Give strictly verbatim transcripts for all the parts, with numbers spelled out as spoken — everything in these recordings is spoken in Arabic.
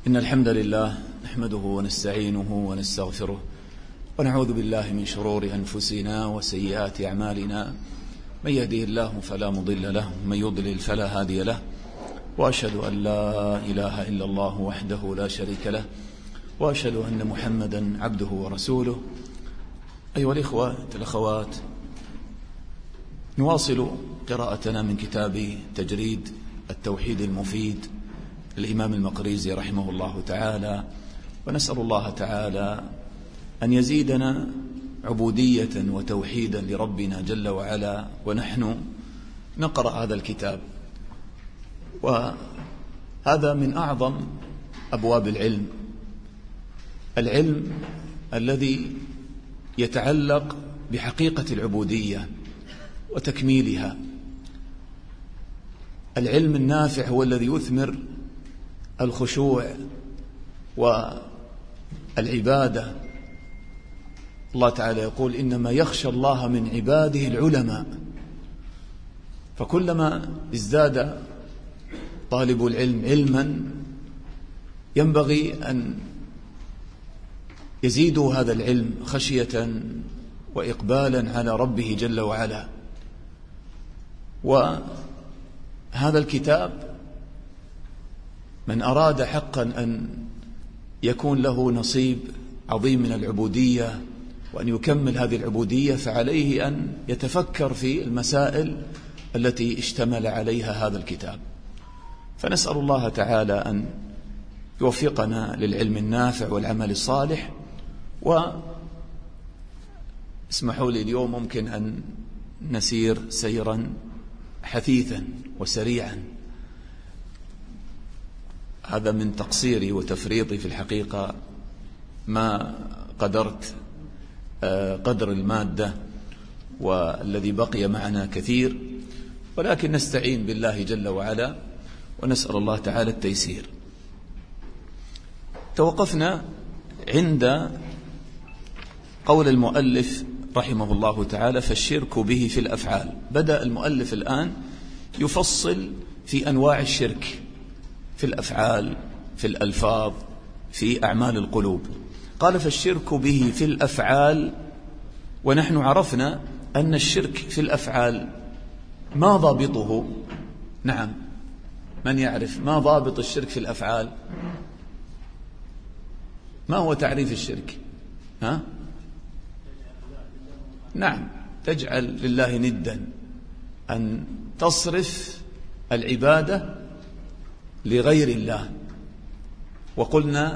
إن الحمد لله نحمده ونستعينه ونستغفره ونعوذ بالله من شرور أنفسنا وسيئات أعمالنا. من يهده الله فلا مضل له ومن يضلل فلا هادي له، وأشهد أن لا إله إلا الله وحده لا شريك له، وأشهد أن محمدا عبده ورسوله. أيها الإخوة الأخوات، نواصل قراءتنا من كتاب تجريد التوحيد المفيد الإمام المقريزي رحمه الله تعالى، ونسأل الله تعالى أن يزيدنا عبودية وتوحيدا لربنا جل وعلا ونحن نقرأ هذا الكتاب. وهذا من أعظم أبواب العلم، العلم الذي يتعلق بحقيقة العبودية وتكميلها. العلم النافع هو الذي يثمر الخشوع والعبادة. الله تعالى يقول: إنما يخشى الله من عباده العلماء. فكلما ازداد طالب العلم علما ينبغي أن يزيدوا هذا العلم خشية وإقبالا على ربه جل وعلا. وهذا الكتاب من أراد حقا أن يكون له نصيب عظيم من العبودية وأن يكمل هذه العبودية فعليه أن يتفكر في المسائل التي اشتمل عليها هذا الكتاب. فنسأل الله تعالى أن يوفقنا للعلم النافع والعمل الصالح. واسمحوا لي اليوم ممكن أن نسير سيرا حثيثا وسريعا. هذا من تقصيري وتفريطي في الحقيقة، ما قدرت قدر المادة والذي بقي معنا كثير، ولكن نستعين بالله جل وعلا ونسأل الله تعالى التيسير. توقفنا عند قول المؤلف رحمه الله تعالى: فالشرك به في الأفعال. بدأ المؤلف الآن يفصل في أنواع الشرك في الأفعال، في الألفاظ، في أعمال القلوب. قال: فالشرك به في الأفعال. ونحن عرفنا أن الشرك في الأفعال ما ضابطه؟ نعم، من يعرف ما ضابط الشرك في الأفعال؟ ما هو تعريف الشرك؟ ها؟ نعم، تجعل لله ندا، أن تصرف العبادة لغير الله. وقلنا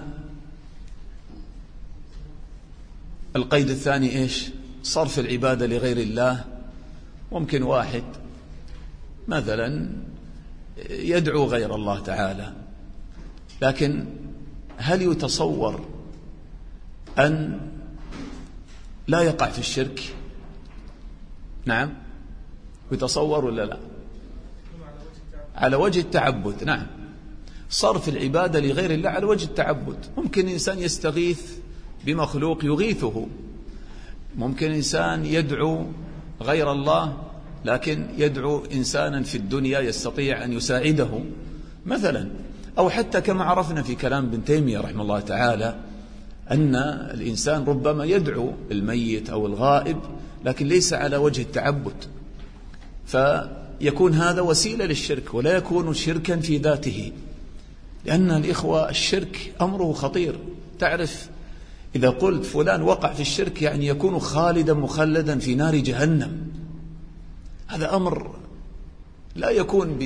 القيد الثاني إيش؟ صرف العبادة لغير الله. ممكن واحد مثلا يدعو غير الله تعالى، لكن هل يتصور أن لا يقع في الشرك؟ نعم، يتصور ولا لا؟ على وجه التعبد. نعم، صرف العبادة لغير الله على وجه التعبد. ممكن إنسان يستغيث بمخلوق يغيثه، ممكن إنسان يدعو غير الله لكن يدعو إنسانا في الدنيا يستطيع أن يساعده مثلا. أو حتى كما عرفنا في كلام ابن تيمية رحمه الله تعالى أن الإنسان ربما يدعو الميت أو الغائب لكن ليس على وجه التعبد، فيكون هذا وسيلة للشرك ولا يكون شركا في ذاته. لأن الإخوة الشرك أمره خطير. تعرف إذا قلت فلان وقع في الشرك يعني يكون خالدا مخلدا في نار جهنم. هذا أمر لا يكون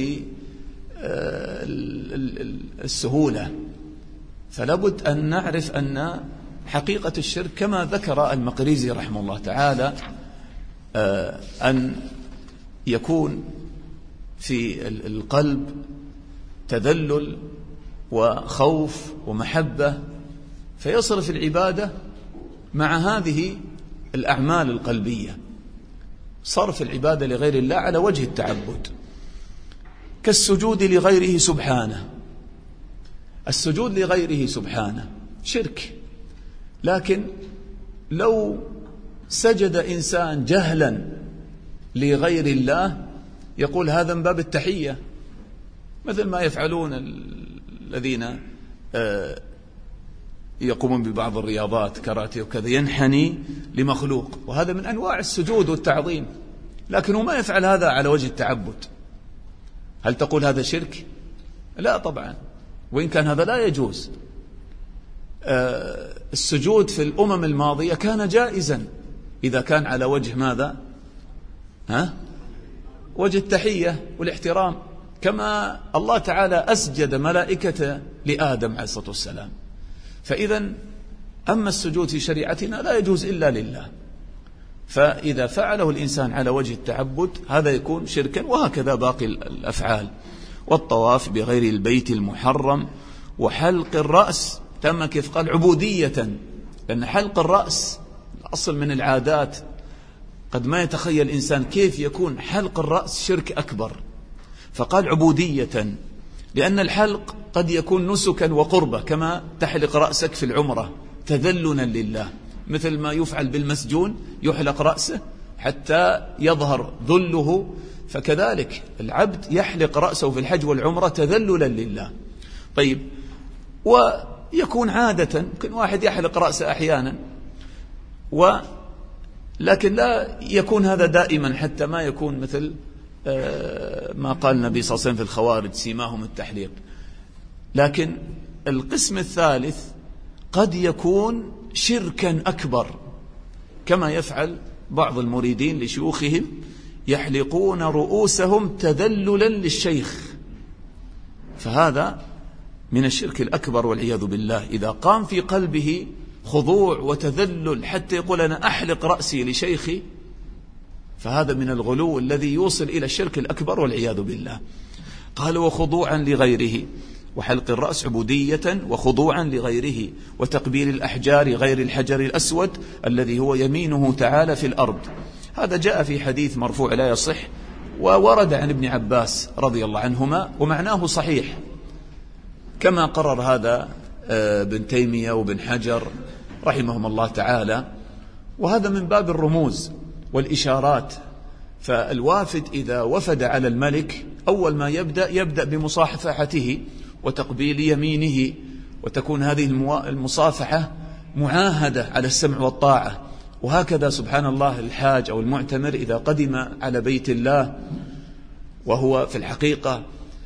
بالسهولة. فلابد أن نعرف أن حقيقة الشرك كما ذكر المقريزي رحمه الله تعالى أن يكون في القلب تذلل وخوف ومحبة، فيصرف العبادة مع هذه الأعمال القلبية، صرف العبادة لغير الله على وجه التعبد، كالسجود لغيره سبحانه. السجود لغيره سبحانه شرك، لكن لو سجد إنسان جهلا لغير الله يقول هذا من باب التحية، مثل ما يفعلون الذين يقومون ببعض الرياضات كاراتيه وكذا ينحني لمخلوق، وهذا من أنواع السجود والتعظيم، لكنه ما يفعل هذا على وجه التعبد. هل تقول هذا شرك؟ لا طبعا، وإن كان هذا لا يجوز. السجود في الأمم الماضية كان جائزا إذا كان على وجه ماذا؟ ها؟ وجه التحية والاحترام، كما الله تعالى أسجد ملائكة لآدم عليه الصلاة والسلام. فإذا أما السجود في شريعتنا لا يجوز إلا لله، فإذا فعله الإنسان على وجه التعبد هذا يكون شركا، وهكذا باقي الأفعال. والطواف بغير البيت المحرم وحلق الرأس، تم كيف قال عبودية، لأن حلق الرأس الأصل من العادات، قد ما يتخيل الإنسان كيف يكون حلق الرأس شرك أكبر، فقال عبودية، لأن الحلق قد يكون نسكا وقربة، كما تحلق رأسك في العمرة تذللا لله، مثل ما يفعل بالمسجون يحلق رأسه حتى يظهر ذله، فكذلك العبد يحلق رأسه في الحج والعمرة تذللا لله. طيب، ويكون عادة، يمكن واحد يحلق رأسه أحيانا، ولكن لا يكون هذا دائما، حتى ما يكون مثل ما قال النبي صلى الله عليه وسلم في الخوارج سيماهم التحليق. لكن القسم الثالث قد يكون شركا أكبر، كما يفعل بعض المريدين لشيوخهم، يحلقون رؤوسهم تذللا للشيخ، فهذا من الشرك الأكبر والعياذ بالله. إذا قام في قلبه خضوع وتذلل حتى يقول أنا أحلق رأسي لشيخي، فهذا من الغلو الذي يوصل إلى الشرك الأكبر والعياذ بالله. قال وخضوعا لغيره، وحلق الرأس عبودية وخضوعا لغيره، وتقبيل الأحجار غير الحجر الأسود الذي هو يمينه تعالى في الأرض. هذا جاء في حديث مرفوع لا يصح، وورد عن ابن عباس رضي الله عنهما، ومعناه صحيح كما قرر هذا ابن تيمية وابن حجر رحمهم الله تعالى. وهذا من باب الرموز والإشارات. فالوافد إذا وفد على الملك أول ما يبدأ يبدأ بمصافحته وتقبيل يمينه، وتكون هذه المصافحة معاهدة على السمع والطاعة. وهكذا سبحان الله الحاج أو المعتمر إذا قدم على بيت الله وهو في الحقيقة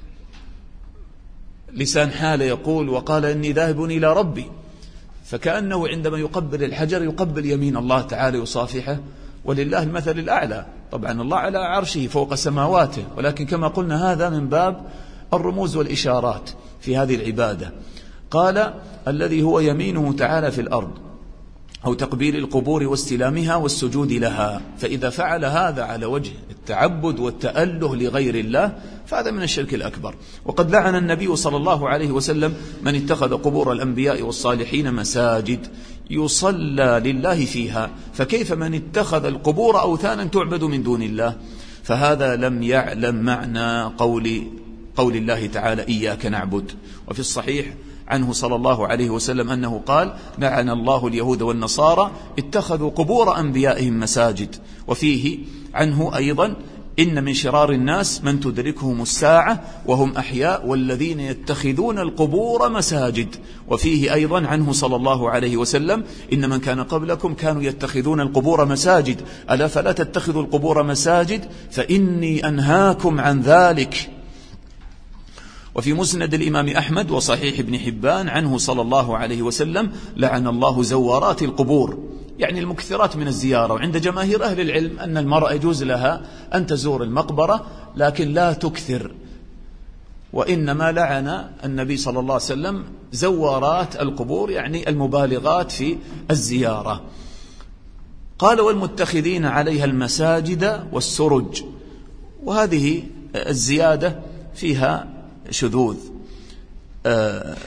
لسان حال يقول وقال إني ذاهب إلى ربي، فكأنه عندما يقبل الحجر يقبل يمين الله تعالى يصافحه. ولله المثل الأعلى، طبعا الله على عرشه فوق سماواته، ولكن كما قلنا هذا من باب الرموز والإشارات في هذه العبادة. قال الذي هو يمينه تعالى في الأرض، أو تقبيل القبور واستلامها والسجود لها. فإذا فعل هذا على وجه التعبد والتأله لغير الله فهذا من الشرك الأكبر. وقد لعن النبي صلى الله عليه وسلم من اتخذ قبور الأنبياء والصالحين مساجد يصلى لله فيها، فكيف من اتخذ القبور أوثانا تعبد من دون الله؟ فهذا لم يعلم معنى قول قول الله تعالى إياك نعبد. وفي الصحيح عنه صلى الله عليه وسلم أنه قال لعن الله اليهود والنصارى اتخذوا قبور أنبيائهم مساجد. وفيه عنه أيضا إن من شرار الناس من تدركهم الساعة وهم أحياء والذين يتخذون القبور مساجد. وفيه أيضا عنه صلى الله عليه وسلم إن من كان قبلكم كانوا يتخذون القبور مساجد ألا فلا تتخذوا القبور مساجد فإني أنهاكم عن ذلك. وفي مسند الإمام أحمد وصحيح ابن حبان عنه صلى الله عليه وسلم لعن الله زوارات القبور، يعني المكثرات من الزيارة. وعند جماهير أهل العلم أن المرأة يجوز لها أن تزور المقبرة لكن لا تكثر، وإنما لعن النبي صلى الله عليه وسلم زوارات القبور، يعني المبالغات في الزيارة. قال والمتخذين عليها المساجد والسرج، وهذه الزيادة فيها شذوذ. آه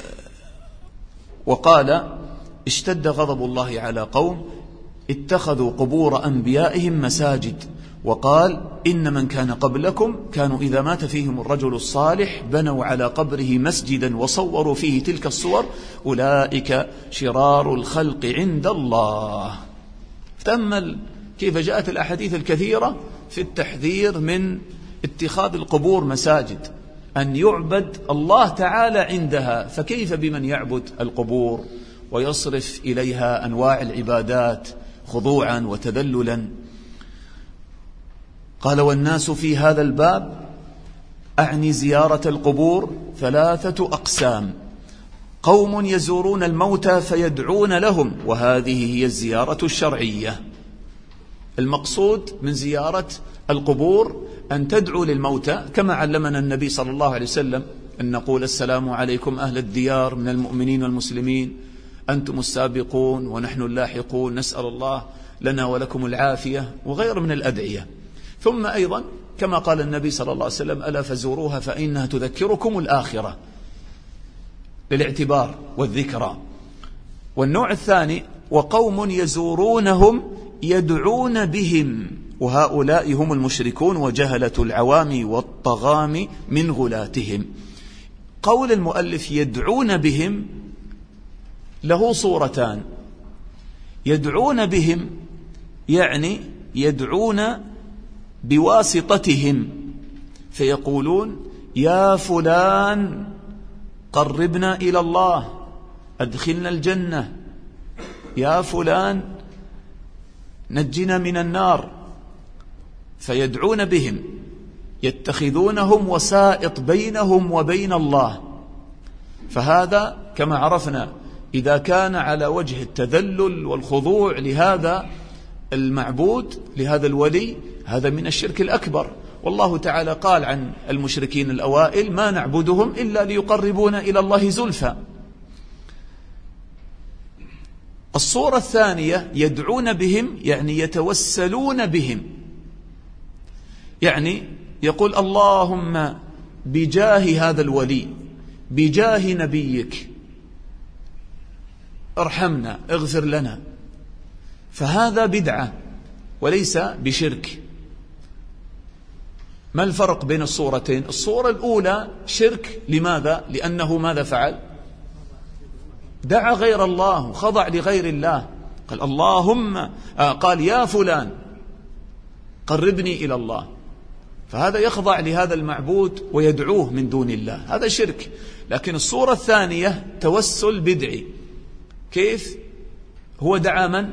وقال اشتد غضب الله على قوم اتخذوا قبور أنبيائهم مساجد، وقال إن من كان قبلكم كانوا إذا مات فيهم الرجل الصالح بنوا على قبره مسجدا وصوروا فيه تلك الصور أولئك شرار الخلق عند الله. تأمل كيف جاءت الأحاديث الكثيرة في التحذير من اتخاذ القبور مساجد. أن يعبد الله تعالى عندها، فكيف بمن يعبد القبور ويصرف إليها أنواع العبادات خضوعا وتذللا؟ قال: والناس في هذا الباب، أعني زيارة القبور، ثلاثة أقسام: قوم يزورون الموتى فيدعون لهم، وهذه هي الزيارة الشرعية. المقصود من زيارة القبور أن تدعو للموتى، كما علمنا النبي صلى الله عليه وسلم أن نقول: السلام عليكم أهل الديار من المؤمنين والمسلمين، أنتم السابقون ونحن اللاحقون، نسأل الله لنا ولكم العافية، وغير من الأدعية. ثم أيضا كما قال النبي صلى الله عليه وسلم: ألا فزوروها فإنها تذكركم الآخرة، للاعتبار والذكرى. والنوع الثاني: وقوم يزورونهم يدعون بهم، وهؤلاء هم المشركون وجهلة العوام والطغام من غلاتهم. قول المؤلف يدعون بهم له صورتان: يدعون بهم يعني يدعون بواسطتهم، فيقولون: يا فلان قربنا إلى الله، أدخلنا الجنة، يا فلان نجنا من النار. فيدعون بهم، يتخذونهم وسائط بينهم وبين الله. فهذا كما عرفنا إذا كان على وجه التذلل والخضوع لهذا المعبود، لهذا الولي، هذا من الشرك الأكبر. والله تعالى قال عن المشركين الأوائل: ما نعبدهم إلا ليقربونا إلى الله زلفى. الصورة الثانية: يدعون بهم يعني يتوسلون بهم، يعني يقول: اللهم بجاه هذا الولي، بجاه نبيك ارحمنا، اغفر لنا. فهذا بدعة وليس بشرك. ما الفرق بين الصورتين؟ الصورة الأولى شرك. لماذا؟ لأنه ماذا فعل؟ دعا غير الله وخضع لغير الله. قال: اللهم آه قال: يا فلان قربني إلى الله. فهذا يخضع لهذا المعبود ويدعوه من دون الله، هذا شرك. لكن الصورة الثانية توسل بدعي. كيف؟ هو دعا من؟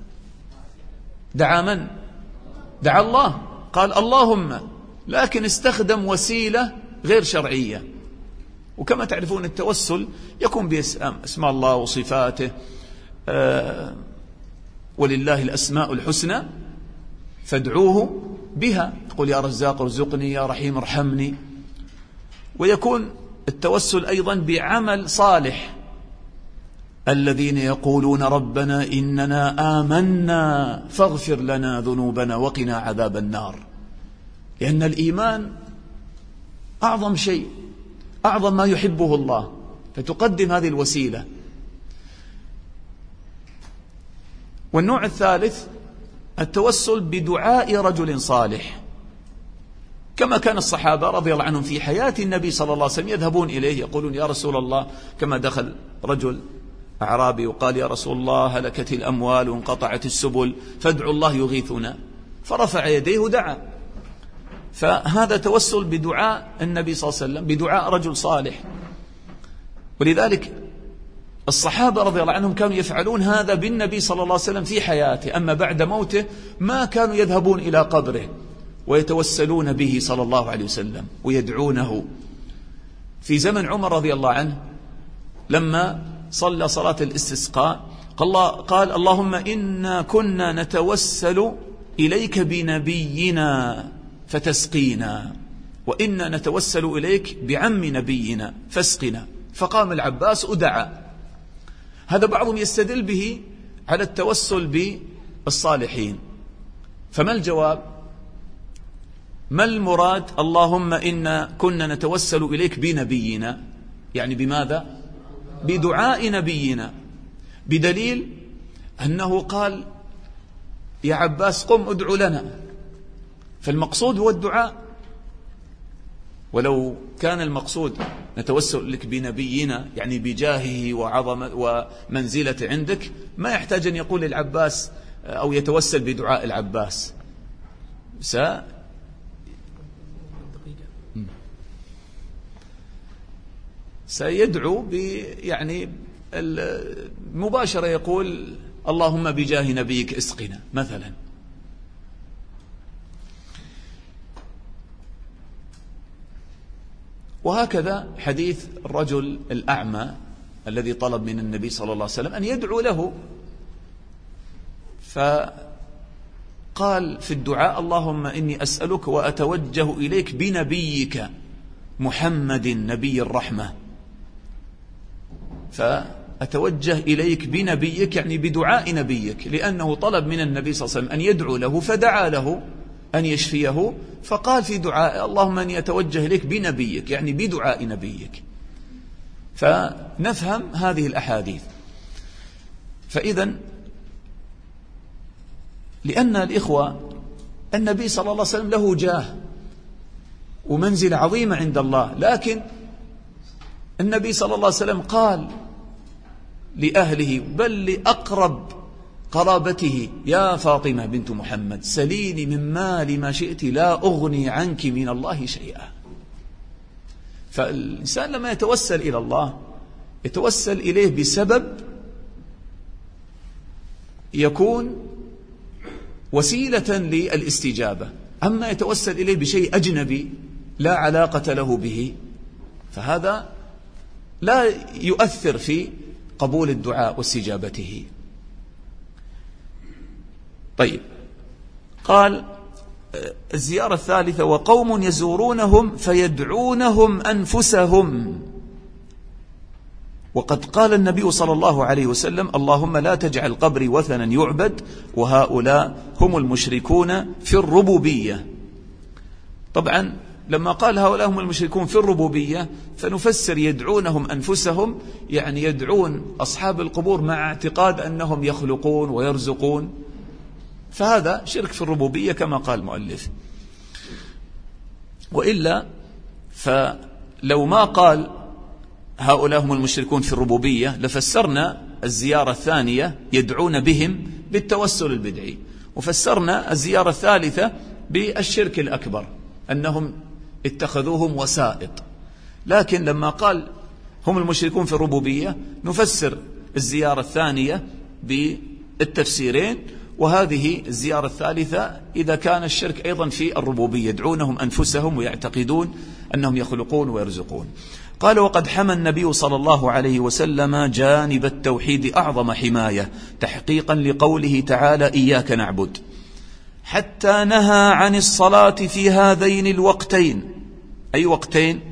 دعا من؟ دعا الله، قال: اللهم، لكن استخدم وسيلة غير شرعية. وكما تعرفون التوسل يكون بأسماء الله وصفاته، آه ولله الأسماء الحسنى فادعوه بها، تقول: يا رزاق ارزقني، يا رحيم ارحمني. ويكون التوسل أيضا بعمل صالح: الذين يقولون ربنا إننا آمنا فاغفر لنا ذنوبنا وقنا عذاب النار. لأن الإيمان أعظم شيء، أعظم ما يحبه الله، فتقدم هذه الوسيلة. والنوع الثالث: التوسل بدعاء رجل صالح، كما كان الصحابة رضي الله عنهم في حياة النبي صلى الله عليه وسلم يذهبون إليه يقولون: يا رسول الله، كما دخل رجل أعرابي وقال: يا رسول الله هلكت الأموال وانقطعت السبل فادعوا الله يغيثنا. فرفع يديه ودعا. فهذا توسل بدعاء النبي صلى الله عليه وسلم، بدعاء رجل صالح. ولذلك الصحابة رضي الله عنهم كانوا يفعلون هذا بالنبي صلى الله عليه وسلم في حياته، أما بعد موته ما كانوا يذهبون إلى قبره ويتوسلون به صلى الله عليه وسلم ويدعونه. في زمن عمر رضي الله عنه لما صلى صلاة الاستسقاء قال: اللهم إنا كنا نتوسل إليك بنبينا فتسقينا، وإنا نتوسل إليك بعم نبينا فاسقنا. فقام العباس ودعا. هذا بعضهم يستدل به على التوسل بالصالحين. فما الجواب؟ ما المراد اللهم إنا كنا نتوسل إليك بنبينا؟ يعني بماذا؟ بدعاء نبينا، بدليل أنه قال: يا عباس قم ادعو لنا. فالمقصود هو الدعاء. ولو كان المقصود نتوسل لك بنبينا يعني بجاهه وعظمة ومنزلة عندك، ما يحتاج أن يقول العباس أو يتوسل بدعاء العباس. س سيدعو ب يعني مباشرة يقول اللهم بجاه نبيك اسقنا مثلا. وهكذا حديث الرجل الأعمى الذي طلب من النبي صلى الله عليه وسلم أن يدعو له، فقال في الدعاء اللهم إني أسألك وأتوجه إليك بنبيك محمد نبي الرحمة، فأتوجه إليك بنبيك يعني بدعاء نبيك، لأنه طلب من النبي صلى الله عليه وسلم أن يدعو له فدعا له أن يشفيه، فقال في دعاء اللهم أني أتوجه إليك بنبيك يعني بدعاء نبيك. فنفهم هذه الأحاديث. فإذا لأن الإخوة النبي صلى الله عليه وسلم له جاه ومنزل عظيمة عند الله، لكن النبي صلى الله عليه وسلم قال لأهله بل لأقرب قرابته يا فاطمة بنت محمد سليني من مال ما شئت لا أغني عنك من الله شيئا. فالإنسان لما يتوسل إلى الله يتوسل إليه بسبب يكون وسيلة للاستجابة، أما يتوسل إليه بشيء أجنبي لا علاقة له به فهذا لا يؤثر في قبول الدعاء واستجابته. طيب، قال الزيارة الثالثة وقوم يزورونهم فيدعونهم أنفسهم، وقد قال النبي صلى الله عليه وسلم اللهم لا تجعل قبري وثنا يعبد وهؤلاء هم المشركون في الربوبية. طبعا لما قال هؤلاء هم المشركون في الربوبية فنفسر يدعونهم أنفسهم يعني يدعون أصحاب القبور مع اعتقاد أنهم يخلقون ويرزقون، فهذا شرك في الربوبية كما قال المؤلف. وإلا فلو ما قال هؤلاء هم المشركون في الربوبية لفسرنا الزيارة الثانية يدعون بهم بالتوسل البدعي، وفسرنا الزيارة الثالثة بالشرك الأكبر أنهم اتخذوهم وسائط. لكن لما قال هم المشركون في الربوبية نفسر الزيارة الثانية بالتفسيرين، وهذه الزيارة الثالثة إذا كان الشرك أيضا في الربوبية يدعونهم أنفسهم ويعتقدون أنهم يخلقون ويرزقون. قال وقد حمى النبي صلى الله عليه وسلم جانب التوحيد أعظم حماية تحقيقا لقوله تعالى إياك نعبد، حتى نهى عن الصلاة في هذين الوقتين. أي وقتين؟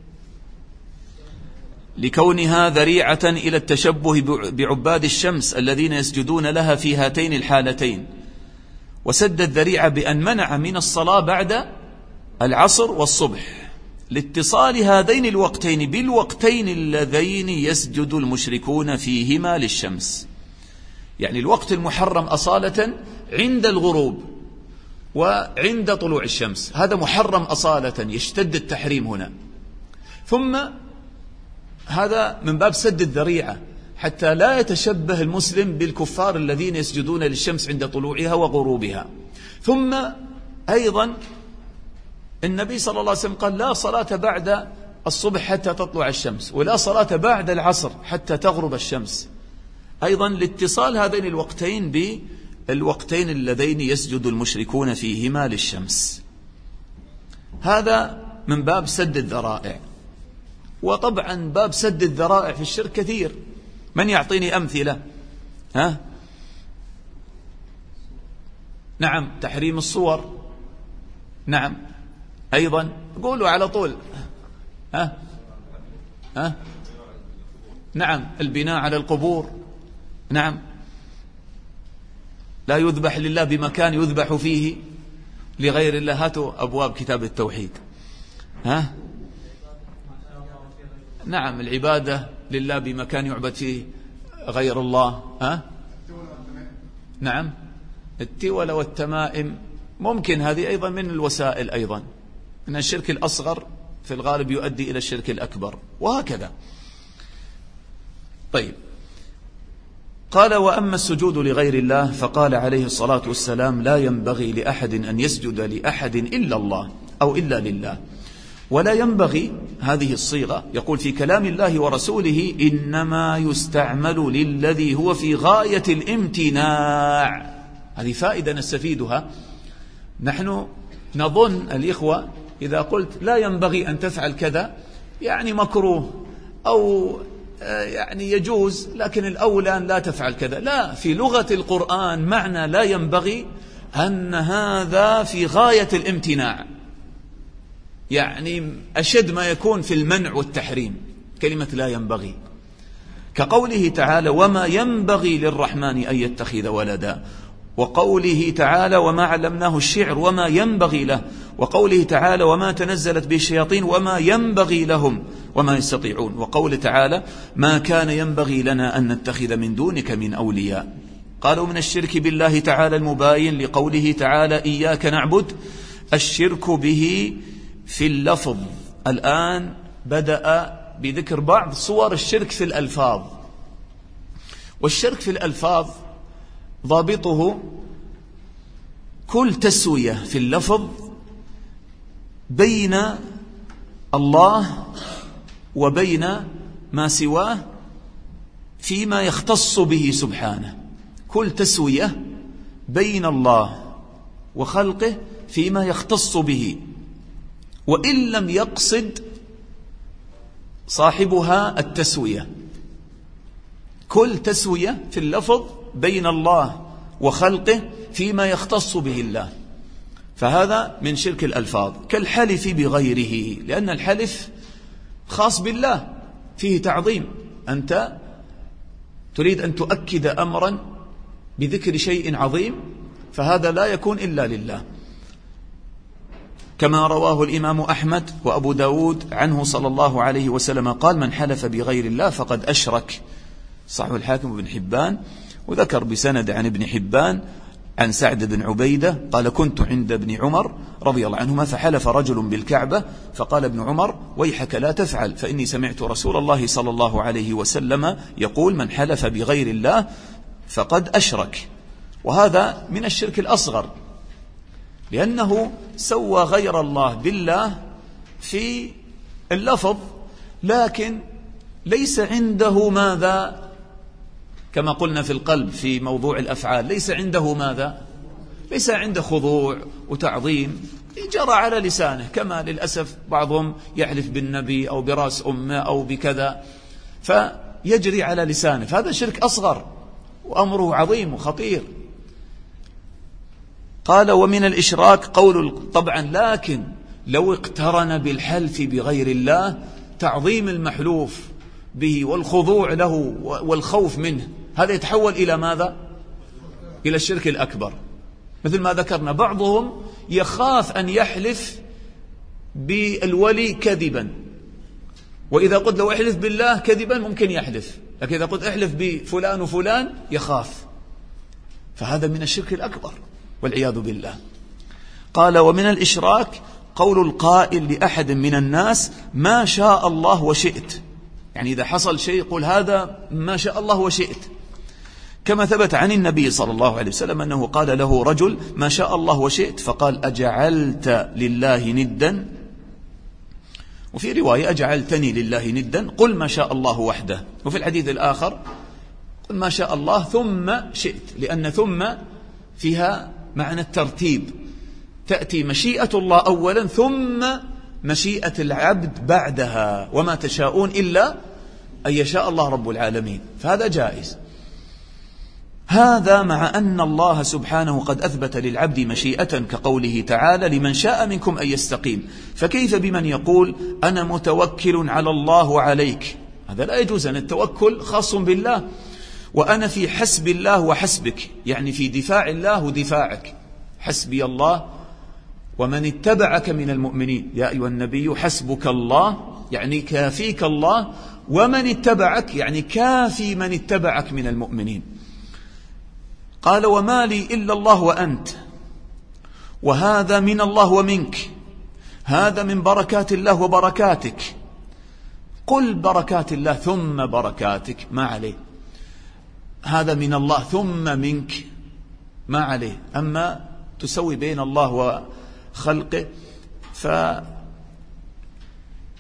لكونها ذريعة إلى التشبه بعباد الشمس الذين يسجدون لها في هاتين الحالتين، وسد الذريعة بأن منع من الصلاة بعد العصر والصبح لاتصال هذين الوقتين بالوقتين اللذين يسجد المشركون فيهما للشمس. يعني الوقت المحرم أصالة عند الغروب وعند طلوع الشمس، هذا محرم أصالة يشتد التحريم هنا. ثم هذا من باب سد الذريعة حتى لا يتشبه المسلم بالكفار الذين يسجدون للشمس عند طلوعها وغروبها. ثم أيضا النبي صلى الله عليه وسلم قال لا صلاة بعد الصبح حتى تطلع الشمس، ولا صلاة بعد العصر حتى تغرب الشمس، أيضا لاتصال هذين الوقتين بالوقتين اللذين يسجد المشركون فيهما للشمس. هذا من باب سد الذرائع. وطبعا باب سد الذرائع في الشرك كثير. من يعطيني أمثلة؟ ها؟ نعم، تحريم الصور. نعم، أيضا قولوا على طول. ها؟ ها؟ نعم، البناء على القبور. نعم، لا يذبح لله بمكان يذبح فيه لغير الله. هاتوا أبواب كتاب التوحيد. ها؟ نعم، العبادة لله بمكان يعبد فيه غير الله. ها؟ نعم، التولى والتمائم ممكن هذه أيضا من الوسائل، أيضا أن الشرك الأصغر في الغالب يؤدي إلى الشرك الأكبر، وهكذا. طيب، قال وأما السجود لغير الله فقال عليه الصلاة والسلام لا ينبغي لأحد أن يسجد لأحد إلا الله أو إلا لله، ولا ينبغي هذه الصيغة. يقول في كلام الله ورسوله إنما يستعمل للذي هو في غاية الامتناع. هذه فائدة نستفيدها. نحن نظن الإخوة إذا قلت لا ينبغي أن تفعل كذا يعني مكروه أو يعني يجوز، لكن الأولى أن لا تفعل كذا. لا، في لغة القرآن معنى لا ينبغي أن هذا في غاية الامتناع، يعني أشد ما يكون في المنع والتحريم كلمة لا ينبغي، كقوله تعالى وما ينبغي للرحمن أن يتخذ ولدا، وقوله تعالى وما علمناه الشعر وما ينبغي له، وقوله تعالى وما تنزلت به الشياطين وما ينبغي لهم وما يستطيعون، وقوله تعالى ما كان ينبغي لنا أن نتخذ من دونك من أولياء. قالوا من الشرك بالله تعالى المباين لقوله تعالى إياك نعبد الشرك به في اللفظ. الآن بدأ بذكر بعض صور الشرك في الألفاظ. والشرك في الألفاظ ضابطه كل تسوية في اللفظ بين الله وبين ما سواه فيما يختص به سبحانه، كل تسوية بين الله وخلقه فيما يختص به، وإن لم يقصد صاحبها التسوية. كل تسوية في اللفظ بين الله وخلقه فيما يختص به الله، فهذا من شرك الألفاظ. كالحلف بغيره، لأن الحلف خاص بالله فيه تعظيم. أنت تريد أن تؤكد أمرا بذكر شيء عظيم، فهذا لا يكون إلا لله، كما رواه الإمام أحمد وأبو داود عنه صلى الله عليه وسلم قال من حلف بغير الله فقد أشرك. صحيح الحاكم بن حبان، وذكر بسند عن ابن حبان عن سعد بن عبيدة قال كنت عند ابن عمر رضي الله عنهما فحلف رجل بالكعبة فقال ابن عمر ويحك لا تفعل فإني سمعت رسول الله صلى الله عليه وسلم يقول من حلف بغير الله فقد أشرك. وهذا من الشرك الأصغر، لأنه سوى غير الله بالله في اللفظ، لكن ليس عنده ماذا كما قلنا في القلب في موضوع الأفعال، ليس عنده ماذا ليس عنده خضوع وتعظيم، جرى على لسانه، كما للأسف بعضهم يحلف بالنبي أو براس أمه أو بكذا فيجري على لسانه، فهذا شرك أصغر وأمره عظيم وخطير. قال ومن الإشراك قول طبعا، لكن لو اقترن بالحلف بغير الله تعظيم المحلوف به والخضوع له والخوف منه، هذا يتحول إلى ماذا؟ إلى الشرك الأكبر. مثل ما ذكرنا بعضهم يخاف أن يحلف بالولي كذبا، وإذا قلت لو احلف بالله كذبا ممكن يحلف، لكن إذا قلت احلف بفلان وفلان يخاف، فهذا من الشرك الأكبر والعياذ بالله. قال ومن الإشراك قول القائل لأحد من الناس ما شاء الله وشئت، يعني إذا حصل شيء قل هذا ما شاء الله وشئت، كما ثبت عن النبي صلى الله عليه وسلم أنه قال له رجل ما شاء الله وشئت فقال أجعلت لله ندا، وفي رواية أجعلتني لله ندا قل ما شاء الله وحده، وفي الحديث الآخر قل ما شاء الله ثم شئت، لأن ثم فيها معنى الترتيب، تأتي مشيئة الله أولا ثم مشيئة العبد بعدها، وما تشاءون إلا أن يشاء الله رب العالمين، فهذا جائز. هذا مع أن الله سبحانه قد أثبت للعبد مشيئة كقوله تعالى لمن شاء منكم أن يستقيم، فكيف بمن يقول أنا متوكل على الله وعليك؟ هذا لا يجوز، أن التوكل خاص بالله، وأنا في حسب الله وحسبك، يعني في دفاع الله ودفاعك، حسبي الله ومن اتبعك من المؤمنين يا أيها النبي حسبك الله، يعني كافيك الله، ومن اتبعك يعني كافي من اتبعك من المؤمنين. قال وما لي إلا الله وأنت، وهذا من الله ومنك، هذا من بركات الله وبركاتك، قل بركات الله ثم بركاتك ما عليه، هذا من الله ثم منك ما عليه، أما تسوي بين الله وخلقه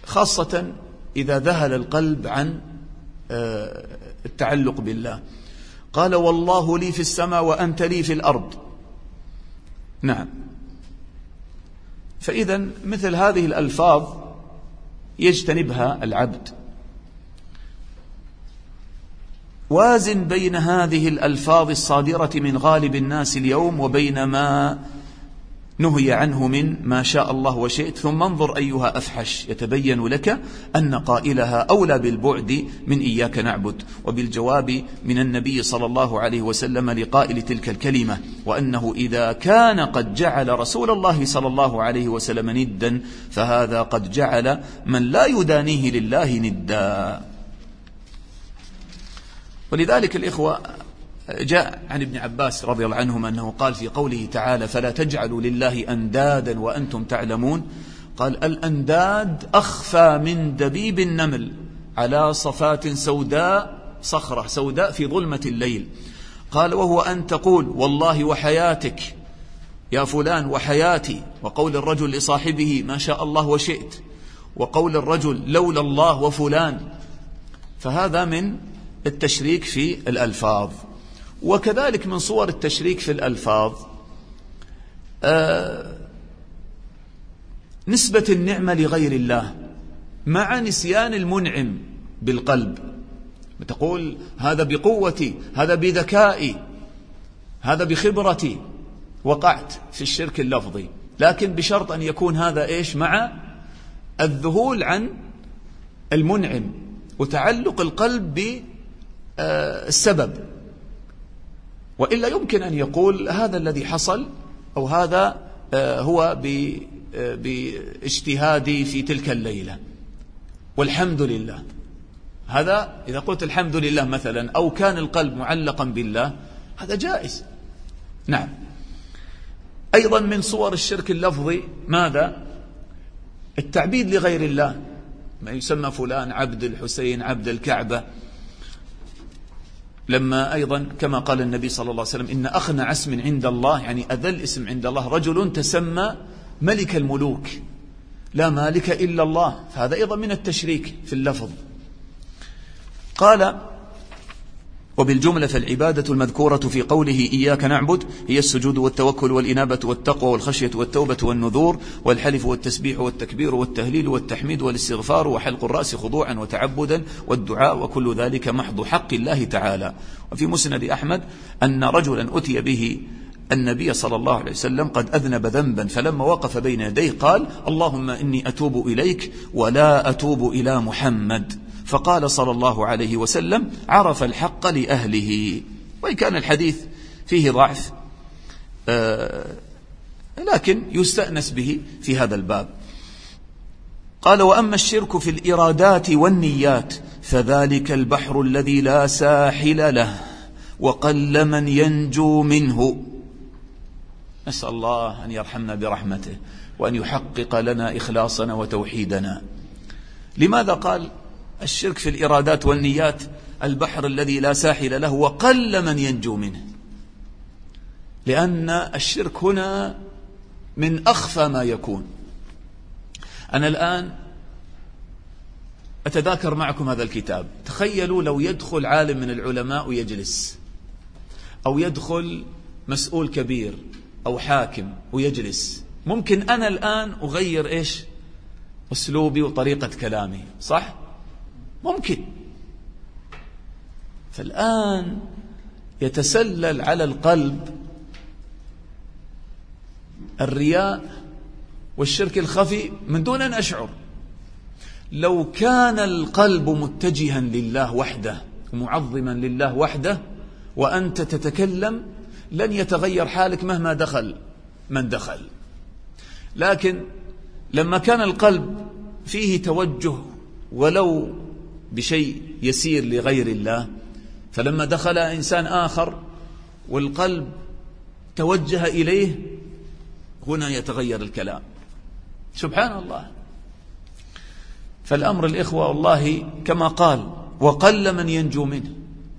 خاصة إذا ذهل القلب عن التعلق بالله. قال والله لي في السماء وأنت لي في الأرض. نعم. فإذا مثل هذه الألفاظ يجتنبها العبد. وازن بين هذه الألفاظ الصادرة من غالب الناس اليوم وبين ما نهي عنه من ما شاء الله وشئت، ثم انظر أيها أفحش، يتبين لك أن قائلها أولى بالبعد من إياك نعبد، وبالجواب من النبي صلى الله عليه وسلم لقائل تلك الكلمة، وأنه إذا كان قد جعل رسول الله صلى الله عليه وسلم ندا فهذا قد جعل من لا يدانيه لله ندا. ولذلك الإخوة جاء عن ابن عباس رضي الله عنهما أنه قال في قوله تعالى فلا تجعلوا لله أندادا وأنتم تعلمون، قال الأنداد أخفى من دبيب النمل على صفات سوداء، صخرة سوداء في ظلمة الليل. قال وهو أن تقول والله وحياتك يا فلان وحياتي، وقول الرجل لصاحبه ما شاء الله وشئت، وقول الرجل لولا الله وفلان، فهذا من التشريك في الألفاظ. وكذلك من صور التشريك في الألفاظ آه نسبة النعمة لغير الله مع نسيان المنعم بالقلب. بتقول هذا بقوتي، هذا بذكائي، هذا بخبرتي، وقعت في الشرك اللفظي، لكن بشرط أن يكون هذا إيش مع الذهول عن المنعم وتعلق القلب بالسبب، وإلا يمكن أن يقول هذا الذي حصل أو هذا هو باجتهادي في تلك الليلة والحمد لله. هذا إذا قلت الحمد لله مثلا أو كان القلب معلقا بالله هذا جائز. نعم. أيضا من صور الشرك اللفظي ماذا؟ التعبيد لغير الله، ما يسمى فلان عبد الحسين عبد الكعبة، لما أيضا كما قال النبي صلى الله عليه وسلم إن أخنع اسم عند الله، يعني أذل اسم عند الله رجل تسمى ملك الملوك لا مالك إلا الله، فهذا أيضا من التشريك في اللفظ. قال وبالجملة فالعبادة المذكورة في قوله إياك نعبد هي السجود والتوكل والإنابة والتقوى والخشية والتوبة والنذور والحلف والتسبيح والتكبير والتهليل والتحميد والاستغفار وحلق الرأس خضوعا وتعبدا والدعاء، وكل ذلك محض حق الله تعالى. وفي مسند أحمد أن رجلا أتي به النبي صلى الله عليه وسلم قد أذنب ذنبا، فلما وقف بين يديه قال اللهم إني أتوب إليك ولا أتوب إلى محمد، فقال صلى الله عليه وسلم عرف الحق لأهله. وإن كان الحديث فيه ضعف آه لكن يستأنس به في هذا الباب. قال وأما الشرك في الإرادات والنيات فذلك البحر الذي لا ساحل له وقل من ينجو منه. نسأل الله أن يرحمنا برحمته وأن يحقق لنا إخلاصنا وتوحيدنا. لماذا قال الشرك في الإرادات والنيات البحر الذي لا ساحل له وقل من ينجو منه؟ لأن الشرك هنا من أخفى ما يكون. أنا الآن أتذاكر معكم هذا الكتاب، تخيلوا لو يدخل عالم من العلماء ويجلس، أو يدخل مسؤول كبير أو حاكم ويجلس، ممكن أنا الآن أغير إيش أسلوبي وطريقة كلامي، صح؟ ممكن. فالآن يتسلل على القلب الرياء والشرك الخفي من دون أن أشعر. لو كان القلب متجها لله وحده ومعظما لله وحده وأنت تتكلم لن يتغير حالك مهما دخل من دخل. لكن لما كان القلب فيه توجه ولو بشيء يسير لغير الله، فلما دخل إنسان آخر والقلب توجه إليه هنا يتغير الكلام. سبحان الله. فالأمر الإخوة والله كما قال وقل من ينجو منه.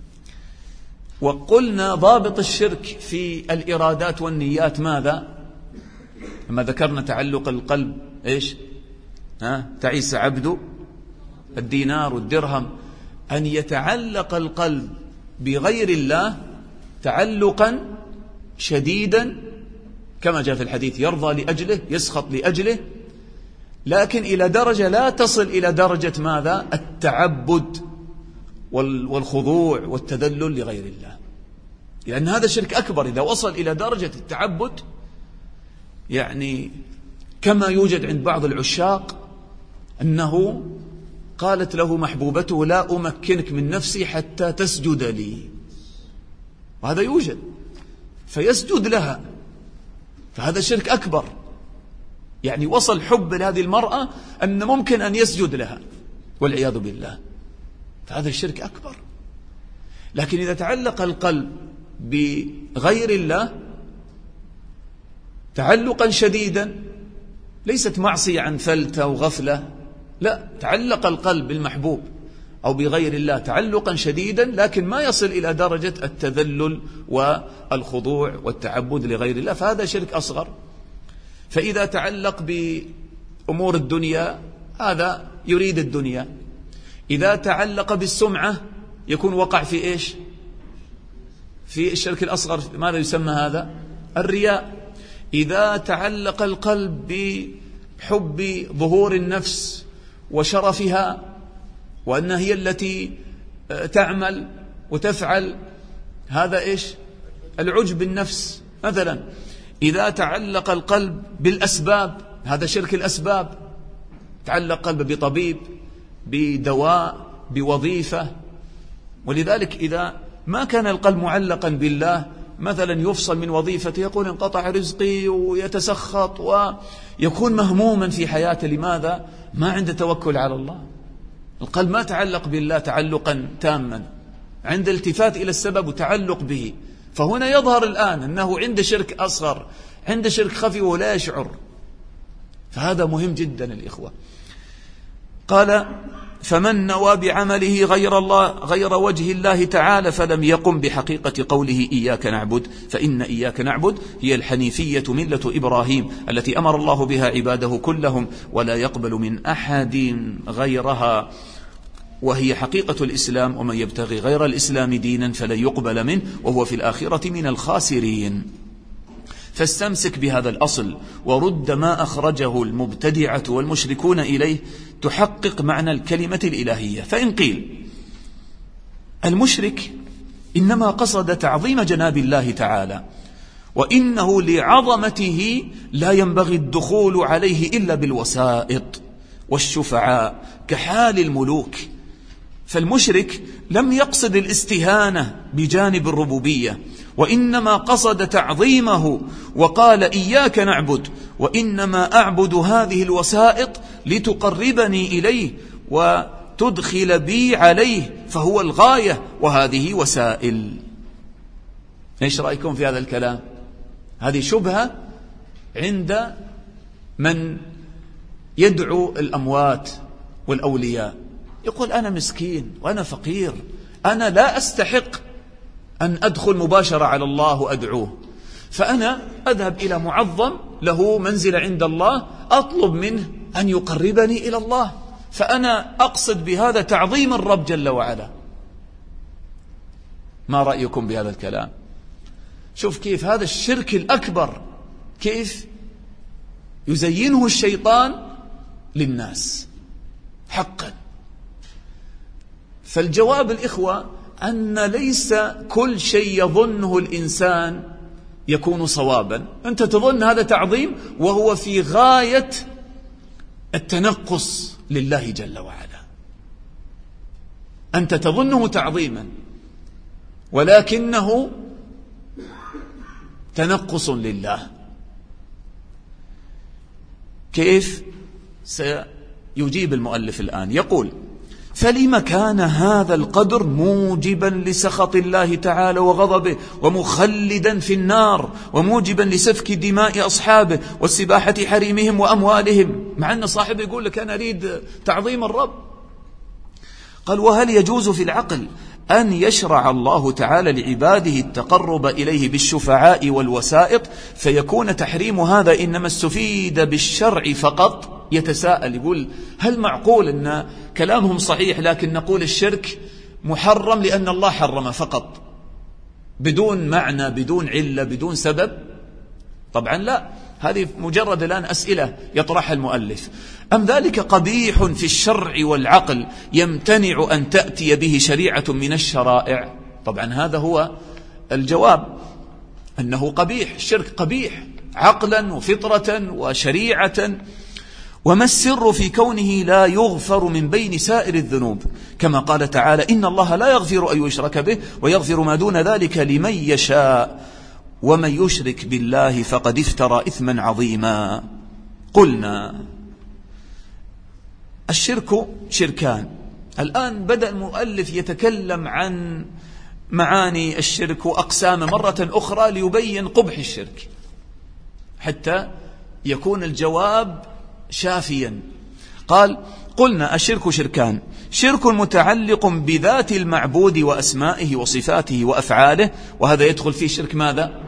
وقلنا ضابط الشرك في الإرادات والنيات ماذا؟ لما ذكرنا تعلق القلب إيش ها تعيس عبد الدينار والدرهم. أن يتعلق القلب بغير الله تعلقا شديدا كما جاء في الحديث، يرضى لأجله يسخط لأجله، لكن إلى درجة لا تصل إلى درجة ماذا؟ التعبد والخضوع والتذلل لغير الله، لأن هذا شرك أكبر. إذا وصل إلى درجة التعبد، يعني كما يوجد عند بعض العشاق أنه قالت له محبوبته لا أمكنك من نفسي حتى تسجد لي، وهذا يوجد، فيسجد لها، فهذا شرك أكبر. يعني وصل حب لهذه المرأة أن ممكن أن يسجد لها والعياذ بالله، فهذا الشرك أكبر. لكن إذا تعلق القلب بغير الله تعلقا شديدا، ليست معصية عن فلتة وغفلة، لا، تعلق القلب بالمحبوب أو بغير الله تعلقا شديدا، لكن ما يصل إلى درجة التذلل والخضوع والتعبد لغير الله، فهذا شرك أصغر. فإذا تعلق بأمور الدنيا هذا يريد الدنيا. إذا تعلق بالسمعة يكون وقع في إيش؟ في الشرك الأصغر. ماذا يسمى هذا؟ الرياء. إذا تعلق القلب بحب ظهور النفس وشرفها وأنها هي التي تعمل وتفعل، هذا إيش؟ العجب بالنفس مثلا. إذا تعلق القلب بالأسباب هذا شرك الأسباب، تعلق قلبه بطبيب، بدواء، بوظيفة. ولذلك إذا ما كان القلب معلقا بالله، مثلا يفصل من وظيفته يقول انقطع رزقي ويتسخط ويكون مهموما في حياته. لماذا؟ ما عنده توكل على الله، القلب ما تعلق بالله تعلقا تاما، عند التفات إلى السبب وتعلق به. فهنا يظهر الآن أنه عنده شرك أصغر، عنده شرك خفي ولا يشعر. فهذا مهم جدا الإخوة. قال فمن نوى بعمله غير الله غير وجه الله تعالى فلم يقم بحقيقة قوله إياك نعبد، فإن إياك نعبد هي الحنيفية ملة إبراهيم التي أمر الله بها عباده كلهم ولا يقبل من أحد غيرها، وهي حقيقة الإسلام، ومن يبتغي غير الإسلام دينا فلن يقبل منه وهو في الآخرة من الخاسرين. فاستمسك بهذا الأصل ورد ما أخرجه المبتدعة والمشركون إليه تحقق معنى الكلمة الإلهية. فإن قيل المشرك إنما قصد تعظيم جناب الله تعالى، وإنه لعظمته لا ينبغي الدخول عليه إلا بالوسائط والشفعاء كحال الملوك، فالمشرك لم يقصد الاستهانة بجانب الربوبية، وإنما قصد تعظيمه وقال إياك نعبد، وإنما أعبد هذه الوسائط لتقربني إليه وتدخل بي عليه، فهو الغاية وهذه وسائل. ايش رأيكم في هذا الكلام؟ هذه شبهة عند من يدعو الأموات والأولياء، يقول أنا مسكين وأنا فقير، أنا لا أستحق أن أدخل مباشرة على الله وأدعوه، فأنا أذهب إلى معظم له منزل عند الله أطلب منه أن يقربني إلى الله، فأنا أقصد بهذا تعظيم الرب جل وعلا. ما رأيكم بهذا الكلام؟ شوف كيف هذا الشرك الأكبر كيف يزينه الشيطان للناس حقا. فالجواب الإخوة أن ليس كل شيء يظنه الإنسان يكون صوابا. أنت تظن هذا تعظيم وهو في غاية التنقص لله جل وعلا، أنت تظنه تعظيما ولكنه تنقص لله. كيف؟ سيجيب المؤلف الآن، يقول فلما كان هذا القدر موجبا لسخط الله تعالى وغضبه ومخلدا في النار وموجبا لسفك دماء أصحابه والسباحة حريمهم وأموالهم، مع أن صاحبه يقول لك أنا أريد تعظيم الرب. قال وهل يجوز في العقل أن يشرع الله تعالى لعباده التقرب إليه بالشفعاء والوسائط فيكون تحريم هذا إنما استفيد بالشرع فقط؟ يتساءل يقول هل معقول أن كلامهم صحيح لكن نقول الشرك محرم لأن الله حرم فقط بدون معنى بدون علة بدون سبب؟ طبعا لا، هذه مجرد الآن أسئلة يطرحها المؤلف. أم ذلك قبيح في الشرع والعقل يمتنع أن تأتي به شريعة من الشرائع؟ طبعا هذا هو الجواب، أنه قبيح، الشرك قبيح عقلا وفطرة وشريعة. وما السر في كونه لا يغفر من بين سائر الذنوب؟ كما قال تعالى إن الله لا يغفر أن يشرك به ويغفر ما دون ذلك لمن يشاء ومن يشرك بالله فقد افترى إثما عظيما. قلنا الشرك شركان. الآن بدأ المؤلف يتكلم عن معاني الشرك وأقسام مرة أخرى ليبين قبح الشرك حتى يكون الجواب شافيا. قال قلنا الشرك شركان: شرك متعلق بذات المعبود وأسمائه وصفاته وأفعاله، وهذا يدخل فيه شرك ماذا؟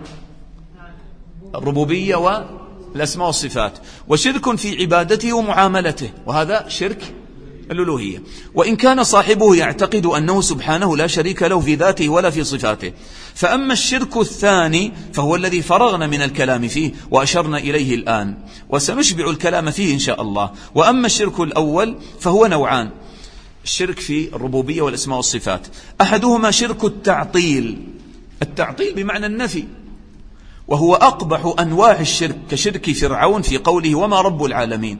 الربوبية والأسماء والصفات. وشرك في عبادته ومعاملته، وهذا شرك الألوهية، وإن كان صاحبه يعتقد أنه سبحانه لا شريك له في ذاته ولا في صفاته. فأما الشرك الثاني فهو الذي فرغنا من الكلام فيه وأشرنا إليه الآن، وسنشبع الكلام فيه إن شاء الله. وأما الشرك الأول فهو نوعان: الشرك في الربوبية والأسماء والصفات. أحدهما شرك التعطيل، التعطيل بمعنى النفي، وهو أقبح أنواع الشرك، كشرك فرعون في قوله وما رب العالمين.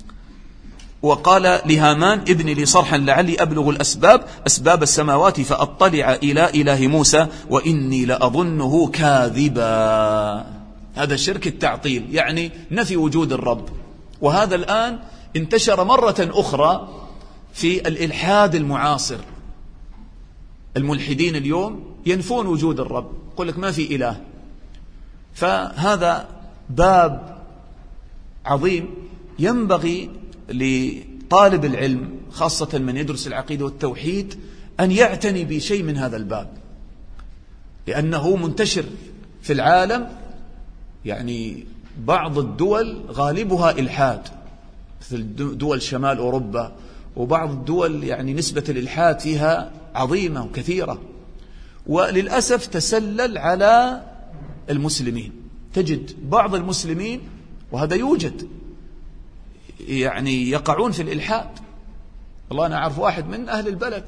وقال لهامان ابن لي صرحا لعلي أبلغ الأسباب أسباب السماوات فأطلع إلى إله موسى وإني لأظنه كاذبا. هذا شرك التعطيل، يعني نفي وجود الرب. وهذا الآن انتشر مرة أخرى في الإلحاد المعاصر. الملحدين اليوم ينفون وجود الرب، يقول لك ما في إله. فهذا باب عظيم ينبغي لطالب العلم خاصة من يدرس العقيدة والتوحيد أن يعتني بشيء من هذا الباب، لأنه منتشر في العالم. يعني بعض الدول غالبها إلحاد، مثل دول شمال أوروبا، وبعض الدول يعني نسبة الإلحاد فيها عظيمة وكثيرة، وللأسف تسلل على المسلمين. تجد بعض المسلمين، وهذا يوجد، يعني يقعون في الإلحاد. والله أنا أعرف واحد من أهل البلد،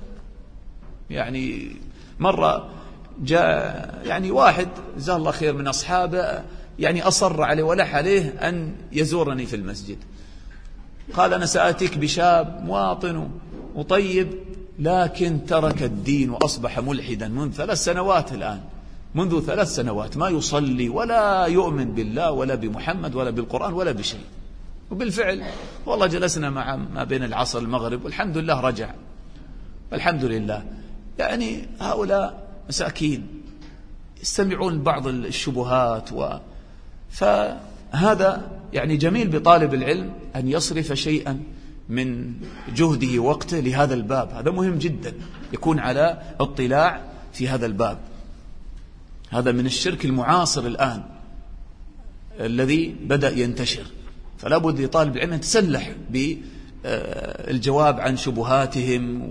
يعني مرة جاء يعني واحد جزاه الله خير من أصحابه، يعني أصر عليه ولح عليه أن يزورني في المسجد. قال أنا سأتيك بشاب مواطن وطيب لكن ترك الدين وأصبح ملحدا منذ ثلاث سنوات الآن، منذ ثلاث سنوات ما يصلي ولا يؤمن بالله ولا بمحمد ولا بالقرآن ولا بشيء. وبالفعل والله جلسنا مع ما بين العصر والمغرب والحمد لله رجع، والحمد لله. يعني هؤلاء مساكين يستمعون بعض الشبهات، و فهذا يعني جميل بطالب العلم أن يصرف شيئا من جهده ووقته لهذا الباب. هذا مهم جدا، يكون على اطلاع في هذا الباب. هذا من الشرك المعاصر الآن الذي بدأ ينتشر، فلا بد لطالب العلم أن يتسلح بالجواب عن شبهاتهم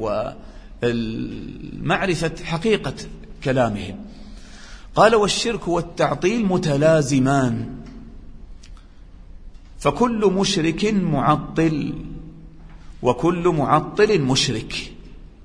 ومعرفة حقيقة كلامهم. قال والشرك والتعطيل متلازمان، فكل مشرك معطل وكل معطل مشرك.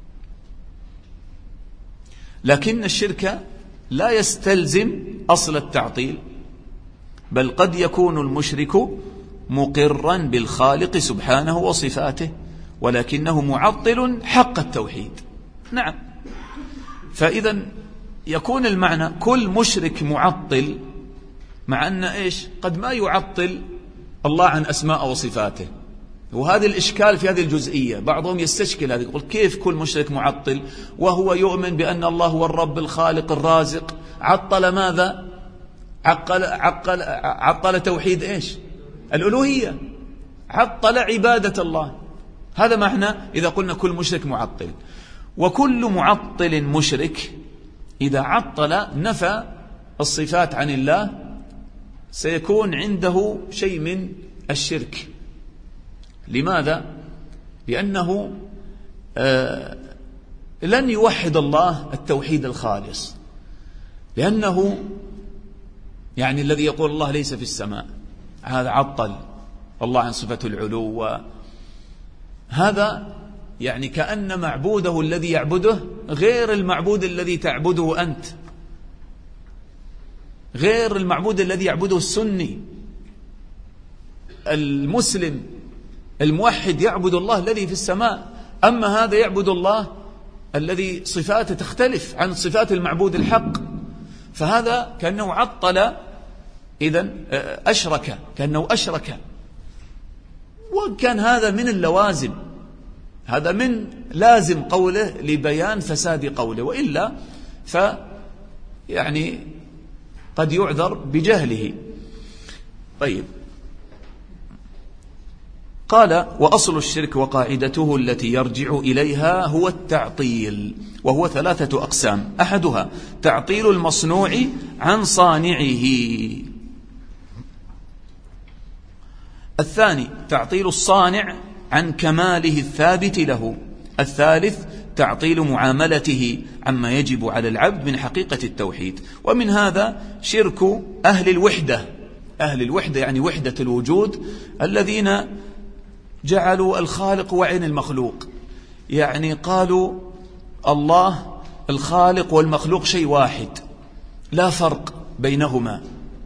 لكن الشرك لا يستلزم أصل التعطيل، بل قد يكون المشرك مقرا بالخالق سبحانه وصفاته ولكنه معطل حق التوحيد. نعم، فإذا يكون المعنى كل مشرك معطل، مع أن إيش قد ما يعطل الله عن أسماء وصفاته. وهذا الإشكال في هذه الجزئية، بعضهم يستشكل هذا، يقول كيف كل مشرك معطل وهو يؤمن بأن الله هو الرب الخالق الرازق؟ عطل ماذا؟ عقل, عقل, عطل توحيد إيش؟ الألوهية، عطل عبادة الله. هذا معنى إذا قلنا كل مشرك معطل. وكل معطل مشرك إذا عطل نفى الصفات عن الله سيكون عنده شيء من الشرك. لماذا؟ لأنه آه لن يوحد الله التوحيد الخالص، لأنه يعني الذي يقول الله ليس في السماء هذا عطل الله عن صفة العلو، هذا يعني كأن معبوده الذي يعبده غير المعبود الذي تعبده أنت، غير المعبود الذي يعبده السني. المسلم الموحد يعبد الله الذي في السماء، أما هذا يعبد الله الذي صفاته تختلف عن صفات المعبود الحق، فهذا كأنه عطل، إذن أشرك، كأنه أشرك. وكان هذا من اللوازم، هذا من لازم قوله لبيان فساد قوله، وإلا ف يعني قد يعذر بجهله. طيب، قال: وأصل الشرك وقاعدته التي يرجع إليها هو التعطيل، وهو ثلاثة أقسام: أحدها تعطيل المصنوع عن صانعه، الثاني تعطيل الصانع عن كماله الثابت له، الثالث تعطيل معاملته عما يجب على العبد من حقيقة التوحيد. ومن هذا شرك أهل الوحدة، أهل الوحدة يعني وحدة الوجود، الذين جعلوا الخالق وعين المخلوق، يعني قالوا الله الخالق والمخلوق شيء واحد لا فرق بينهما،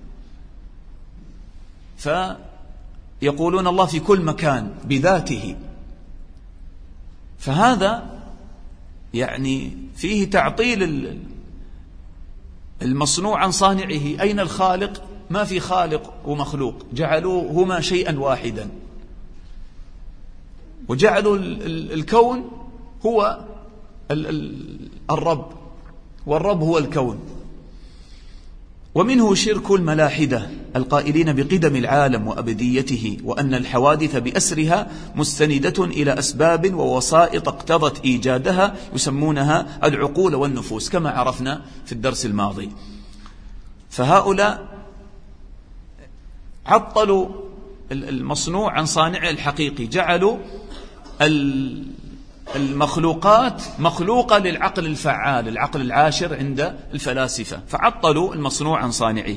فيقولون الله في كل مكان بذاته، فهذا يعني فيه تعطيل المصنوع عن صانعه. أين الخالق؟ ما في خالق ومخلوق، جعلوا هما شيئا واحدا، وجعلوا الكون هو الرب، والرب هو الكون. ومنه شرك الملاحدة القائلين بقدم العالم وأبديته، وأن الحوادث بأسرها مستندة إلى أسباب ووسائط اقتضت إيجادها، يسمونها العقول والنفوس كما عرفنا في الدرس الماضي. فهؤلاء عطلوا المصنوع عن صانعه الحقيقي، جعلوا المخلوقات مخلوقة للعقل الفعال، العقل العاشر عند الفلاسفة، فعطلوا المصنوع عن صانعه.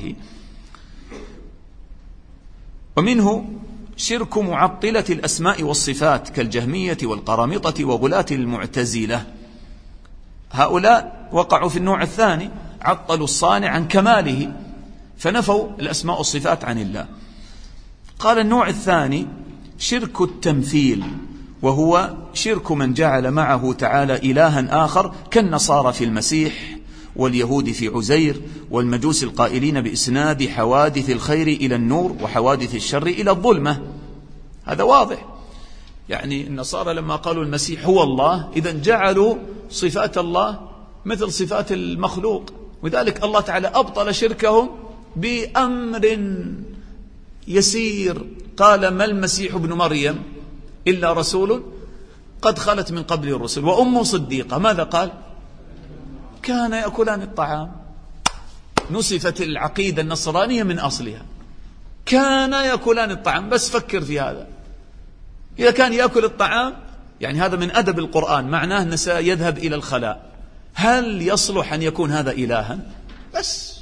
ومنه شرك معطلة الأسماء والصفات كالجهمية والقرامطة وغلاة المعتزلة، هؤلاء وقعوا في النوع الثاني، عطلوا الصانع عن كماله فنفوا الأسماء والصفات عن الله. قال: النوع الثاني شرك التمثيل، وهو شرك من جعل معه تعالى إلها آخر كالنصارى في المسيح، واليهود في عزير، والمجوس القائلين بإسناد حوادث الخير إلى النور وحوادث الشر إلى الظلمة. هذا واضح، يعني النصارى لما قالوا المسيح هو الله، إذن جعلوا صفات الله مثل صفات المخلوق، وذلك الله تعالى أبطل شركهم بأمر يسير. قال: ما المسيح ابن مريم إلا رسول قد خلت من قبل الرسل وأمه صديقة. ماذا قال؟ كان يأكلان الطعام. نسفت العقيدة النصرانية من أصلها، كان يأكلان الطعام. بس فكر في هذا، إذا كان يأكل الطعام يعني هذا من أدب القرآن، معناه أنه سيذهب إلى الخلاء، هل يصلح أن يكون هذا إلها؟ بس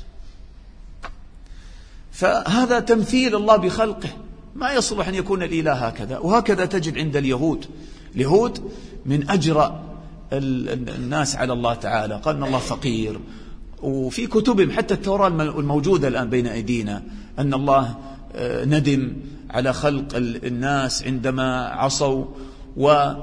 فهذا تمثيل الله بخلقه، ما يصلح أن يكون الإله هكذا. وهكذا تجد عند اليهود، اليهود من أجرأ الناس على الله تعالى، قال أن الله فقير، وفي كتبهم حتى التوراة الموجودة الآن بين أيدينا أن الله ندم على خلق الناس عندما عصوا، و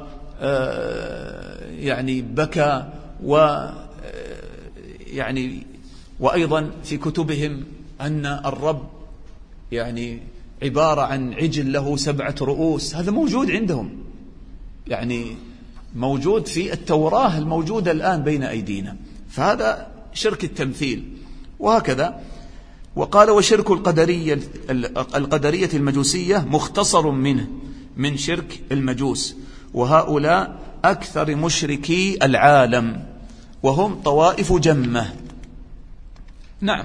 يعني بكى، و يعني وأيضا في كتبهم أن الرب يعني عبارة عن عجل له سبعة رؤوس. هذا موجود عندهم، يعني موجود في التوراة الموجودة الآن بين أيدينا، فهذا شرك التمثيل. وهكذا وقال: وشرك القدرية القدرية المجوسية مختصر منه من شرك المجوس، وهؤلاء أكثر مشركي العالم، وهم طوائف جمة. نعم،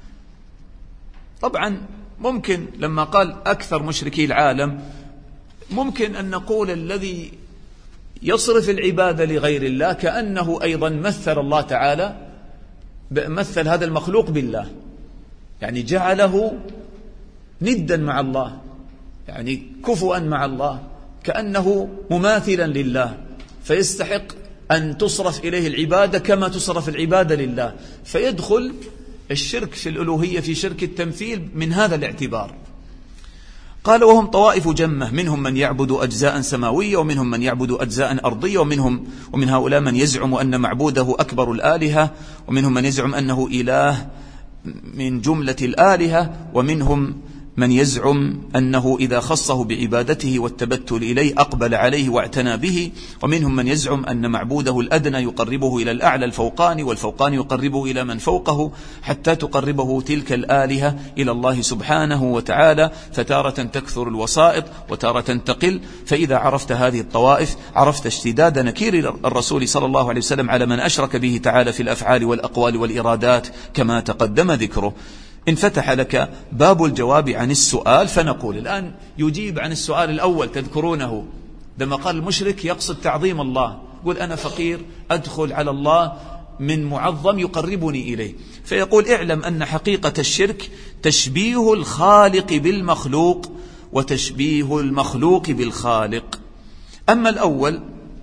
طبعا ممكن لما قال أكثر مشركي العالم ممكن أن نقول الذي يصرف العبادة لغير الله كأنه أيضا مثل الله تعالى، مثل هذا المخلوق بالله، يعني جعله ندا مع الله، يعني كفوا مع الله، كأنه مماثلا لله، فيستحق أن تصرف إليه العبادة كما تصرف العبادة لله، فيدخل الشرك في الألوهية في شرك التمثيل من هذا الاعتبار. قال وهم طوائف جمة، منهم من يعبد أجزاء سماوية، ومنهم من يعبد أجزاء أرضية، ومنهم ومن هؤلاء من يزعم أن معبوده أكبر الآلهة، ومنهم من يزعم أنه إله من جملة الآلهة، ومنهم من يزعم أنه إذا خصه بعبادته والتبتل إليه أقبل عليه واعتنى به، ومنهم من يزعم أن معبوده الأدنى يقربه إلى الأعلى الفوقاني، والفوقاني يقربه إلى من فوقه حتى تقربه تلك الآلهة إلى الله سبحانه وتعالى، فتارة تكثر الوسائط وتارة تقل. فإذا عرفت هذه الطوائف عرفت اشتداد نكير الرسول صلى الله عليه وسلم على من أشرك به تعالى في الأفعال والأقوال والإرادات كما تقدم ذكره. انفتح لك باب الجواب عن السؤال، فنقول الآن يجيب عن السؤال الأول تذكرونه، لما قال المشرك يقصد تعظيم الله، يقول أنا فقير أدخل على الله من معظم يقربني إليه، فيقول اعلم أن حقيقة الشرك تشبيه الخالق بالمخلوق وتشبيه المخلوق بالخالق. أما الأول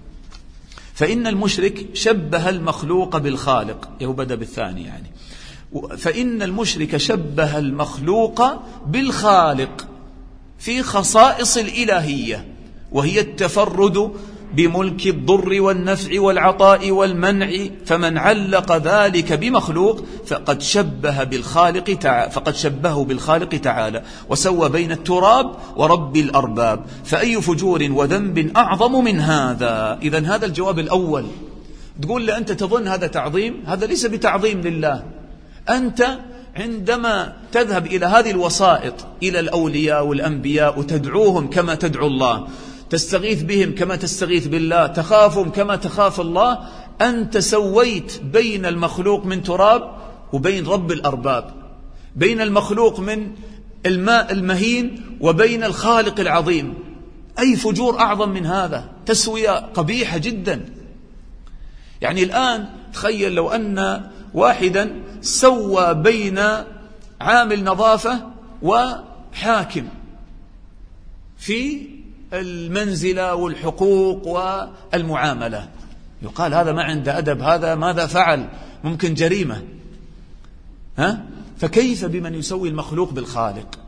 فإن المشرك شبه المخلوق بالخالق، يهو بدأ بالثاني يعني، فإن المشرك شبه المخلوق بالخالق في خصائص الإلهية، وهي التفرد بملك الضر والنفع والعطاء والمنع، فمن علق ذلك بمخلوق فقد شبه بالخالق تعالى فقد شبهه بالخالق تعالى وسوى بين التراب ورب الأرباب، فأي فجور وذنب أعظم من هذا؟ إذن هذا الجواب الأول. تقول لي أنت تظن هذا تعظيم؟ هذا ليس بتعظيم لله. أنت عندما تذهب إلى هذه الوسائط، إلى الأولياء والأنبياء، وتدعوهم كما تدعو الله، تستغيث بهم كما تستغيث بالله، تخافهم كما تخاف الله، أنت سويت بين المخلوق من تراب وبين رب الأرباب، بين المخلوق من الماء المهين وبين الخالق العظيم. أي فجور أعظم من هذا؟ تسوية قبيحة جدا. يعني الآن تخيل لو أن واحدا سوى بين عامل نظافة وحاكم في المنزلة والحقوق والمعاملة، يقال هذا ما عنده أدب، هذا ماذا فعل؟ ممكن جريمة. ها؟ فكيف بمن يسوي المخلوق بالخالق؟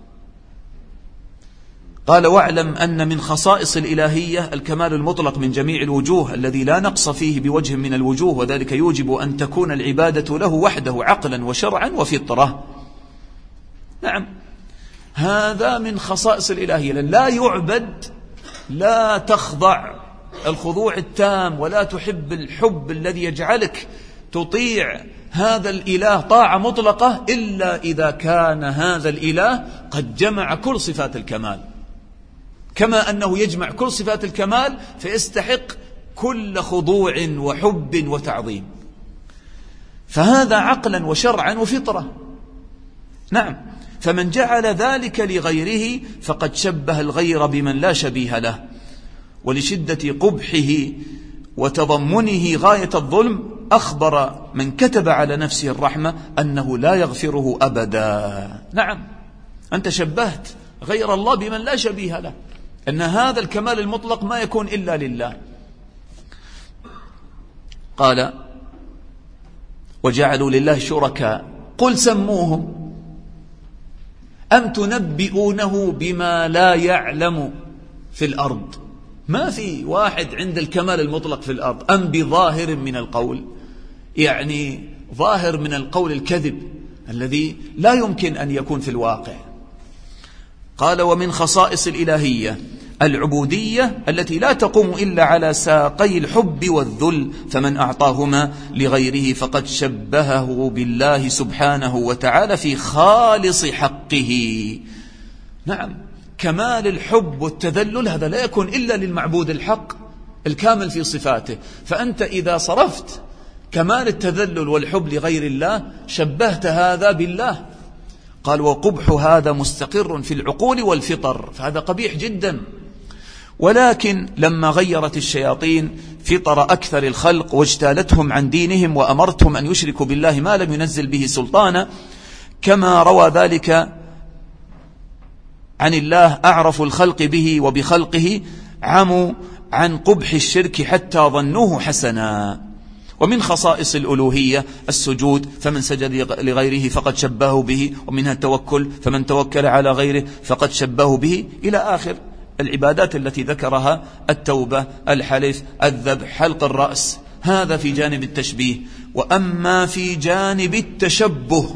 قال واعلم أن من خصائص الإلهية الكمال المطلق من جميع الوجوه الذي لا نقص فيه بوجه من الوجوه، وذلك يوجب أن تكون العبادة له وحده عقلا وشرعا وفطرة. نعم، هذا من خصائص الإلهية، لأن لا يعبد، لا تخضع الخضوع التام ولا تحب الحب الذي يجعلك تطيع هذا الإله طاعة مطلقة إلا إذا كان هذا الإله قد جمع كل صفات الكمال، كما أنه يجمع كل صفات الكمال فيستحق كل خضوع وحب وتعظيم. فهذا عقلا وشرعا وفطرة. نعم، فمن جعل ذلك لغيره فقد شبه الغير بمن لا شبيه له، ولشدة قبحه وتضمنه غاية الظلم أخبر من كتب على نفسه الرحمة أنه لا يغفره أبدا. نعم، أنت شبهت غير الله بمن لا شبيه له، أن هذا الكمال المطلق ما يكون إلا لله. قال وجعلوا لله شركاء قل سموهم أم تنبئونه بما لا يعلم في الأرض. ما في واحد عند الكمال المطلق في الأرض. أم بظاهر من القول، يعني ظاهر من القول الكذب الذي لا يمكن أن يكون في الواقع. قال ومن خصائص الإلهية العبودية التي لا تقوم إلا على ساقي الحب والذل، فمن أعطاهما لغيره فقد شبهه بالله سبحانه وتعالى في خالص حقه. نعم، كمال الحب والتذلل هذا لا يكون إلا للمعبود الحق الكامل في صفاته. فأنت إذا صرفت كمال التذلل والحب لغير الله شبهت هذا بالله. قال وقبح هذا مستقر في العقول والفطر، فهذا قبيح جدا. ولكن لما غيرت الشياطين فطر أكثر الخلق واجتالتهم عن دينهم وأمرتهم أن يشركوا بالله ما لم ينزل به سلطانا، كما روى ذلك عن الله أعرف الخلق به وبخلقه عموا عن قبح الشرك حتى ظنوه حسنا. ومن خصائص الألوهية السجود، فمن سجد لغيره فقد شبهه به، ومنها التوكل، فمن توكل على غيره فقد شبهه به، إلى آخر العبادات التي ذكرها، التوبة، الحلف، الذبح، حلق الرأس. هذا في جانب التشبيه. وأما في جانب التشبه،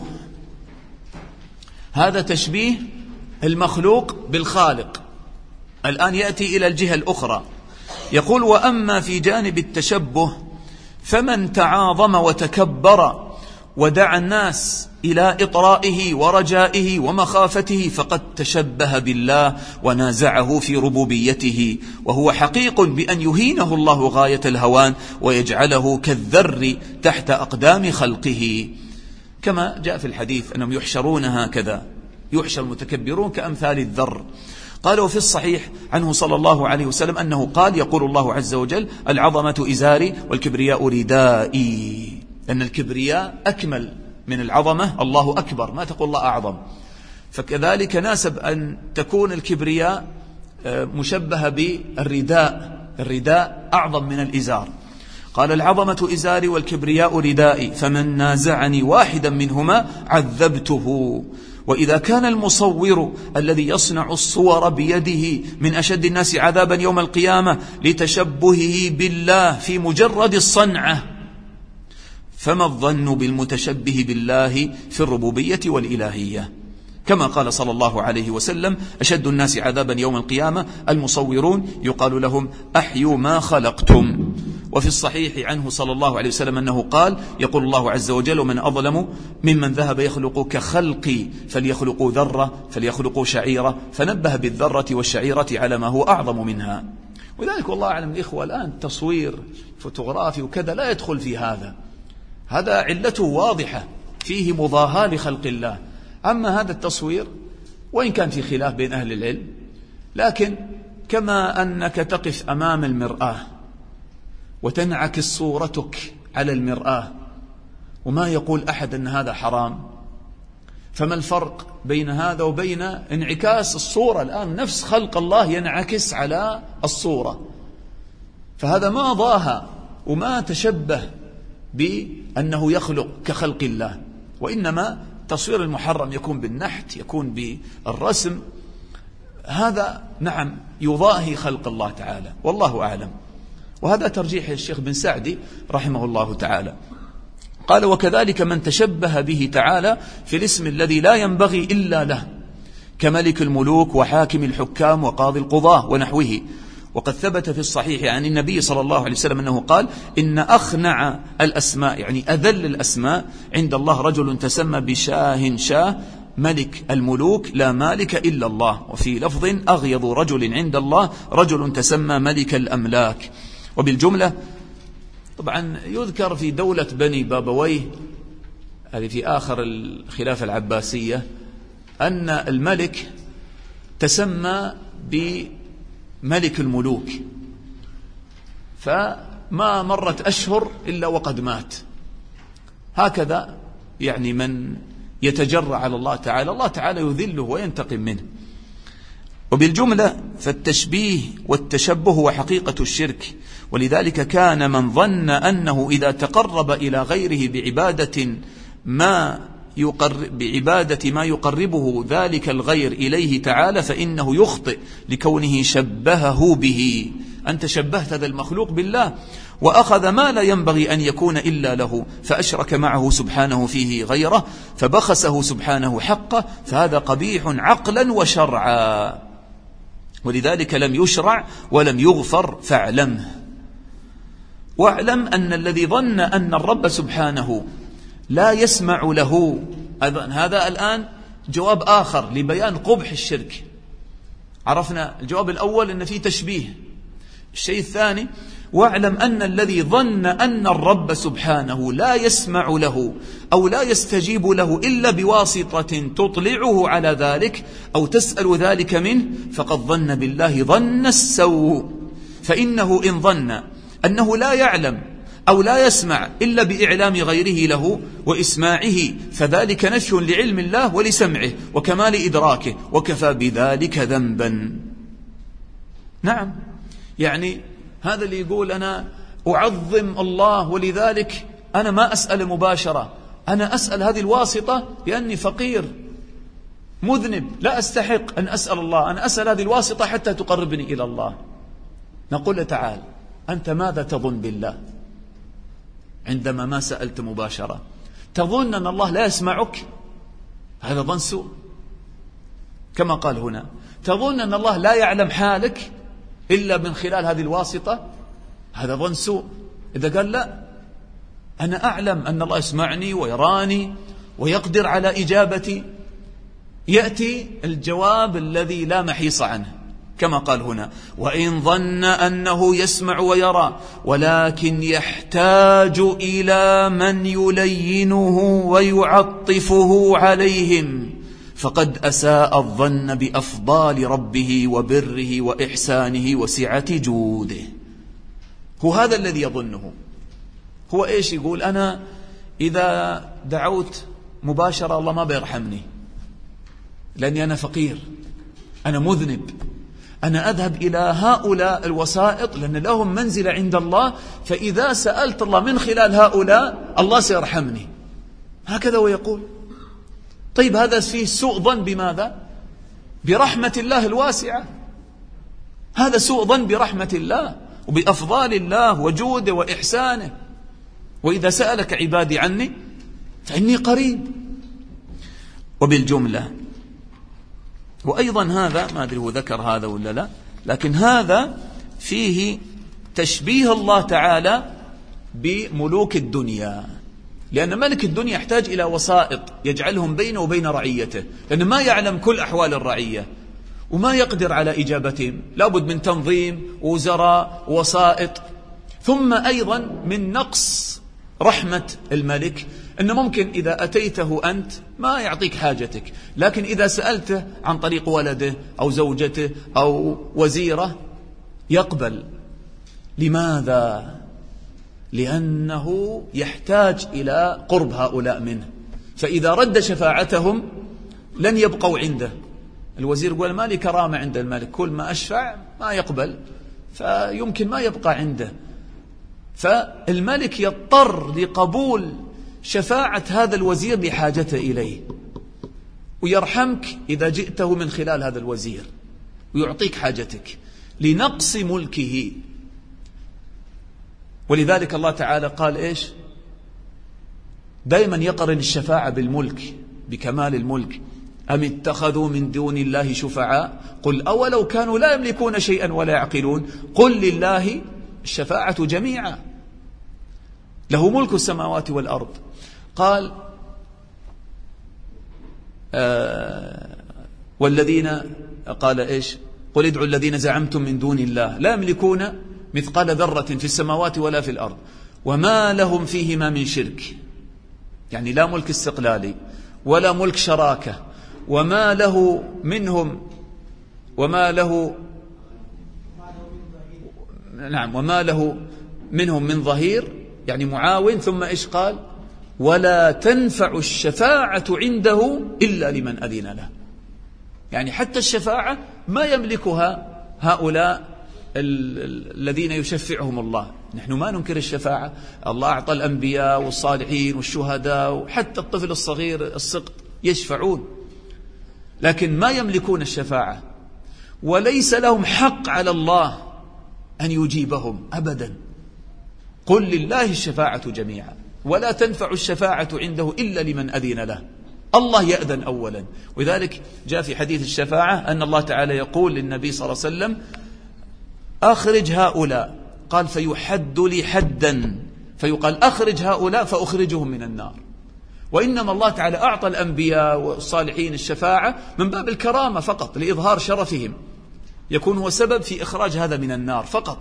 هذا تشبيه المخلوق بالخالق. الآن يأتي إلى الجهة الأخرى، يقول: وأما في جانب التشبه فمن تعاظم وتكبر ودعا الناس إلى إطرائه ورجائه ومخافته فقد تشبه بالله ونازعه في ربوبيته، وهو حقيق بأن يهينه الله غاية الهوان ويجعله كالذر تحت أقدام خلقه، كما جاء في الحديث أنهم يحشرون هكذا، يحشر المتكبرون كأمثال الذر. قالوا في الصحيح عنه صلى الله عليه وسلم أنه قال: يقول الله عز وجل: العظمة إزاري والكبرياء ردائي، لأن الكبرياء أكمل من العظمة، الله أكبر، ما تقول الله أعظم. فكذلك ناسب أن تكون الكبرياء مشبهة بالرداء، الرداء أعظم من الإزار. قال: العظمة إزاري والكبرياء ردائي، فمن نازعني واحدا منهما عذبته. وإذا كان المصور الذي يصنع الصور بيده من أشد الناس عذابا يوم القيامة لتشبهه بالله في مجرد الصنعة، فما الظن بالمتشبه بالله في الربوبية والإلهية؟ كما قال صلى الله عليه وسلم: أشد الناس عذابا يوم القيامة المصورون، يقال لهم: أحيوا ما خلقتم. وفي الصحيح عنه صلى الله عليه وسلم أنه قال: يقول الله عز وجل: ومن أظلم ممن ذهب يخلق كخلقي، فليخلقوا ذرة فليخلقوا شعيرة، فنبه بالذرة والشعيرة على ما هو أعظم منها. ولذلك والله أعلم الإخوة الآن تصوير فوتوغرافي وكذا لا يدخل في هذا، هذا علته واضحة، فيه مضاهاة لخلق الله. أما هذا التصوير وإن كان في خلاف بين أهل العلم، لكن كما أنك تقف أمام المرآة وتنعكس صورتك على المرآة وما يقول أحد أن هذا حرام، فما الفرق بين هذا وبين انعكاس الصورة؟ الآن نفس خلق الله ينعكس على الصورة، فهذا ما ضاهى وما تشبه بأنه يخلق كخلق الله، وإنما تصوير المحرم يكون بالنحت، يكون بالرسم، هذا نعم يضاهي خلق الله تعالى، والله أعلم. وهذا ترجيح الشيخ بن سعدي رحمه الله تعالى. قال: وكذلك من تشبه به تعالى في الاسم الذي لا ينبغي إلا له، كملك الملوك وحاكم الحكام وقاضي القضاة ونحوه. وقد ثبت في الصحيح عن النبي صلى الله عليه وسلم أنه قال: إن أخنع الأسماء، يعني أذل الأسماء، عند الله رجل تسمى بشاه شاه ملك الملوك لا مالك إلا الله. وفي لفظ: أغيض رجل عند الله رجل تسمى ملك الأملاك. وبالجملة طبعا يذكر في دولة بني بابويه، هذه في آخر الخلافة العباسية، أن الملك تسمى بملك الملوك، فما مرت أشهر إلا وقد مات. هكذا يعني من يتجرع على الله تعالى، الله تعالى يذله وينتقم منه. وبالجملة فالتشبيه والتشبه هو حقيقة الشرك، ولذلك كان من ظن أنه إذا تقرب إلى غيره بعبادة ما يقرب بعبادة ما يقربه ذلك الغير إليه تعالى فإنه يخطئ لكونه شبهه به. أنت شبهت ذا المخلوق بالله وأخذ ما لا ينبغي أن يكون إلا له، فأشرك معه سبحانه فيه غيره، فبخسه سبحانه حقه، فهذا قبيح عقلا وشرعا، ولذلك لم يشرع ولم يغفر فاعلمه. واعلم أن الذي ظن أن الرب سبحانه لا يسمع له، هذا الآن جواب آخر لبيان قبح الشرك. عرفنا الجواب الأول أن فيه تشبيه. الشيء الثاني: واعلم أن الذي ظن أن الرب سبحانه لا يسمع له أو لا يستجيب له إلا بواسطة تطلعه على ذلك أو تسأل ذلك منه فقد ظن بالله ظن السوء. فإنه إن ظن أنه لا يعلم أو لا يسمع إلا بإعلام غيره له وإسماعه فذلك نفي لعلم الله ولسمعه وكمال إدراكه وكفى بذلك ذنبا. نعم، يعني هذا اللي يقول أنا أعظم الله ولذلك أنا ما أسأل مباشرة، أنا أسأل هذه الواسطة لأني فقير مذنب لا أستحق أن أسأل الله، أنا أسأل هذه الواسطة حتى تقربني إلى الله. نقول له تعال، أنت ماذا تظن بالله عندما ما سألت مباشرة؟ تظن أن الله لا يسمعك؟ هذا ظن سوء. كما قال هنا، تظن أن الله لا يعلم حالك إلا من خلال هذه الواسطة؟ هذا ظن سوء. إذا قال لا، أنا أعلم أن الله يسمعني ويراني ويقدر على إجابتي، يأتي الجواب الذي لا محيص عنه كما قال هنا: وإن ظن أنه يسمع ويرى ولكن يحتاج إلى من يلينه ويعطفه عليهم فقد أساء الظن بأفضال ربه وبره وإحسانه وسعة جوده. هو هذا الذي يظنه. هو إيش يقول؟ أنا إذا دعوت مباشرة الله ما بيرحمني لأني أنا فقير، أنا مذنب، أنا أذهب إلى هؤلاء الوسائط لأن لهم منزلة عند الله، فإذا سألت الله من خلال هؤلاء الله سيرحمني. هكذا هو يقول. طيب هذا فيه سوء ظن بماذا؟ برحمة الله الواسعة. هذا سوء ظن برحمة الله وبأفضال الله وجوده وإحسانه. وإذا سألك عبادي عني فإني قريب. وبالجملة، وأيضا هذا ما أدري هو ذكر هذا ولا لا، لكن هذا فيه تشبيه الله تعالى بملوك الدنيا، لأن ملك الدنيا يحتاج إلى وسائط يجعلهم بينه وبين رعيته، لأنه ما يعلم كل أحوال الرعية وما يقدر على إجابتهم، لابد من تنظيم وزراء ووسائط. ثم أيضا من نقص رحمة الملك أنه ممكن إذا أتيته أنت ما يعطيك حاجتك، لكن إذا سألته عن طريق ولده أو زوجته أو وزيره يقبل. لماذا؟ لأنه يحتاج إلى قرب هؤلاء منه، فإذا رد شفاعتهم لن يبقوا عنده. الوزير يقول ما لي كرامة عند الملك، كل ما أشفع ما يقبل فيمكن ما يبقى عنده، فالملك يضطر لقبول شفاعة هذا الوزير لحاجته إليه، ويرحمك إذا جئته من خلال هذا الوزير ويعطيك حاجتك لنقص ملكه. ولذلك الله تعالى قال إيش؟ دائما يقرن الشفاعة بالملك، بكمال الملك. أم اتخذوا من دون الله شفعاء قل أولو كانوا لا يملكون شيئا ولا يعقلون قل لله الشفاعة جميعا له ملك السماوات والأرض. قال آه والذين قال إيش؟ قل ادعوا الذين زعمتم من دون الله لا يملكون مثقال ذرة في السماوات ولا في الأرض وما لهم فيهما من شرك. يعني لا ملك استقلالي ولا ملك شراكة، وما له منهم وما له نعم وما له منهم من ظهير، يعني معاون. ثم إيش قال؟ ولا تنفع الشفاعة عنده إلا لمن أذن له. يعني حتى الشفاعة ما يملكها هؤلاء الذين يشفعهم الله. نحن ما ننكر الشفاعة، الله أعطى الأنبياء والصالحين والشهداء وحتى الطفل الصغير السقط يشفعون، لكن ما يملكون الشفاعة وليس لهم حق على الله أن يجيبهم أبدا. قل لله الشفاعة جميعا ولا تنفع الشفاعة عنده إلا لمن أذن له. الله يأذن أولا، وذلك جاء في حديث الشفاعة أن الله تعالى يقول للنبي صلى الله عليه وسلم أخرج هؤلاء، قال فيحد لي حدا، فيقال أخرج هؤلاء فأخرجهم من النار. وإنما الله تعالى أعطى الأنبياء والصالحين الشفاعة من باب الكرامة فقط، لإظهار شرفهم، يكون هو سبب في إخراج هذا من النار فقط،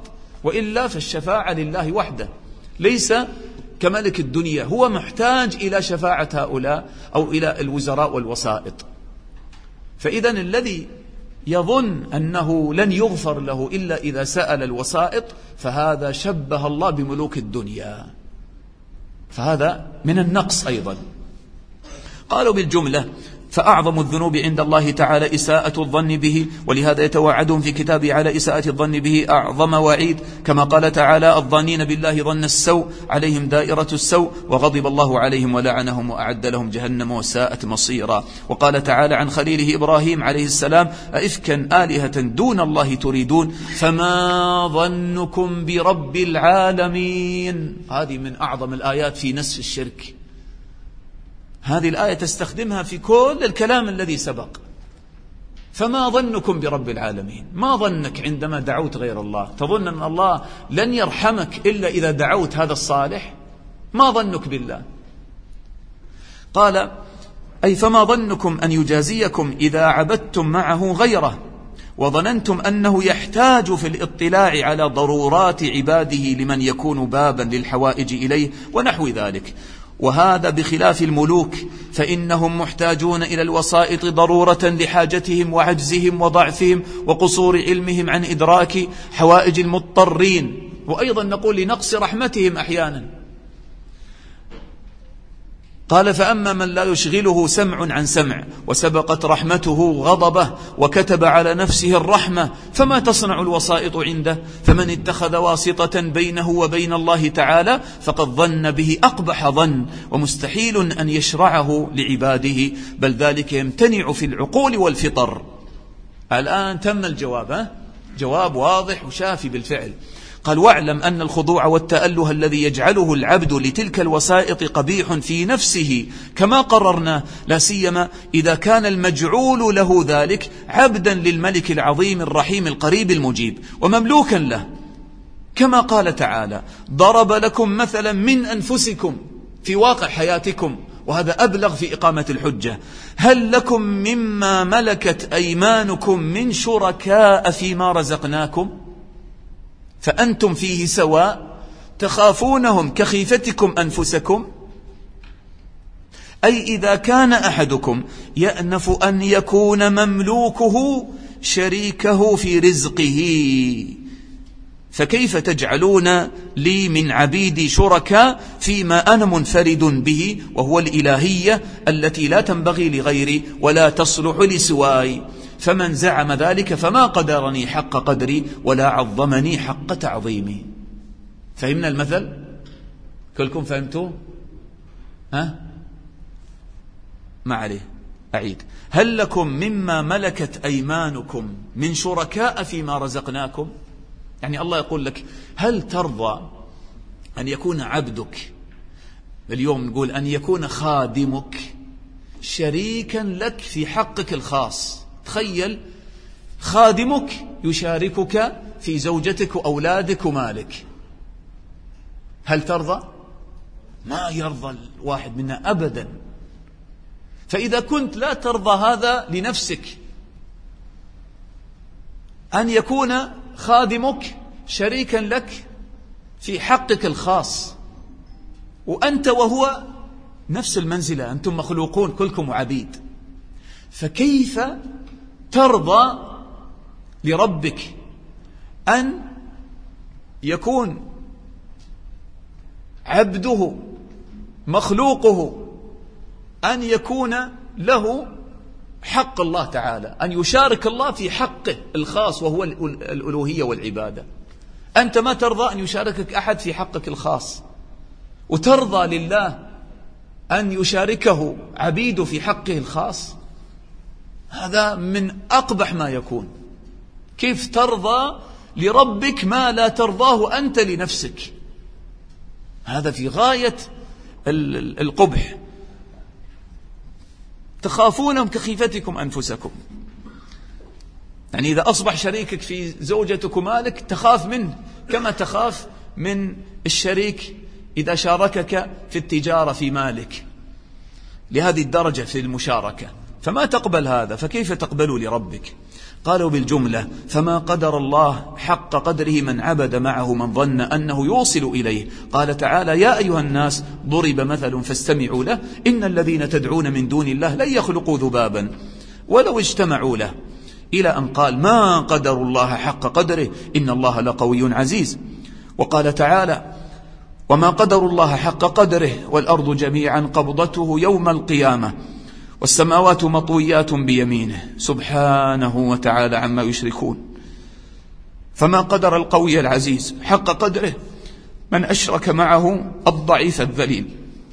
وإلا فالشفاعة لله وحده، ليس كملك الدنيا، هو محتاج إلى شفاعة هؤلاء أو إلى الوزراء والوسائط. فإذا الذي يظن أنه لن يغفر له إلا إذا سأل الوسائط فهذا شبه الله بملوك الدنيا، فهذا من النقص أيضا. قالوا بالجملة: فأعظم الذنوب عند الله تعالى إساءة الظن به، ولهذا يتوعدهم في كتابه على إساءة الظن به أعظم وعيد، كما قال تعالى: الظانين بالله ظن السوء عليهم دائرة السوء وغضب الله عليهم ولعنهم وأعد لهم جهنم وساءت مصيرا. وقال تعالى عن خليله إبراهيم عليه السلام: أئفكا آلهة دون الله تريدون فما ظنكم برب العالمين. هذه من أعظم الآيات في نسف الشرك، هذه الآية تستخدمها في كل الكلام الذي سبق. فما ظنكم برب العالمين، ما ظنك عندما دعوت غير الله؟ تظن أن الله لن يرحمك إلا إذا دعوت هذا الصالح؟ ما ظنك بالله؟ قال: أي فما ظنكم أن يجازيكم إذا عبدتم معه غيره وظننتم أنه يحتاج في الاطلاع على ضرورات عباده لمن يكون بابا للحوائج إليه ونحو ذلك. وهذا بخلاف الملوك، فإنهم محتاجون إلى الوسائط ضرورة لحاجتهم وعجزهم وضعفهم وقصور علمهم عن إدراك حوائج المضطرين، وأيضا نقول لنقص رحمتهم أحيانا. قال: فأما من لا يشغله سمع عن سمع وسبقت رحمته غضبه وكتب على نفسه الرحمة فما تصنع الوسائط عنده؟ فمن اتخذ واسطة بينه وبين الله تعالى فقد ظن به أقبح ظن، ومستحيل أن يشرعه لعباده، بل ذلك يمتنع في العقول والفطر. الآن تم الجواب، ها؟ جواب واضح وشافي بالفعل. قال: واعلم أن الخضوع والتأله الذي يجعله العبد لتلك الوسائط قبيح في نفسه كما قررنا، لا سيما إذا كان المجعول له ذلك عبدا للملك العظيم الرحيم القريب المجيب ومملوكا له، كما قال تعالى: ضرب لكم مثلا من أنفسكم في واقع حياتكم، وهذا أبلغ في إقامة الحجة. هل لكم مما ملكت أيمانكم من شركاء فيما رزقناكم فأنتم فيه سواء تخافونهم كخيفتكم أنفسكم؟ أي إذا كان أحدكم يأنف أن يكون مملوكه شريكه في رزقه، فكيف تجعلون لي من عبيدي شركاء فيما أنا منفرد به، وهو الإلهية التي لا تنبغي لغيري ولا تصلح لسواي؟ فمن زعم ذلك فما قدرني حق قدري ولا عظمني حق تعظيمي. فهمنا المثل؟ كلكم فهمتوا؟ ها؟ ما عليه، أعيد: هل لكم مما ملكت أيمانكم من شركاء فيما رزقناكم؟ يعني الله يقول لك: هل ترضى أن يكون عبدك، اليوم نقول أن يكون خادمك شريكا لك في حقك الخاص؟ تخيل خادمك يشاركك في زوجتك وأولادك ومالك، هل ترضى؟ ما يرضى الواحد منا أبدا. فإذا كنت لا ترضى هذا لنفسك، أن يكون خادمك شريكا لك في حقك الخاص، وأنت وهو نفس المنزلة، أنتم مخلوقون كلكم عبيد، فكيف ترضى لربك أن يكون عبده مخلوقه أن يكون له حق الله تعالى، أن يشارك الله في حقه الخاص وهو الألوهية والعبادة؟ أنت ما ترضى أن يشاركك أحد في حقك الخاص، وترضى لله أن يشاركه عبيده في حقه الخاص؟ هذا من أقبح ما يكون. كيف ترضى لربك ما لا ترضاه أنت لنفسك؟ هذا في غاية القبح. تخافونهم كخيفتكم أنفسكم، يعني إذا أصبح شريكك في زوجتك ومالك تخاف منه كما تخاف من الشريك إذا شاركك في التجارة في مالك، لهذه الدرجة في المشاركة. فما تقبل هذا، فكيف تقبل لربك؟ قالوا بالجملة: فما قدر الله حق قدره من عبد معه من ظن أنه يوصل إليه. قال تعالى: يا أيها الناس ضرب مثل فاستمعوا له إن الذين تدعون من دون الله لن يخلقوا ذبابا ولو اجتمعوا له، إلى أن قال: ما قدر الله حق قدره إن الله لقوي عزيز. وقال تعالى: وما قدر الله حق قدره والأرض جميعا قبضته يوم القيامة والسماوات مطويات بيمينه سبحانه وتعالى عما يشركون. فما قدر القوي العزيز حق قدره من أشرك معه الضعيف الذليل.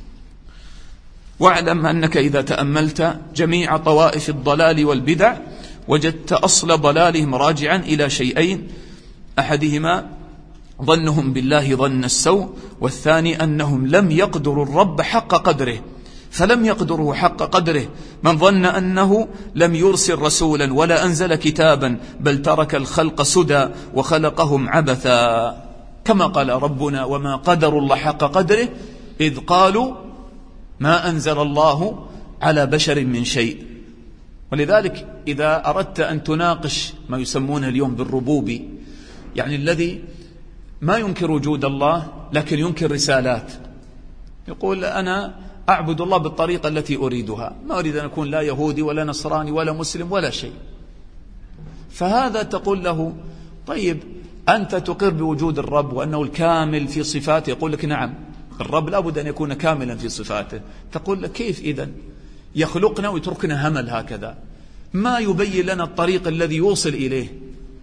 واعلم أنك إذا تأملت جميع طوائف الضلال والبدع وجدت أصل ضلالهم راجعا إلى شيئين: أحدهما ظنهم بالله ظن السوء، والثاني أنهم لم يقدروا الرب حق قدره، فلم يقدره حق قدره من ظن أنه لم يرسل رسولا ولا أنزل كتابا بل ترك الخلق سدى وخلقهم عبثا، كما قال ربنا: وما قدر الله حق قدره إذ قالوا ما أنزل الله على بشر من شيء. ولذلك إذا أردت أن تناقش ما يسمونه اليوم بالربوبي، يعني الذي ما ينكر وجود الله لكن ينكر رسالات، يقول: أنا أعبد الله بالطريقة التي أريدها، ما أريد أن أكون لا يهودي ولا نصراني ولا مسلم ولا شيء. فهذا تقول له: طيب أنت تقر بوجود الرب وأنه الكامل في صفاته؟ يقول لك: نعم، الرب لابد أن يكون كاملا في صفاته. تقول لك: كيف إذن يخلقنا ويتركنا همل هكذا، ما يبين لنا الطريق الذي يوصل إليه؟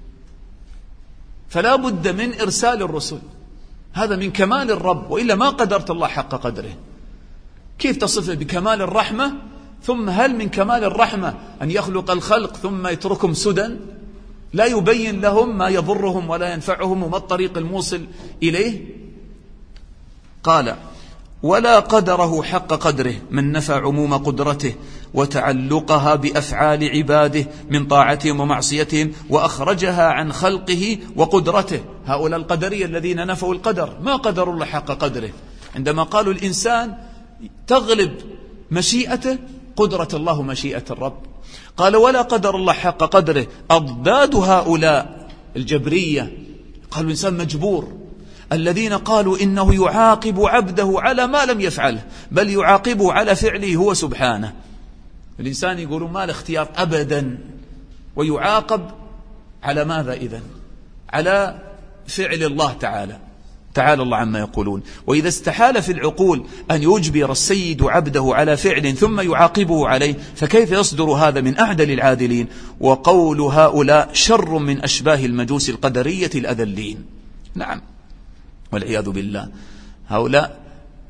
فلا بد من إرسال الرسل، هذا من كمال الرب، وإلا ما قدرت الله حق قدره. كيف تصفه بكمال الرحمة، ثم هل من كمال الرحمة أن يخلق الخلق ثم يتركهم سدى لا يبين لهم ما يضرهم ولا ينفعهم وما الطريق الموصل إليه؟ قال: ولا قدره حق قدره من نفى عموم قدرته وتعلقها بأفعال عباده من طاعتهم ومعصيتهم وأخرجها عن خلقه وقدرته. هؤلاء القدرية الذين نفوا القدر ما قدروا الله حق قدره، عندما قالوا الإنسان تغلب مشيئته قدرة الله مشيئة الرب. قال: ولا قدر الله حق قدره أضداد هؤلاء الجبرية، قالوا الإنسان مجبور، الذين قالوا إنه يعاقب عبده على ما لم يفعله بل يعاقبه على فعله هو سبحانه. الإنسان يقولون ما له اختيار أبدا، ويعاقب على ماذا إذن؟ على فعل الله تعالى، تعالى الله عما يقولون. وإذا استحال في العقول أن يجبر السيد عبده على فعل ثم يعاقبه عليه، فكيف يصدر هذا من أعدل العادلين؟ وقول هؤلاء شر من أشباه المجوس القدرية الأذلين. نعم والعياذ بالله. هؤلاء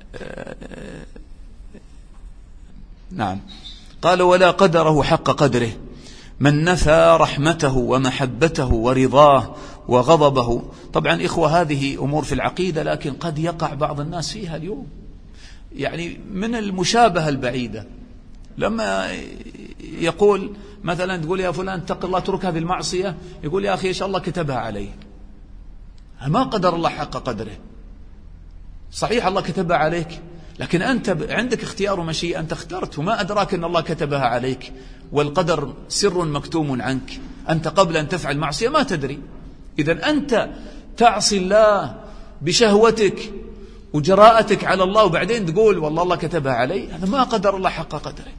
نعم. قال: ولا قدره حق قدره من نفى رحمته ومحبته ورضاه وغضبه. طبعا إخوة هذه أمور في العقيدة، لكن قد يقع بعض الناس فيها اليوم، يعني من المشابهة البعيدة. لما يقول مثلا تقول يا فلان اتق الله اترك هذه المعصية، يقول يا أخي إيش الله كتبها عليه، ما قدر الله حق قدره. صحيح الله كتبها عليك، لكن أنت عندك اختيار ومشيئة، أنت اخترت وما أدراك أن الله كتبها عليك، والقدر سر مكتوم عنك، أنت قبل أن تفعل معصية ما تدري. إذن أنت تعصي الله بشهوتك وجراءتك على الله وبعدين تقول والله الله كتبها علي، هذا ما قدر الله حق قدره.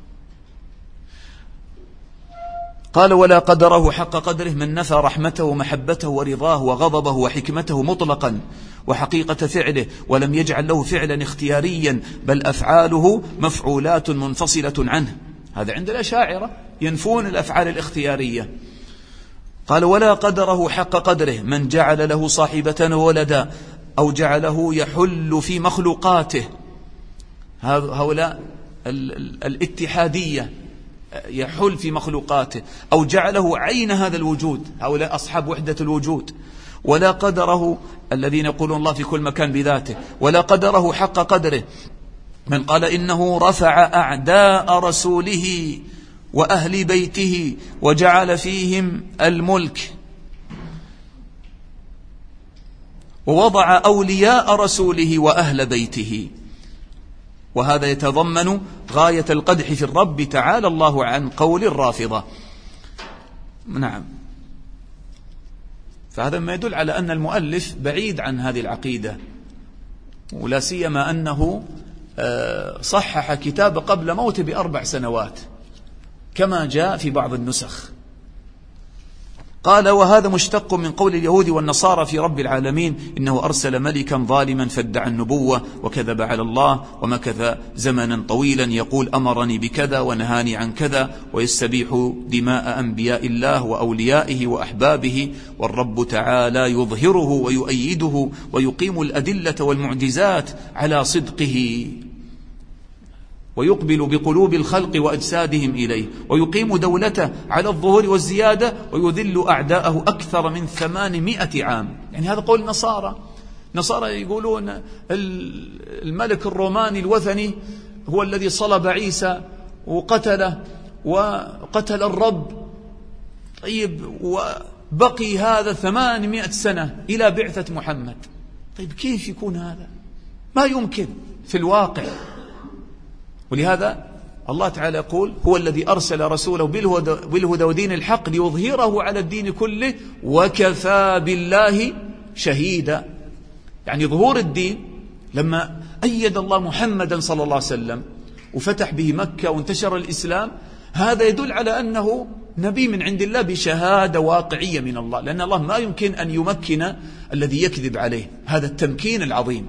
قال: ولا قدره حق قدره من نفى رحمته ومحبته ورضاه وغضبه وحكمته مطلقا وحقيقة فعله، ولم يجعل له فعلا اختياريا بل أفعاله مفعولات منفصلة عنه. هذا عند الأشاعرة ينفون الأفعال الاختيارية. قال: ولا قدره حق قدره من جعل له صاحبة ولدا أو جعله يحل في مخلوقاته. هؤلاء الاتحادية، يحل في مخلوقاته، أو جعله عين هذا الوجود، هؤلاء أصحاب وحدة الوجود. ولا قدره الذين يقولون الله في كل مكان بذاته. ولا قدره حق قدره من قال إنه رفع أعداء رسوله وأهل بيته وجعل فيهم الملك ووضع أولياء رسوله وأهل بيته. وهذا يتضمن غاية القدح في الرب تعالى الله عن قول الرافضة. نعم. فهذا ما يدل على أن المؤلف بعيد عن هذه العقيدة، ولا سيما أنه صحح كتابه قبل موته بأربع سنوات كما جاء في بعض النسخ. قال: وهذا مشتق من قول اليهود والنصارى في رب العالمين: إنه أرسل ملكا ظالما فادعى النبوة وكذب على الله ومكث زمنا طويلا يقول أمرني بكذا ونهاني عن كذا، ويستبيح دماء أنبياء الله وأوليائه وأحبابه، والرب تعالى يظهره ويؤيده ويقيم الأدلة والمعجزات على صدقه، ويقبل بقلوب الخلق وأجسادهم إليه، ويقيم دولته على الظهور والزيادة، ويذل أعداءه أكثر من ثمانمائة عام. يعني هذا قول النصارى. نصارى يقولون الملك الروماني الوثني هو الذي صلب عيسى وقتله وقتل الرب. طيب، وبقي هذا ثمانمائة سنة إلى بعثة محمد. طيب كيف يكون هذا؟ ما يمكن في الواقع. ولهذا الله تعالى يقول: هو الذي أرسل رسوله بالهدى ودين الحق ليظهره على الدين كله وكفى بالله شهيدا. يعني ظهور الدين لما أيد الله محمدا صلى الله عليه وسلم وفتح به مكة وانتشر الإسلام، هذا يدل على أنه نبي من عند الله بشهادة واقعية من الله، لأن الله ما يمكن أن يمكن الذي يكذب عليه، هذا التمكين العظيم.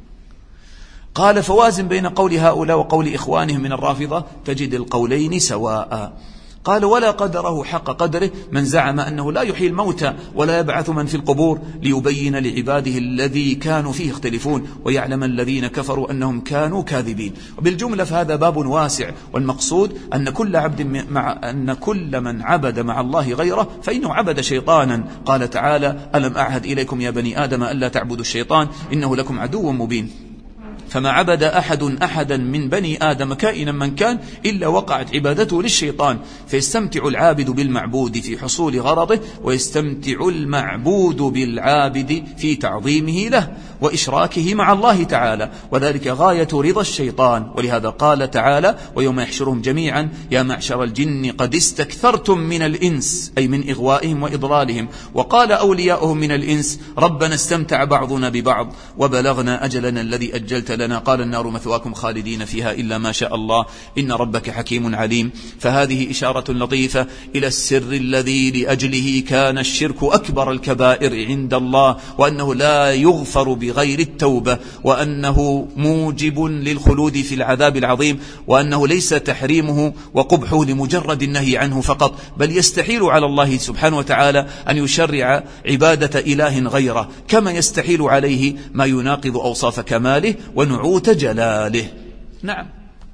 قال: فوازن بين قول هؤلاء وقول إخوانهم من الرافضة تجد القولين سواء. قال: ولا قدره حق قدره من زعم أنه لا يحيي الموتى ولا يبعث من في القبور ليبين لعباده الذي كانوا فيه يختلفون ويعلم الذين كفروا أنهم كانوا كاذبين. وبالجملة فهذا باب واسع، والمقصود أن كل عبد مع أن كل من عبد مع الله غيره فإنه عبد شيطانا. قال تعالى: ألم أعهد إليكم يا بني آدم ألا تعبدوا الشيطان إنه لكم عدو مبين. فما عبد أحد أحدا من بني آدم كائنا من كان إلا وقعت عبادته للشيطان، فيستمتع العابد بالمعبود في حصول غرضه، ويستمتع المعبود بالعابد في تعظيمه له وإشراكه مع الله تعالى، وذلك غاية رضا الشيطان. ولهذا قال تعالى: ويوم يحشرهم جميعا يا معشر الجن قد استكثرتم من الإنس، أي من إغوائهم وإضلالهم. وقال أولياؤهم من الإنس: ربنا استمتع بعضنا ببعض وبلغنا أجلنا الذي أجلت لنا، قال النار مثواكم خالدين فيها إلا ما شاء الله إن ربك حكيم عليم. فهذه إشارة لطيفة إلى السر الذي لأجله كان الشرك أكبر الكبائر عند الله، وأنه لا يغفر بغير التوبة، وأنه موجب للخلود في العذاب العظيم، وأنه ليس تحريمه وقبحه لمجرد النهي عنه فقط، بل يستحيل على الله سبحانه وتعالى أن يشرع عبادة إله غيره، كما يستحيل عليه ما يناقض أوصاف كماله ونعوت جلاله. نعم.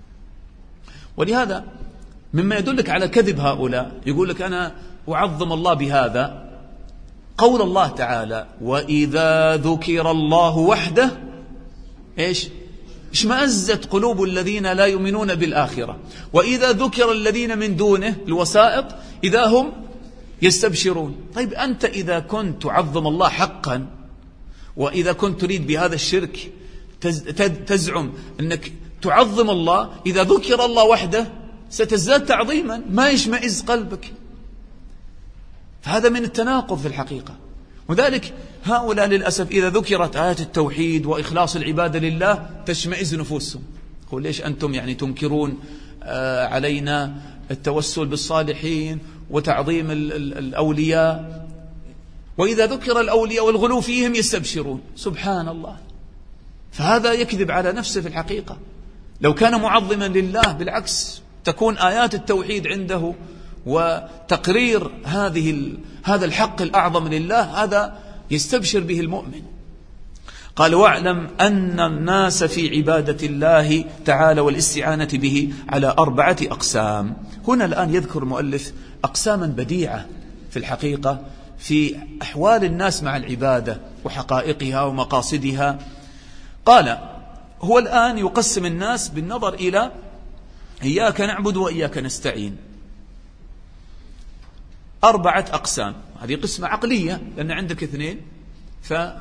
ولهذا مما يدلك على كذب هؤلاء، يقول لك أنا أعظم الله بهذا قول الله تعالى: وإذا ذكر الله وحده إيش اشمأزت قلوب الذين لا يؤمنون بالآخرة، وإذا ذكر الذين من دونه الوسائط إذا هم يستبشرون. طيب أنت إذا كنت تعظم الله حقا، وإذا كنت تريد بهذا الشرك تزعم أنك تعظم الله، إذا ذكر الله وحده ستزداد تعظيما، ما يشمئز قلبك. فهذا من التناقض في الحقيقة. وذلك هؤلاء للأسف إذا ذكرت آيات التوحيد وإخلاص العبادة لله تشمئز نفوسهم. يقول: ليش أنتم يعني تنكرون علينا التوسل بالصالحين وتعظيم الأولياء؟ وإذا ذكر الأولياء والغلو فيهم يستبشرون. سبحان الله. فهذا يكذب على نفسه في الحقيقة. لو كان معظما لله بالعكس تكون آيات التوحيد عنده وتقرير هذه هذا الحق الأعظم لله، هذا يستبشر به المؤمن. قال: واعلم أن الناس في عبادة الله تعالى والاستعانة به على أربعة أقسام. هنا الآن يذكر المؤلف أقساما بديعة في الحقيقة في أحوال الناس مع العبادة وحقائقها ومقاصدها. قال: هو الآن يقسم الناس بالنظر إلى إياك نعبد وإياك نستعين أربعة أقسام. هذه قسمة عقلية لأن عندك اثنين، فكما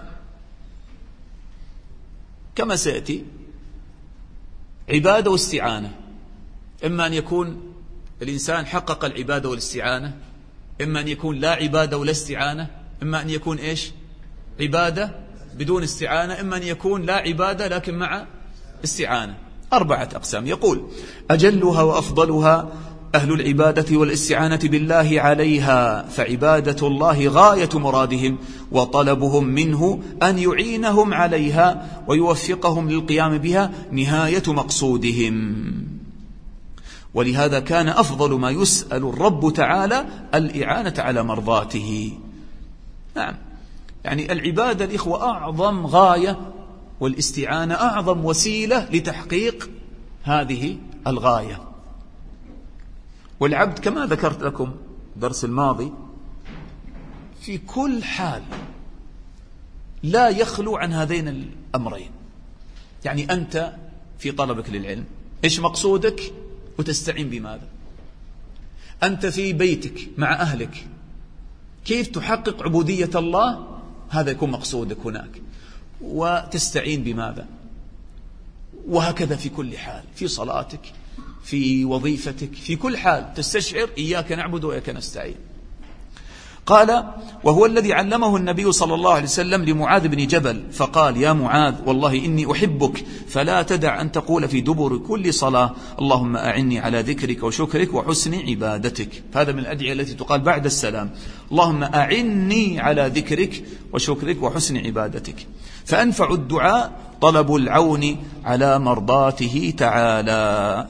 سيأتي عبادة واستعانة، إما أن يكون الإنسان حقق العبادة والاستعانة، إما أن يكون لا عبادة ولا استعانة، إما أن يكون إيش؟ عبادة بدون استعانة، إما أن يكون لا عبادة لكن مع استعانة. أربعة أقسام. يقول: أجلها وأفضلها أهل العبادة والاستعانة بالله عليها، فعبادة الله غاية مرادهم، وطلبهم منه أن يعينهم عليها ويوفقهم للقيام بها نهاية مقصودهم. ولهذا كان أفضل ما يسأل الرب تعالى الإعانة على مرضاته. نعم، يعني العبادة الإخوة أعظم غاية، والاستعانة أعظم وسيلة لتحقيق هذه الغاية. والعبد كما ذكرت لكم درس الماضي في كل حال لا يخلو عن هذين الأمرين. يعني أنت في طلبك للعلم إيش مقصودك وتستعين بماذا؟ أنت في بيتك مع أهلك كيف تحقق عبودية الله، هذا يكون مقصودك هناك، وتستعين بماذا؟ وهكذا في كل حال، في صلاتك، في وظيفتك، في كل حال تستشعر إياك نعبد وإياك نستعين. قال: وهو الذي علمه النبي صلى الله عليه وسلم لمعاذ بن جبل فقال: يا معاذ والله إني أحبك فلا تدع أن تقول في دبر كل صلاة اللهم أعني على ذكرك وشكرك وحسن عبادتك. هذا من الأدعية التي تقال بعد السلام: اللهم أعني على ذكرك وشكرك وحسن عبادتك. فأنفع الدعاء طلب العون على مرضاته تعالى.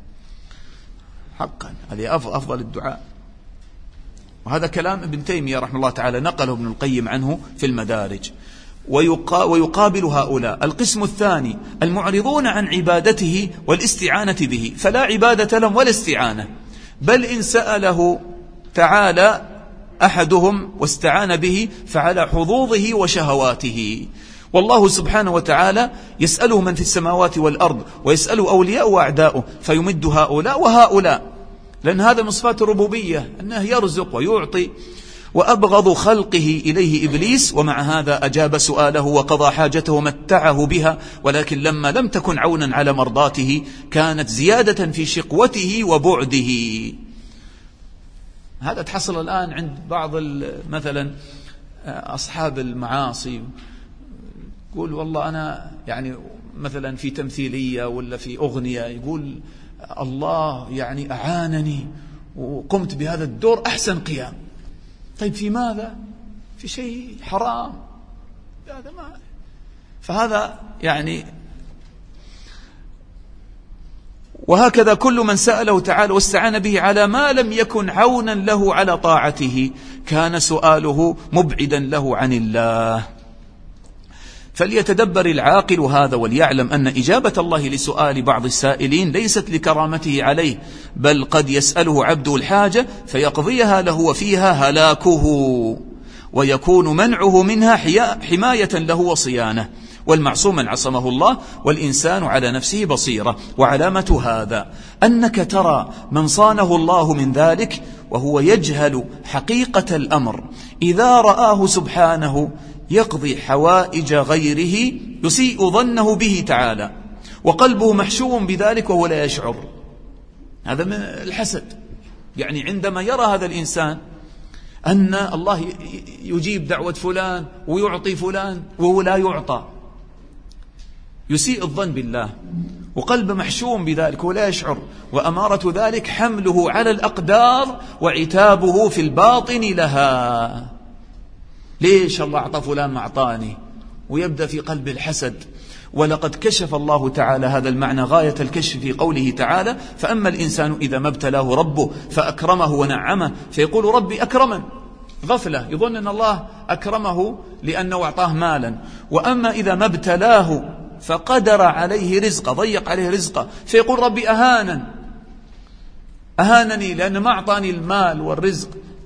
حقا هذه أفضل الدعاء. وهذا كلام ابن تيمية رحمه الله تعالى نقله ابن القيم عنه في المدارج. ويقابل هؤلاء القسم الثاني المعرضون عن عبادته والاستعانة به، فلا عبادة لهم ولا استعانة، بل إن سأله تعالى أحدهم واستعان به فعلى حظوظه وشهواته. والله سبحانه وتعالى يسأله من في السماوات والأرض، ويسأله أولياء وأعداؤه، فيمد هؤلاء وهؤلاء، لأن هذا من صفات الربوبية أنه يرزق ويعطي. وأبغض خلقه إليه إبليس، ومع هذا أجاب سؤاله وقضى حاجته ومتعه بها، ولكن لما لم تكن عونا على مرضاته كانت زيادة في شقوته وبعده. هذا تحصل الآن عند بعض مثلا أصحاب المعاصي، يقول والله أنا يعني مثلا في تمثيلية ولا في أغنية يقول الله يعني أعانني وقمت بهذا الدور أحسن قيام. طيب في ماذا؟ في شيء حرام، هذا ما فهذا يعني. وهكذا كل من سأله تعالى واستعان به على ما لم يكن عونا له على طاعته كان سؤاله مبعدا له عن الله. فليتدبر العاقل هذا وليعلم أن إجابة الله لسؤال بعض السائلين ليست لكرامته عليه، بل قد يسأله عبده الحاجة فيقضيها له وفيها هلاكه، ويكون منعه منها حماية له وصيانة. والمعصوم من عصمه الله، والإنسان على نفسه بصيرة. وعلامة هذا أنك ترى من صانه الله من ذلك وهو يجهل حقيقة الأمر إذا رآه سبحانه يقضي حوائج غيره يسيء ظنه به تعالى، وقلبه محشو بذلك وهو لا يشعر. هذا من الحسد. يعني عندما يرى هذا الإنسان أن الله يجيب دعوة فلان ويعطي فلان وهو لا يعطى، يسيء الظن بالله، وقلب محشوم بذلك ولا يشعر. وأمارة ذلك حمله على الأقدار وعتابه في الباطن لها. ليش الله أعطى فلان ما أعطاني؟ ويبدأ في قلب الحسد. ولقد كشف الله تعالى هذا المعنى غاية الكشف في قوله تعالى: فأما الإنسان إذا ما ابتلاه ربه فأكرمه ونعمه فيقول ربي أكرمن. غفلة، يظن أن الله أكرمه لأنه أعطاه مالا. وأما إذا ما ابتلاه فقدر عليه رزقه، ضيق عليه رزقه، فيقول ربي أهانن أهانني لأن ما أعطاني المال والرزق.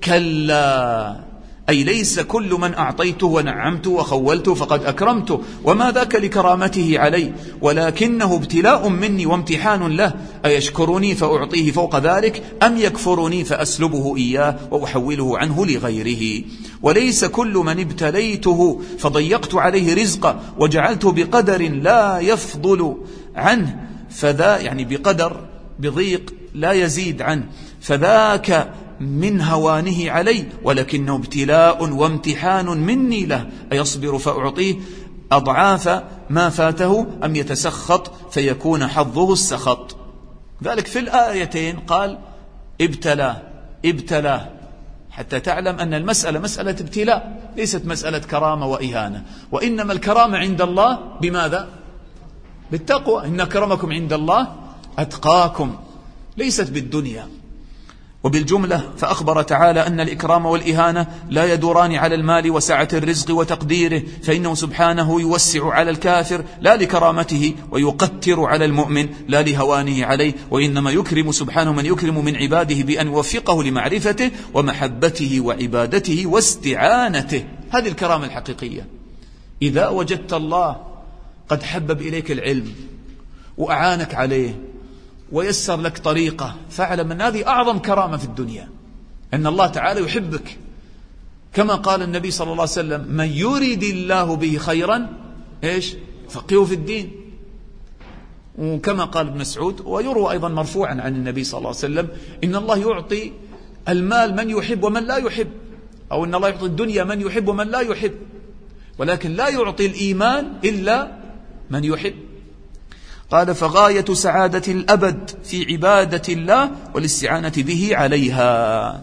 كلا، أي ليس كل من أعطيته ونعمته وخولته فقد أكرمته، وما ذاك لكرامته علي، ولكنه ابتلاء مني وامتحان له، أيشكرني فأعطيه فوق ذلك أم يكفرني فأسلبه إياه وأحوله عنه لغيره. وليس كل من ابتليته فضيقت عليه رزقه وجعلته بقدر لا يفضل عنه، فذا يعني بقدر بضيق لا يزيد عنه، فذاك من هوانه علي، ولكنه ابتلاء وامتحان مني له، أيصبر فأعطيه أضعاف ما فاته أم يتسخط فيكون حظه السخط. ذلك في الآيتين قال ابتلاه ابتلاه، حتى تعلم أن المسألة مسألة ابتلاء، ليست مسألة كرامة وإهانة، وإنما الكرامة عند الله بماذا؟ بالتقوى، إن أكرمكم عند الله أتقاكم، ليست بالدنيا. وبالجملة فأخبر تعالى أن الإكرام والإهانة لا يدوران على المال وسعة الرزق وتقديره، فإنه سبحانه يوسع على الكافر لا لكرامته، ويقتر على المؤمن لا لهوانه عليه، وإنما يكرم سبحانه من يكرم من عباده بأن يوفقه لمعرفته ومحبته وعبادته واستعانته. هذه الكرامة الحقيقية. إذا وجدت الله قد حبب إليك العلم وأعانك عليه ويسر لك طريقة، فاعلم أن هذه أعظم كرامة في الدنيا، أن الله تعالى يحبك، كما قال النبي صلى الله عليه وسلم: من يريد الله به خيرا إيش فقهه في الدين. وكما قال ابن مسعود، ويروى أيضا مرفوعا عن النبي صلى الله عليه وسلم: إن الله يعطي المال من يحب ومن لا يحب، أو إن الله يعطي الدنيا من يحب ومن لا يحب، ولكن لا يعطي الإيمان إلا من يحب. قال: فغاية سعادة الأبد في عبادة الله والاستعانة به عليها.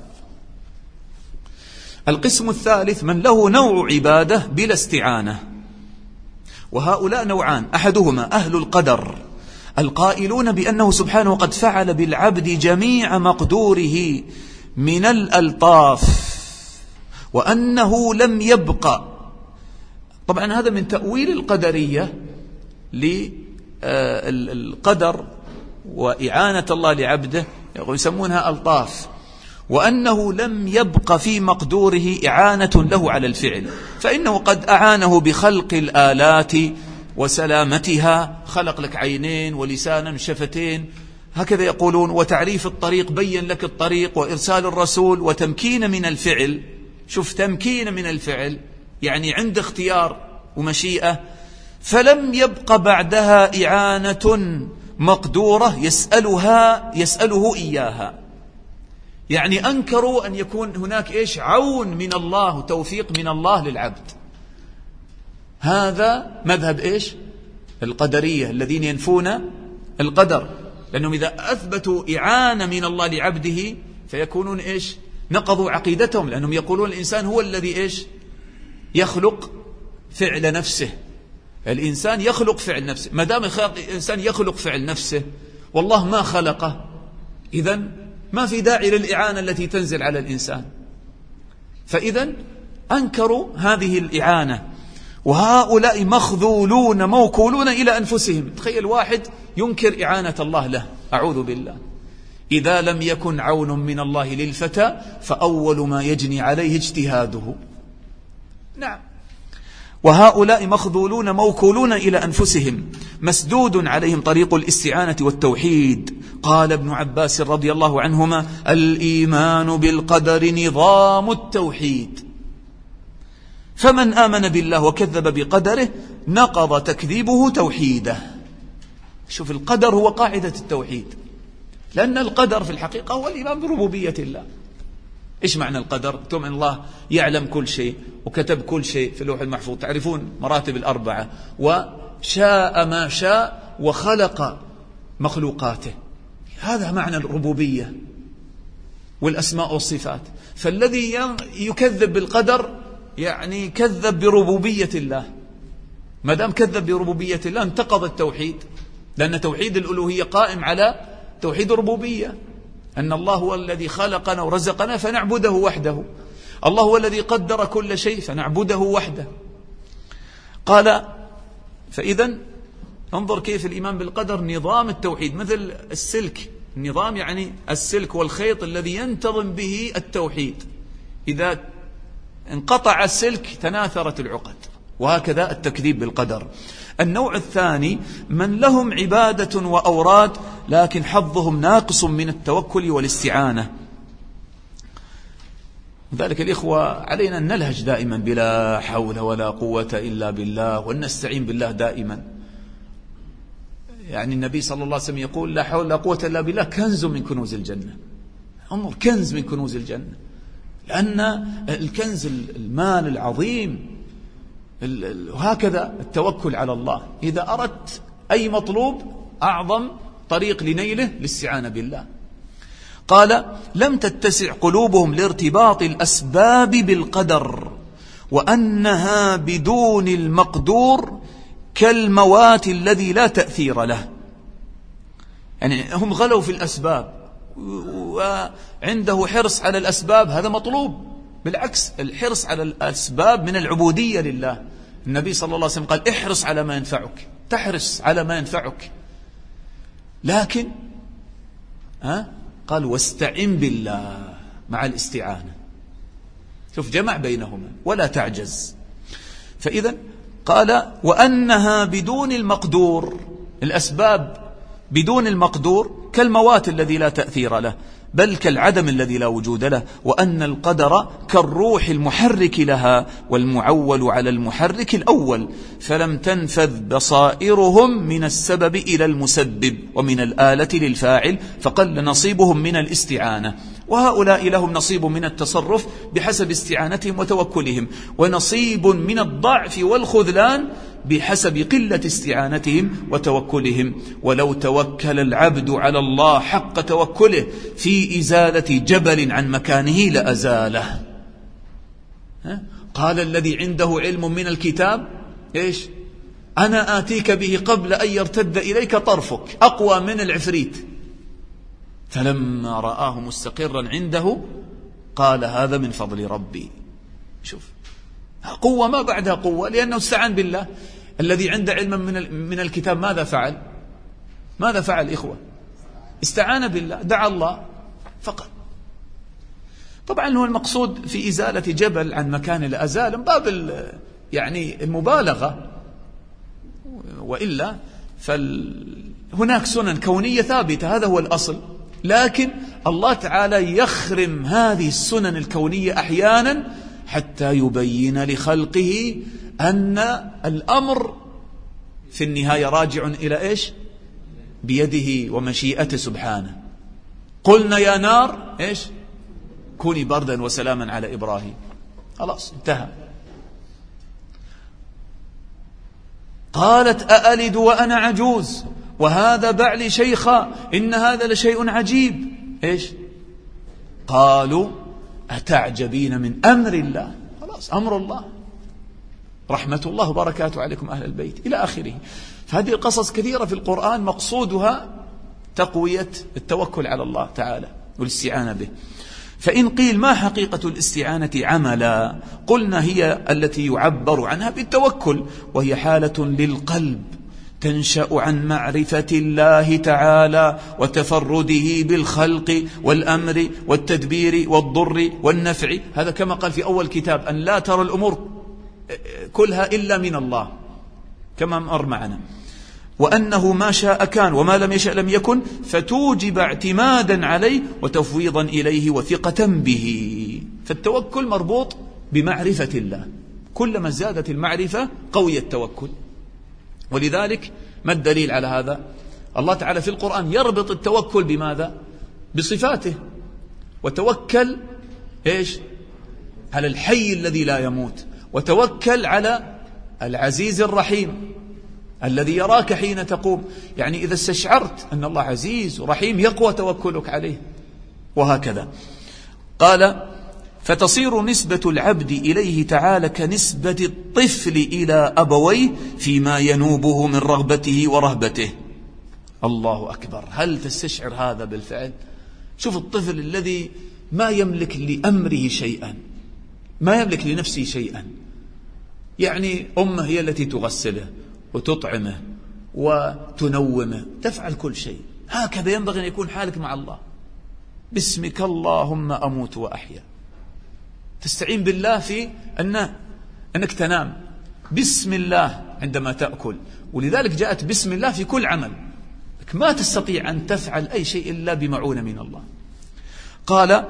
القسم الثالث من له نوع عبادة بلا استعانة، وهؤلاء نوعان: أحدهما أهل القدر القائلون بأنه سبحانه قد فعل بالعبد جميع مقدوره من الألطاف، وأنه لم يبقى. طبعا هذا من تأويل القدرية للقدر وإعانة الله لعبده، يسمونها ألطاف، وأنه لم يبق في مقدوره إعانة له على الفعل، فإنه قد أعانه بخلق الآلات وسلامتها، خلق لك عينين ولسانا وشفتين هكذا يقولون، وتعريف الطريق، بين لك الطريق، وإرسال الرسول، وتمكين من الفعل. شوف، تمكين من الفعل يعني عند اختيار ومشيئة. فلم يبق بعدها إعانة مقدورة يسألها يسأله إياها، يعني أنكروا أن يكون هناك إيش عون من الله وتوفيق من الله للعبد. هذا مذهب إيش القدرية الذين ينفون القدر، لأنهم إذا أثبتوا إعانة من الله لعبده فيكونون إيش نقضوا عقيدتهم، لأنهم يقولون الإنسان هو الذي إيش يخلق فعل نفسه. الإنسان يخلق فعل نفسه، ما دام الإنسان يخلق فعل نفسه والله ما خلقه، إذن ما في داعي للإعانة التي تنزل على الإنسان. فإذن أنكروا هذه الإعانة، وهؤلاء مخذولون موكولون إلى أنفسهم. تخيل واحد ينكر إعانة الله له، أعوذ بالله. إذا لم يكن عون من الله للفتى فأول ما يجني عليه اجتهاده. نعم، وهؤلاء مخذولون موكولون إلى أنفسهم، مسدود عليهم طريق الاستعانة والتوحيد. قال ابن عباس رضي الله عنهما: الإيمان بالقدر نظام التوحيد، فمن آمن بالله وكذب بقدره نقض تكذيبه توحيده. شوف، القدر هو قاعدة التوحيد، لأن القدر في الحقيقة هو الإيمان بربوبية الله. إيش معنى القدر؟ تؤمن الله يعلم كل شيء وكتب كل شيء في اللوح المحفوظ، تعرفون مراتب الأربعة، وشاء ما شاء وخلق مخلوقاته. هذا معنى الربوبية والأسماء والصفات. فالذي يكذب بالقدر يعني كذب بربوبية الله. ما دام كذب بربوبية الله انتقض التوحيد، لأن توحيد الألوهية قائم على توحيد الربوبية، أن الله هو الذي خلقنا ورزقنا فنعبده وحده، الله هو الذي قدر كل شيء فنعبده وحده. قال: فإذا انظر كيف الإيمان بالقدر نظام التوحيد، مثل السلك، النظام يعني السلك والخيط الذي ينتظم به التوحيد، إذا انقطع السلك تناثرت العقد، وهكذا التكذيب بالقدر. النوع الثاني من لهم عبادة وأوراد لكن حظهم ناقص من التوكل والاستعانة. ذلك الإخوة علينا أن نلهج دائما بلا حول ولا قوة إلا بالله، وأن نستعين بالله دائما. يعني النبي صلى الله عليه وسلم يقول: لا حول ولا قوة إلا بالله كنز من كنوز الجنة. انظر، كنز من كنوز الجنة، لأن الكنز المال العظيم. وهكذا التوكل على الله، إذا أردت أي مطلوب أعظم طريق لنيله الاستعانة بالله. قال: لم تتسع قلوبهم لارتباط الأسباب بالقدر، وأنها بدون المقدور كالموات الذي لا تأثير له. يعني هم غلوا في الأسباب، وعنده حرص على الأسباب، هذا مطلوب. بالعكس، الحرص على الأسباب من العبودية لله. النبي صلى الله عليه وسلم قال: احرص على ما ينفعك، تحرص على ما ينفعك. لكن ها قال: واستعن بالله مع الاستعانة. شوف، جمع بينهما ولا تعجز. فإذا قال: وأنها بدون المقدور، الأسباب بدون المقدور كالموات الذي لا تأثير له، بل كالعدم الذي لا وجود له، وأن القدر كالروح المحرك لها، والمعول على المحرك الأول، فلم تنفذ بصائرهم من السبب إلى المسبب، ومن الآلة للفاعل، فقل نصيبهم من الاستعانة. وهؤلاء لهم نصيب من التصرف بحسب استعانتهم وتوكلهم، ونصيب من الضعف والخذلان بحسب قلة استعانتهم وتوكلهم. ولو توكل العبد على الله حق توكله في إزالة جبل عن مكانه لأزاله. قال الذي عنده علم من الكتاب: إيش؟ أنا آتيك به قبل أن يرتد إليك طرفك، أقوى من العفريت. فلما رآه مستقرا عنده قال: هذا من فضل ربي. شوف، قوة ما بعدها قوة، لأنه استعان بالله. الذي عنده علما من من الكتاب ماذا فعل؟ ماذا فعل إخوة؟ استعان بالله، دعا الله فقط. طبعا هو المقصود في إزالة جبل عن مكان الأزال من باب يعني المبالغة، وإلا فهناك سنن كونية ثابتة، هذا هو الأصل. لكن الله تعالى يخرم هذه السنن الكونية أحيانا حتى يبين لخلقه أن الأمر في النهاية راجع إلى إيش؟ بيده ومشيئته سبحانه. قلنا يا نار إيش؟ كوني بردا وسلاما على إبراهيم. خلاص انتهى. قالت: أألد وأنا عجوز وهذا بعلي شيخا إن هذا لشيء عجيب. إيش؟ قالوا: أتعجبين من أمر الله. خلاص، أمر الله، رحمة الله وبركاته عليكم أهل البيت، إلى آخره. فهذه القصص كثيرة في القرآن مقصودها تقوية التوكل على الله تعالى والاستعانة به. فإن قيل: ما حقيقة الاستعانة عملا؟ قلنا: هي التي يعبر عنها بالتوكل، وهي حالة للقلب تنشأ عن معرفة الله تعالى وتفرده بالخلق والأمر والتدبير والضر والنفع. هذا كما قال في أول كتاب: أن لا ترى الأمور كلها إلا من الله، كما مر معنا. وأنه ما شاء كان وما لم يشأ لم يكن، فتوجب اعتمادا عليه وتفويضا إليه وثقة به. فالتوكل مربوط بمعرفة الله، كلما زادت المعرفة قوي التوكل. ولذلك ما الدليل على هذا؟ الله تعالى في القرآن يربط التوكل بماذا؟ بصفاته. وتوكل إيش؟ على الحي الذي لا يموت، وتوكل على العزيز الرحيم الذي يراك حين تقوم. يعني إذا استشعرت أن الله عزيز ورحيم يقوى توكلك عليه، وهكذا. قال: فتصير نسبة العبد إليه تعالى كنسبة الطفل إلى أبويه فيما ينوبه من رغبته ورهبته. الله أكبر، هل تستشعر هذا بالفعل؟ شوف الطفل الذي ما يملك لأمره شيئا، ما يملك لنفسه شيئا، يعني أمه هي التي تغسله وتطعمه وتنومه، تفعل كل شيء. هكذا ينبغي أن يكون حالك مع الله. باسمك اللهم أموت وأحيا. تستعين بالله في أن أنك تنام، بسم الله عندما تأكل، ولذلك جاءت بسم الله في كل عمل. ما تستطيع أن تفعل أي شيء إلا بمعونة من الله. قال: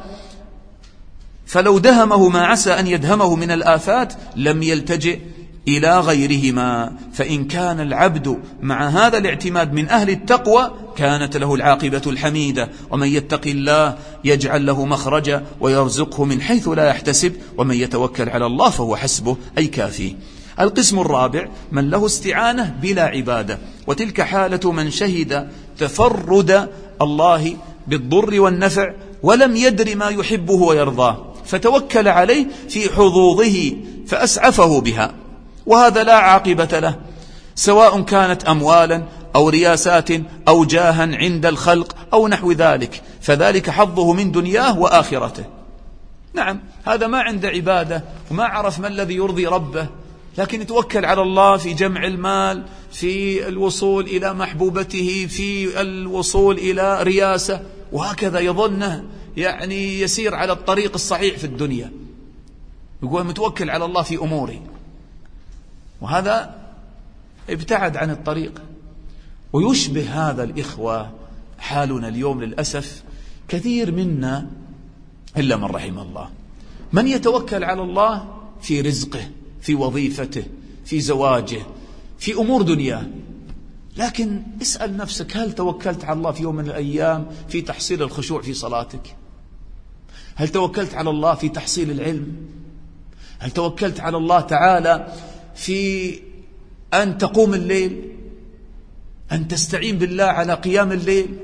فلو دهمه ما عسى أن يدهمه من الآفات لم يلتجئ إلى غيرهما. فإن كان العبد مع هذا الاعتماد من أهل التقوى كانت له العاقبة الحميدة. ومن يتق الله يجعل له مخرجا ويرزقه من حيث لا يحتسب ومن يتوكل على الله فهو حسبه أي كافيه. القسم الرابع من له استعانة بلا عبادة، وتلك حالة من شهد تفرد الله بالضر والنفع ولم يدر ما يحبه ويرضاه فتوكل عليه في حظوظه فأسعفه بها، وهذا لا عاقبة له، سواء كانت أموالا أو رياسات أو جاها عند الخلق أو نحو ذلك، فذلك حظه من دنياه وآخرته. نعم، هذا ما عنده عبادة وما عرف ما الذي يرضي ربه، لكن يتوكل على الله في جمع المال، في الوصول إلى محبوبته، في الوصول إلى رياسة، وهكذا يظنه يعني يسير على الطريق الصحيح في الدنيا، يقول متوكل على الله في أموري، وهذا ابتعد عن الطريق. ويشبه هذا الإخوة حالنا اليوم للأسف كثير منا إلا من رحم الله، من يتوكل على الله في رزقه، في وظيفته، في زواجه، في أمور دنياه، لكن اسأل نفسك هل توكلت على الله في يوم من الأيام في تحصيل الخشوع في صلاتك؟ هل توكلت على الله في تحصيل العلم؟ هل توكلت على الله تعالى في أن تقوم الليل، أن تستعين بالله على قيام الليل؟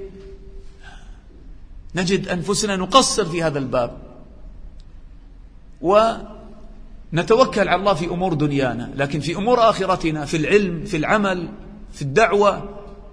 نجد أنفسنا نقصر في هذا الباب، ونتوكل على الله في أمور دنيانا، لكن في أمور آخرتنا، في العلم، في العمل، في الدعوة،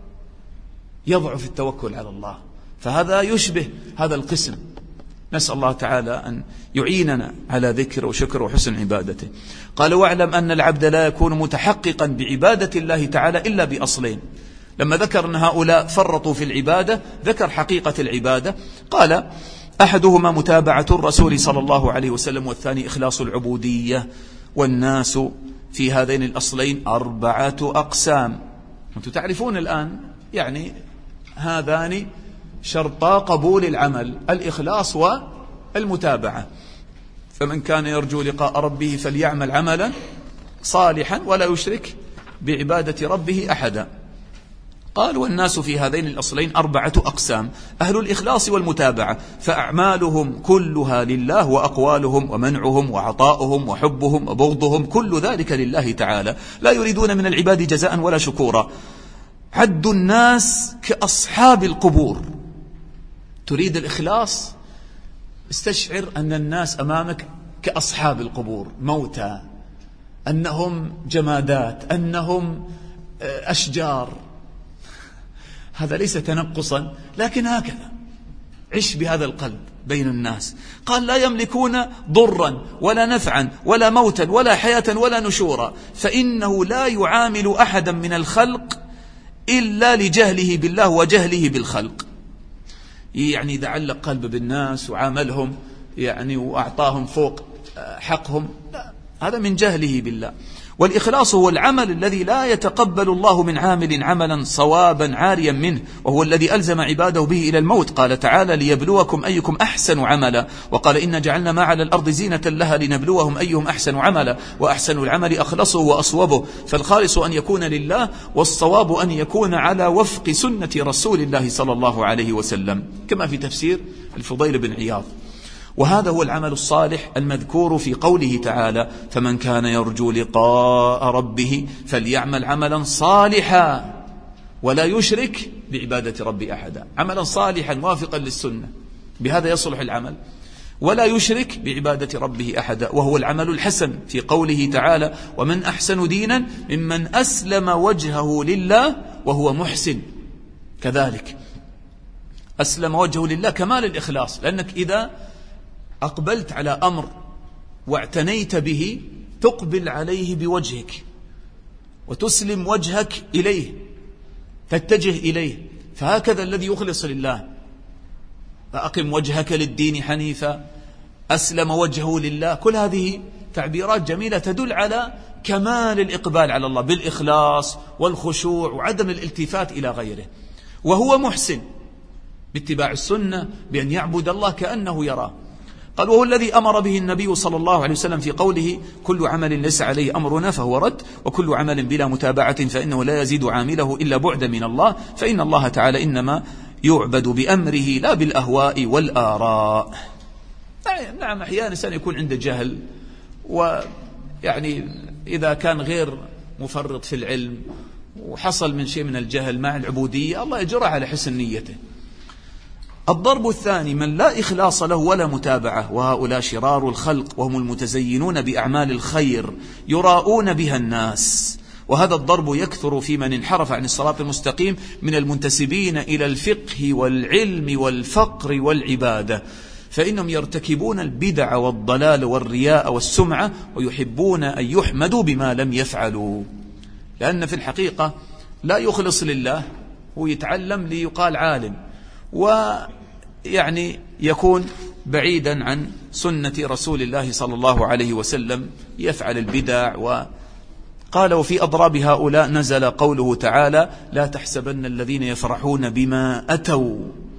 يضعف التوكل على الله. فهذا يشبه هذا القسم. نسأل الله تعالى أن يعيننا على ذكر وشكر وحسن عبادته. قال واعلم أن العبد لا يكون متحققا بعبادة الله تعالى إلا بأصلين. لما ذكر أن هؤلاء فرطوا في العبادة ذكر حقيقة العبادة، قال أحدهما متابعة الرسول صلى الله عليه وسلم، والثاني إخلاص العبودية. والناس في هذين الأصلين أربعة أقسام. أنتم تعرفون الآن يعني هذان شرطا قبول العمل، الإخلاص والمتابعة. فمن كان يرجو لقاء ربه فليعمل عملا صالحا ولا يشرك بعبادة ربه أحدا. قال والناس في هذين الأصلين أربعة أقسام: أهل الإخلاص والمتابعة فأعمالهم كلها لله، وأقوالهم ومنعهم وعطاؤهم وحبهم وبغضهم كل ذلك لله تعالى، لا يريدون من العباد جزاء ولا شكورا. عد الناس كأصحاب القبور. تريد الإخلاص؟ استشعر أن الناس أمامك كأصحاب القبور، موتى، أنهم جمادات، أنهم أشجار. هذا ليس تنقصا، لكن هكذا عش بهذا القلب بين الناس. قال لا يملكون ضرا ولا نفعا ولا موتا ولا حياة ولا نشورا، فإنه لا يعامل أحدا من الخلق إلا لجهله بالله وجهله بالخلق. يعني إذا علق قلب بالناس وعاملهم يعني وأعطاهم فوق حقهم، لا، هذا من جهله بالله. والإخلاص هو العمل الذي لا يتقبل الله من عامل عملا صوابا عاريا منه، وهو الذي ألزم عباده به إلى الموت. قال تعالى ليبلوكم أيكم أحسن عملا، وقال إن جعلنا ما على الأرض زينة لها لنبلوهم أيهم أحسن عملا، وأحسن العمل أخلصه وأصوبه. فالخالص أن يكون لله، والصواب أن يكون على وفق سنة رسول الله صلى الله عليه وسلم، كما في تفسير الفضيل بن عياض. وهذا هو العمل الصالح المذكور في قوله تعالى فمن كان يرجو لقاء ربه فليعمل عملا صالحا ولا يشرك بعبادة ربه أحدا. عملا صالحا موافقا للسنة، بهذا يصلح العمل، ولا يشرك بعبادة ربه أحدا، وهو العمل الحسن في قوله تعالى ومن أحسن دينا ممن أسلم وجهه لله وهو محسن. كذلك أسلم وجهه لله كمال الإخلاص، لأنك إذا أقبلت على أمر واعتنيت به تقبل عليه بوجهك وتسلم وجهك إليه، تتجه إليه. فهكذا الذي يخلص لله، فأقم وجهك للدين حنيفا، أسلم وجهه لله، كل هذه تعبيرات جميلة تدل على كمال الإقبال على الله بالإخلاص والخشوع وعدم الالتفات إلى غيره. وهو محسن باتباع السنة، بأن يعبد الله كأنه يراه. قال وهو الذي أمر به النبي صلى الله عليه وسلم في قوله كل عمل ليس عليه أمرنا فهو رد، وكل عمل بلا متابعة فإنه لا يزيد عامله إلا بعدا من الله، فإن الله تعالى إنما يعبد بأمره لا بالأهواء والآراء. نعم أحيانا الإنسان يكون عنده جهل، ويعني إذا كان غير مفرط في العلم وحصل من شيء من الجهل مع العبودية الله يجرى على حسن نيته. الضرب الثاني من لا إخلاص له ولا متابعة، وهؤلاء شرار الخلق وهم المتزينون بأعمال الخير يراؤون بها الناس، وهذا الضرب يكثر في من انحرف عن الصراط المستقيم من المنتسبين إلى الفقه والعلم والفقر والعبادة، فإنهم يرتكبون البدع والضلال والرياء والسمعة ويحبون أن يحمدوا بما لم يفعلوا، لأن في الحقيقة لا يخلص لله، هو يتعلم ليقال عالم، ويعني يكون بعيدا عن سنة رسول الله صلى الله عليه وسلم، يفعل البدع. وقال وفي أضراب هؤلاء نزل قوله تعالى لا تحسبن الذين يفرحون بما أتوا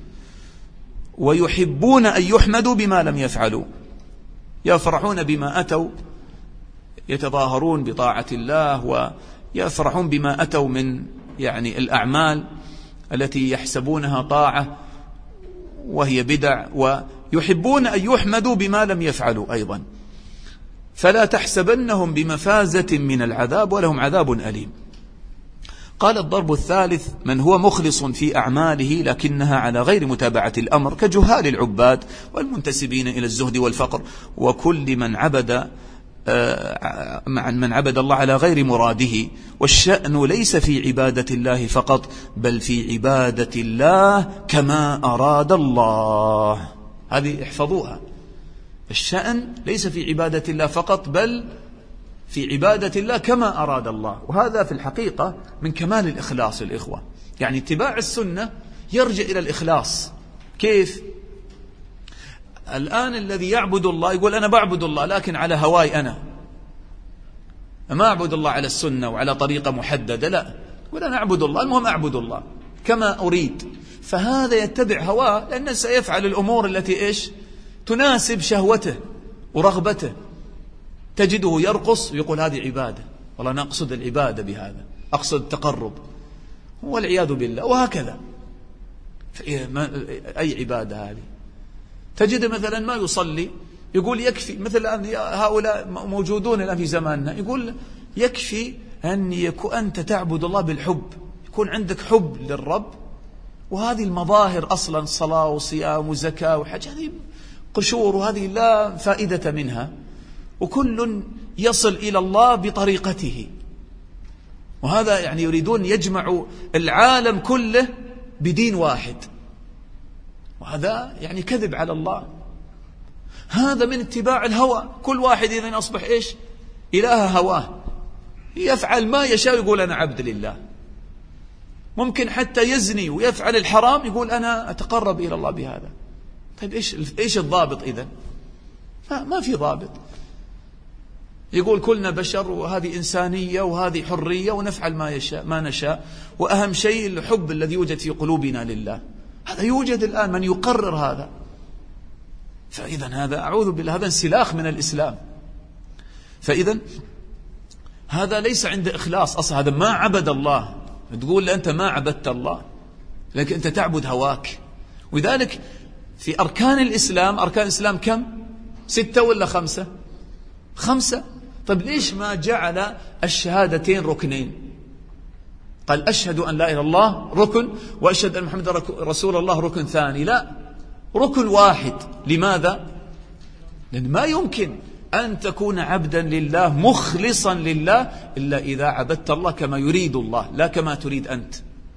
ويحبون أن يحمدوا بما لم يفعلوا. يفرحون بما أتوا، يتظاهرون بطاعة الله ويفرحون بما أتوا من يعني الأعمال التي يحسبونها طاعة وهي بدع، ويحبون أن يحمدوا بما لم يفعلوا أيضا، فلا تحسبنهم بمفازة من العذاب ولهم عذاب أليم. قال الضرب الثالث من هو مخلص في أعماله لكنها على غير متابعة الأمر كجهال العباد والمنتسبين إلى الزهد والفقر وكل من عبد مع من عبد الله على غير مراده، والشأن ليس في عبادة الله فقط بل في عبادة الله كما أراد الله. هذه احفظوها، الشأن ليس في عبادة الله فقط بل في عبادة الله كما أراد الله، وهذا في الحقيقة من كمال الإخلاص الإخوة. يعني اتباع السنة يرجع إلى الإخلاص. كيف؟ الآن الذي يعبد الله يقول أنا بعبد الله لكن على هواي أنا، ما أعبد الله على السنة وعلى طريقة محددة، لا، يقول أنا أعبد الله المهم أعبد الله كما أريد، فهذا يتبع هواه لأنه سيفعل الأمور التي إيش تناسب شهوته ورغبته. تجده يرقص ويقول هذه عبادة، والله أنا أقصد العبادة بهذا، أقصد التقرب، والعياذ بالله، وهكذا. أي عبادة هذه؟ تجد مثلا ما يصلي يقول يكفي، مثل هؤلاء موجودون الآن في زماننا، يقول يكفي أن يكون أنت تعبد الله بالحب، يكون عندك حب للرب، وهذه المظاهر أصلا صلاة وصيام وزكاة وحج هذه قشور، وهذه لا فائدة منها، وكل يصل إلى الله بطريقته. وهذا يعني يريدون يجمع العالم كله بدين واحد، وهذا يعني كذب على الله. هذا من اتباع الهوى، كل واحد إذن أصبح إيش إله هواه، يفعل ما يشاء يقول أنا عبد لله. ممكن حتى يزني ويفعل الحرام يقول أنا أتقرب إلى الله بهذا. طيب إيش إيش الضابط إذن؟ ما, ما في ضابط. يقول كلنا بشر وهذه إنسانية وهذه حرية ونفعل ما يشاء ما نشاء، وأهم شيء الحب الذي يوجد في قلوبنا لله. هذا يوجد الآن من يقرر هذا، فإذا هذا أعوذ بالله هذا انسلاخ من الإسلام. فإذا هذا ليس عند إخلاص أصلا، هذا ما عبد الله. تقول أنت ما عبدت الله لكن أنت تعبد هواك. وذلك في أركان الإسلام، أركان الإسلام كم؟ ستة ولا خمسة؟ خمسة. طيب ليش ما جعل الشهادتين ركنين؟ قال أشهد أن لا إله إلا الله ركن، وأشهد أن محمد رسول الله ركن ثاني. لا، ركن واحد. لماذا؟ لأن ما يمكن أن تكون عبدا لله مخلصا لله إلا إذا عبدت الله كما يريد الله لا كما تريد أنت،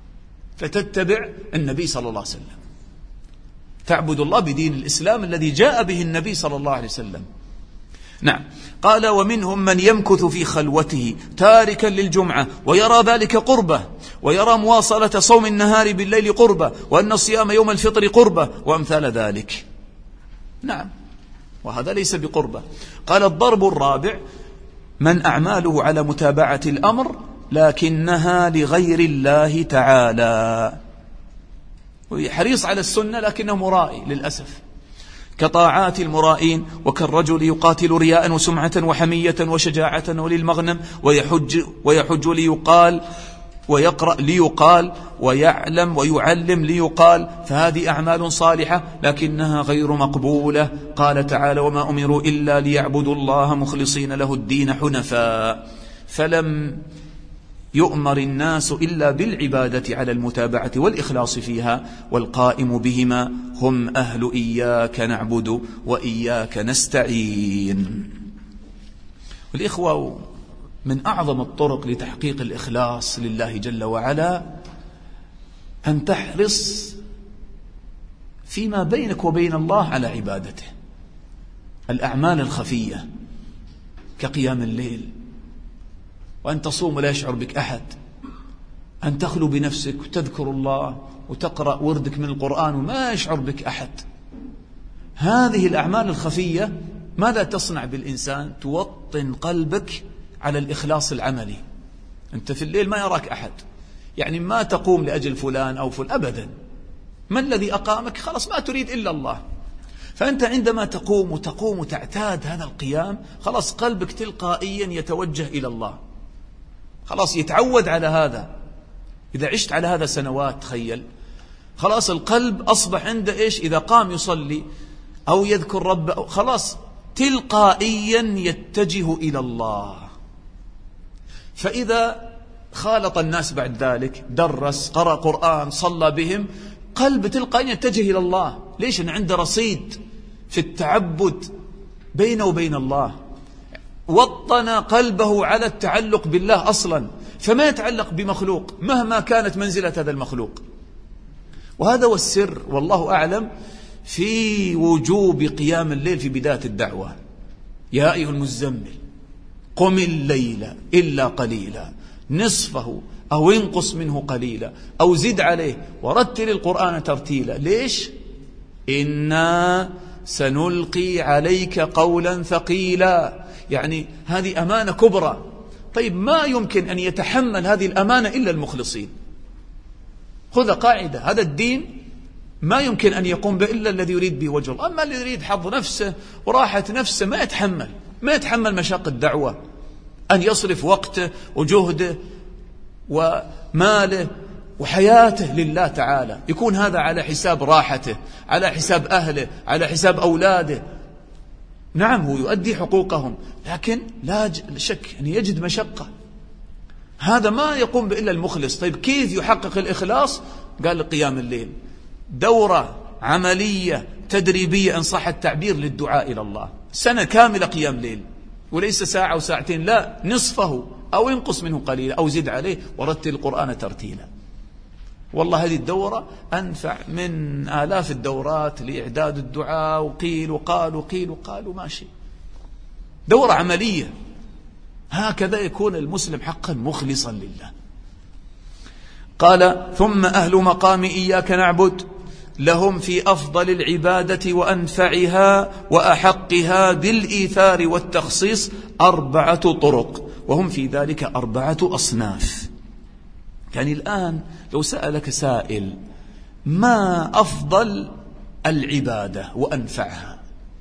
فتتبع النبي صلى الله عليه وسلم، تعبد الله بدين الإسلام الذي جاء به النبي صلى الله عليه وسلم. نعم. قال ومنهم من يمكث في خلوته تاركا للجمعة ويرى ذلك قربة، ويرى مواصلة صوم النهار بالليل قربة، وأن الصيام يوم الفطر قربة، وأمثال ذلك. نعم، وهذا ليس بقربة. قال الضرب الرابع من أعماله على متابعة الأمر لكنها لغير الله تعالى، ويحريص على السنة لكنه مرائي للأسف، كطاعات المرائين، وكالرجل يقاتل رياء وسمعة وحمية وشجاعة وللمغنم، ويحج, ويحج ليقال، ويقرأ ليقال، ويعلم ويعلم ليقال، فهذه أعمال صالحة لكنها غير مقبولة. قال تعالى: وما أمروا إلا ليعبدوا الله مخلصين له الدين حنفاء. فلم يؤمر الناس إلا بالعبادة على المتابعة والإخلاص فيها، والقائم بهما هم أهل إياك نعبد وإياك نستعين. والإخوة، من أعظم الطرق لتحقيق الإخلاص لله جل وعلا أن تحرص فيما بينك وبين الله على عبادته. الأعمال الخفية كقيام الليل، وأن تصوم ولا يشعر بك أحد، أن تخلو بنفسك وتذكر الله وتقرأ وردك من القرآن وما يشعر بك أحد. هذه الأعمال الخفية ماذا تصنع بالإنسان؟ توطن قلبك على الإخلاص العملي. أنت في الليل ما يراك أحد، يعني ما تقوم لأجل فلان أو فلان أبدا. ما الذي أقامك؟ خلاص ما تريد إلا الله. فأنت عندما تقوم وتقوم وتعتاد هذا القيام، خلاص قلبك تلقائيا يتوجه إلى الله، خلاص يتعود على هذا. إذا عشت على هذا سنوات، تخيل، خلاص القلب أصبح عنده إيش؟ إذا قام يصلي أو يذكر ربه خلاص تلقائيا يتجه إلى الله. فإذا خالط الناس بعد ذلك، درس، قرأ قرآن، صلى بهم، قلب تلقائيا يتجه إلى الله. ليش؟ أن عنده رصيد في التعبد بينه وبين الله، وطن قلبه على التعلق بالله أصلا، فما يتعلق بمخلوق مهما كانت منزلة هذا المخلوق. وهذا هو السر والله أعلم في وجوب قيام الليل في بداية الدعوة. يا أيها المزمل قم الليل إلا قليلا نصفه أو انقص منه قليلا أو زد عليه ورتل القرآن ترتيلا. ليش؟ إنا سنلقي عليك قولا ثقيلا، يعني هذه أمانة كبرى. طيب ما يمكن أن يتحمل هذه الأمانة إلا المخلصين. خذ قاعدة، هذا الدين ما يمكن أن يقوم به إلا الذي يريد به وجه الله. أما الذي يريد حظ نفسه وراحة نفسه ما يتحمل ما يتحمل مشاق الدعوة، أن يصرف وقته وجهده وماله وحياته لله تعالى، يكون هذا على حساب راحته، على حساب أهله، على حساب أولاده. نعم هو يؤدي حقوقهم، لكن لا شك أن يجد مشقة. هذا ما يقوم به إلا المخلص. طيب كيف يحقق الإخلاص؟ قال قيام الليل، دورة عملية تدريبية إن صح التعبير للدعاء إلى الله، سنة كاملة قيام ليل، وليس ساعة أو ساعتين، لا، نصفه أو ينقص منه قليلا أو زد عليه ورتل القرآن ترتيلا. والله هذه الدورة أنفع من آلاف الدورات لإعداد الدعاء، وقيل وقال وقيل وقال وماشي. دورة عملية. هكذا يكون المسلم حقا مخلصا لله. قال: ثم أهل مقام إياك نعبد لهم في أفضل العبادة وأنفعها وأحقها بالإيثار والتخصيص أربعة طرق، وهم في ذلك أربعة أصناف. يعني الآن لو سألك سائل ما أفضل العبادة وأنفعها،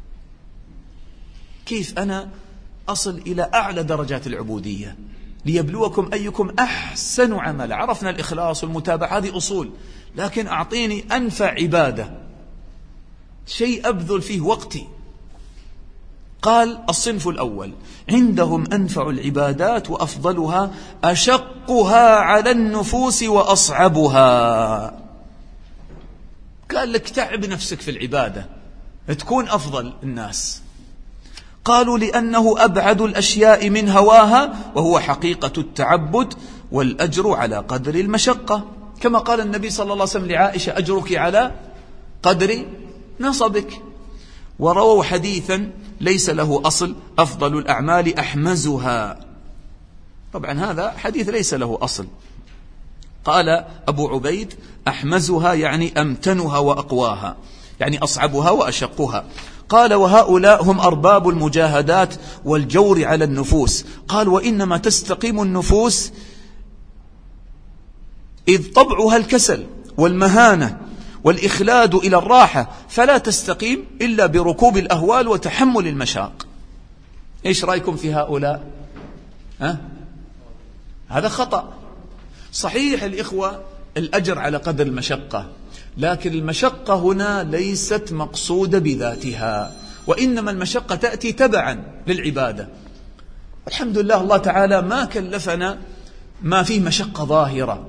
كيف أنا أصل إلى أعلى درجات العبودية ليبلوكم أيكم أحسن عمل؟ عرفنا الإخلاص والمتابعة، هذه أصول، لكن أعطيني أنفع عبادة، شيء أبذل فيه وقتي. قال: الصنف الأول عندهم أنفع العبادات وأفضلها أشقها على النفوس وأصعبها. قال لك تعب نفسك في العبادة تكون أفضل الناس. قالوا: لأنه أبعد الأشياء من هواها، وهو حقيقة التعبد، والأجر على قدر المشقة، كما قال النبي صلى الله عليه وسلم لعائشة: أجرك على قدر نصبك. ورووا حديثا ليس له أصل: أفضل الأعمال أحمزها. طبعا هذا حديث ليس له أصل. قال أبو عبيد: أحمزها يعني أمتنها وأقواها، يعني أصعبها وأشقها. قال: وهؤلاء هم أرباب المجاهدات والجور على النفوس. قال: وإنما تستقيم النفوس إذ طبعها الكسل والمهانة والإخلاد إلى الراحة، فلا تستقيم إلا بركوب الأهوال وتحمل المشاق. إيش رأيكم في هؤلاء؟ ها؟ هذا خطأ. صحيح الإخوة الأجر على قدر المشقة، لكن المشقة هنا ليست مقصودة بذاتها، وإنما المشقة تأتي تبعا للعبادة. الحمد لله الله تعالى ما كلفنا ما فيه مشقة ظاهرة،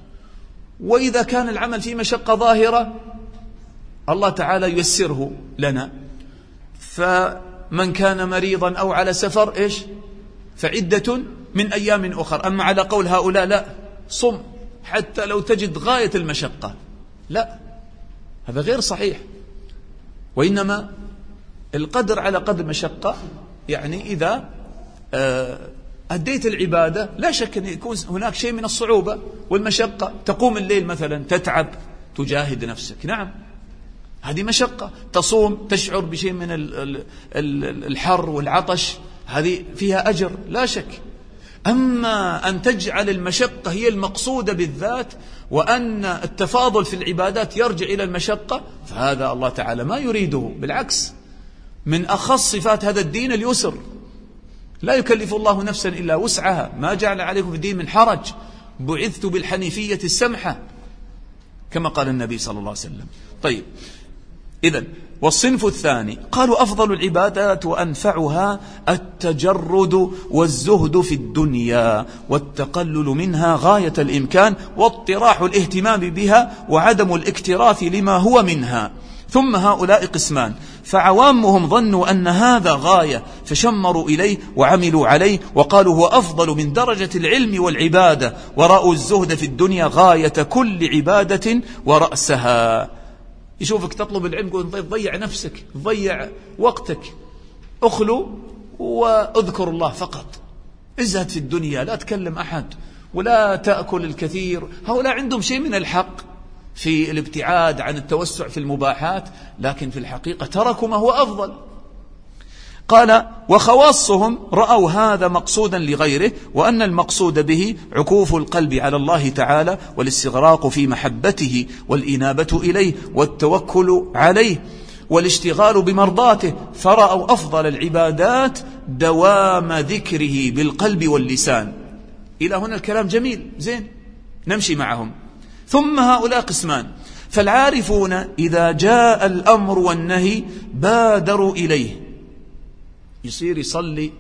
وإذا كان العمل فيه مشقة ظاهرة الله تعالى ييسره لنا. فمن كان مريضا أو على سفر إيش فعدة من أيام أخر. أما على قول هؤلاء لا، صم حتى لو تجد غاية المشقة، لا، هذا غير صحيح. وإنما القدر على قدر المشقة، يعني إذا أديت العبادة لا شك أن يكون هناك شيء من الصعوبة والمشقة. تقوم الليل مثلا تتعب تجاهد نفسك، نعم هذه مشقة. تصوم تشعر بشيء من الحر والعطش، هذه فيها أجر لا شك. أما أن تجعل المشقة هي المقصودة بالذات، وأن التفاضل في العبادات يرجع إلى المشقة، فهذا الله تعالى ما يريده. بالعكس، من أخص صفات هذا الدين اليسر، لا يكلف الله نفسا إلا وسعها، ما جعل عليكم في الدين من حرج، بعثت بالحنيفية السمحة كما قال النبي صلى الله عليه وسلم. طيب، إذن والصنف الثاني قالوا أفضل العبادات وأنفعها التجرد والزهد في الدنيا والتقلل منها غاية الإمكان واطراح الاهتمام بها وعدم الاكتراث لما هو منها. ثم هؤلاء قسمان، فعوامهم ظنوا أن هذا غاية فشمروا إليه وعملوا عليه وقالوا هو أفضل من درجة العلم والعبادة، ورأوا الزهد في الدنيا غاية كل عبادة ورأسها. يشوفك تطلب العلم يقول تضيع نفسك، تضيع وقتك، أخلو وأذكر الله فقط، ازهد في الدنيا، لا تكلم أحد ولا تأكل الكثير. هؤلاء عندهم شيء من الحق في الابتعاد عن التوسع في المباحات، لكن في الحقيقة تركوا ما هو أفضل. قال وخواصهم رأوا هذا مقصودا لغيره، وأن المقصود به عكوف القلب على الله تعالى والاستغراق في محبته والإنابة إليه والتوكل عليه والاشتغال بمرضاته، فرأوا أفضل العبادات دوام ذكره بالقلب واللسان. إلى هنا الكلام جميل زين، نمشي معهم. ثم هؤلاء قسمان، فالعارفون إذا جاء الأمر والنهي بادروا إليه، يصير يصلي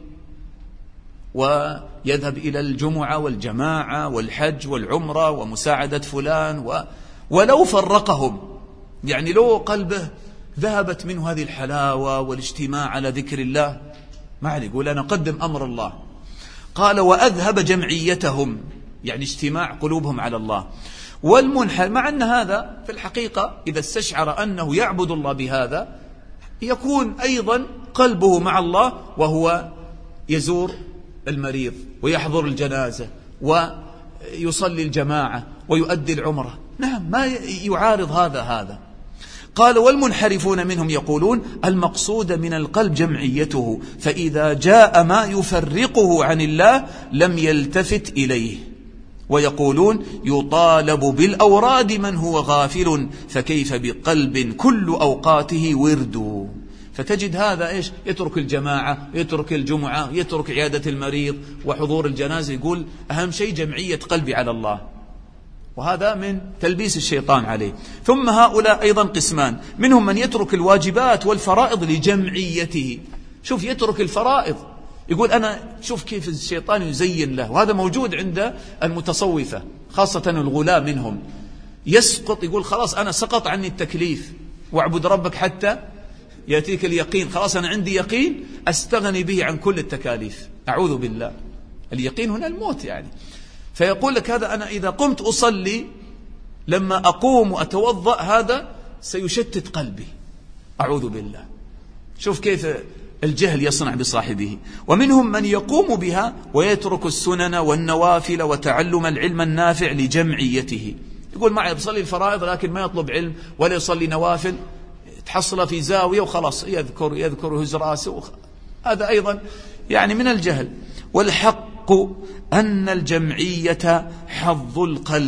ويذهب إلى الجمعة والجماعة والحج والعمرة ومساعدة فلان، و ولو فرقهم، يعني لو قلبه ذهبت منه هذه الحلاوة والاجتماع على ذكر الله، ما عليه، يقول أنا أقدم أمر الله. قال وأذهب جمعيتهم، يعني اجتماع قلوبهم على الله. والمنحل، مع أن هذا في الحقيقة إذا استشعر أنه يعبد الله بهذا يكون أيضا قلبه مع الله، وهو يزور المريض ويحضر الجنازة ويصلي الجماعة ويؤدي العمرة، نعم ما يعارض هذا هذا. قال والمنحرفون منهم يقولون المقصود من القلب جمعيته، فإذا جاء ما يفرقه عن الله لم يلتفت إليه، ويقولون يطالب بالأوراد من هو غافل، فكيف بقلب كل أوقاته ورد. فتجد هذا إيش؟ يترك الجماعة، يترك الجمعة، يترك عيادة المريض وحضور الجنازة، يقول أهم شيء جمعية قلبي على الله، وهذا من تلبيس الشيطان عليه. ثم هؤلاء أيضا قسمان، منهم من يترك الواجبات والفرائض لجمعيته. شوف، يترك الفرائض، يقول أنا شوف كيف الشيطان يزين له، وهذا موجود عند المتصوفة خاصة الغلاة منهم، يسقط، يقول خلاص أنا سقط عني التكليف، واعبد ربك حتى يأتيك اليقين، خلاص أنا عندي يقين أستغني به عن كل التكاليف، أعوذ بالله. اليقين هنا الموت يعني. فيقول لك هذا أنا إذا قمت أصلي لما أقوم وأتوضأ هذا سيشتت قلبي، أعوذ بالله. شوف كيف الجهل يصنع بصاحبه. ومنهم من يقوم بها ويترك السنن والنوافل وتعلم العلم النافع لجمعيته، يقول معي بصلي الفرائض لكن ما يطلب علم ولا يصلي نوافل، تحصل في زاوية وخلاص يذكر يذكر يهز راسه، هذا أيضا يعني من الجهل. والحق أن الجمعية حظ القلب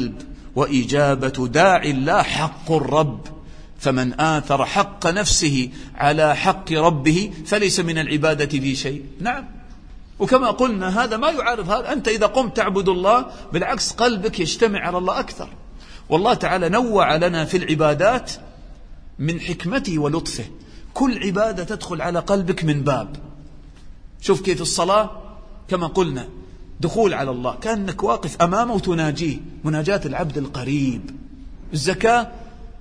وإجابة داعي الله حق الرب، فمن آثر حق نفسه على حق ربه فليس من العبادة في شيء. نعم، وكما قلنا هذا ما يعارض هذا. أنت إذا قمت تعبد الله بالعكس قلبك يجتمع على الله أكثر. والله تعالى نوع لنا في العبادات من حكمته ولطفه، كل عبادة تدخل على قلبك من باب. شوف كيف الصلاة كما قلنا دخول على الله، كأنك واقف أمامه وتناجيه، مناجاة العبد القريب. الزكاة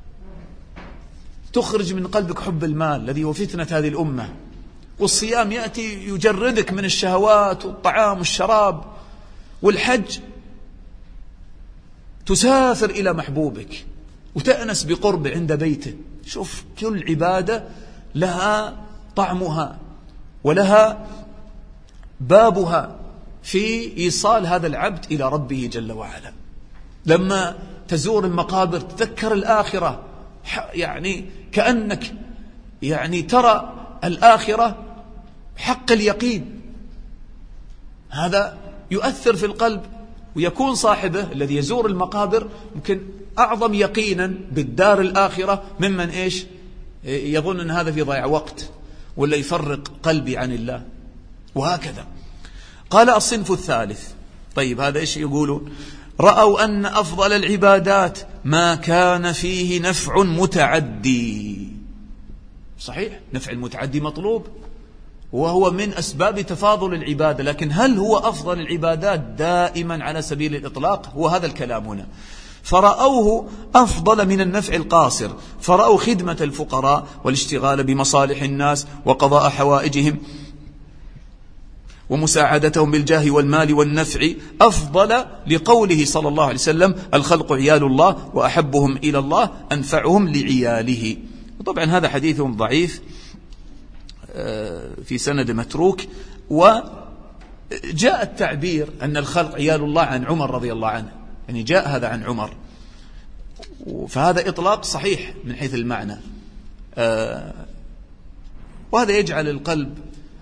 تخرج من قلبك حب المال الذي هو فتنة هذه الأمة. والصيام يأتي يجردك من الشهوات والطعام والشراب. والحج تسافر إلى محبوبك وتأنس بقرب عند بيته. شوف كل عبادة لها طعمها ولها بابها في إيصال هذا العبد إلى ربه جل وعلا. لما تزور المقابر تذكر الآخرة، يعني كأنك يعني ترى الآخرة حق اليقين. هذا يؤثر في القلب، ويكون صاحبه الذي يزور المقابر ممكن أعظم يقينا بالدار الآخرة ممن إيش يظن أن هذا في ضياع وقت ولا يفرق قلبي عن الله. وهكذا قال الصنف الثالث. طيب هذا إيش يقولون؟ رأوا أن أفضل العبادات ما كان فيه نفع متعدي. صحيح، نفع المتعدي مطلوب وهو من أسباب تفاضل العبادة، لكن هل هو أفضل العبادات دائما على سبيل الإطلاق؟ هو هذا الكلام هنا. فرأوه أفضل من النفع القاصر، فرأوا خدمة الفقراء والاشتغال بمصالح الناس وقضاء حوائجهم ومساعدتهم بالجاه والمال والنفع أفضل، لقوله صلى الله عليه وسلم: الخلق عيال الله وأحبهم إلى الله أنفعهم لعياله. وطبعا هذا حديث ضعيف في سند متروك. وجاء التعبير أن الخلق عيال الله عن عمر رضي الله عنه، يعني جاء هذا عن عمر، فهذا إطلاق صحيح من حيث المعنى. وهذا يجعل القلب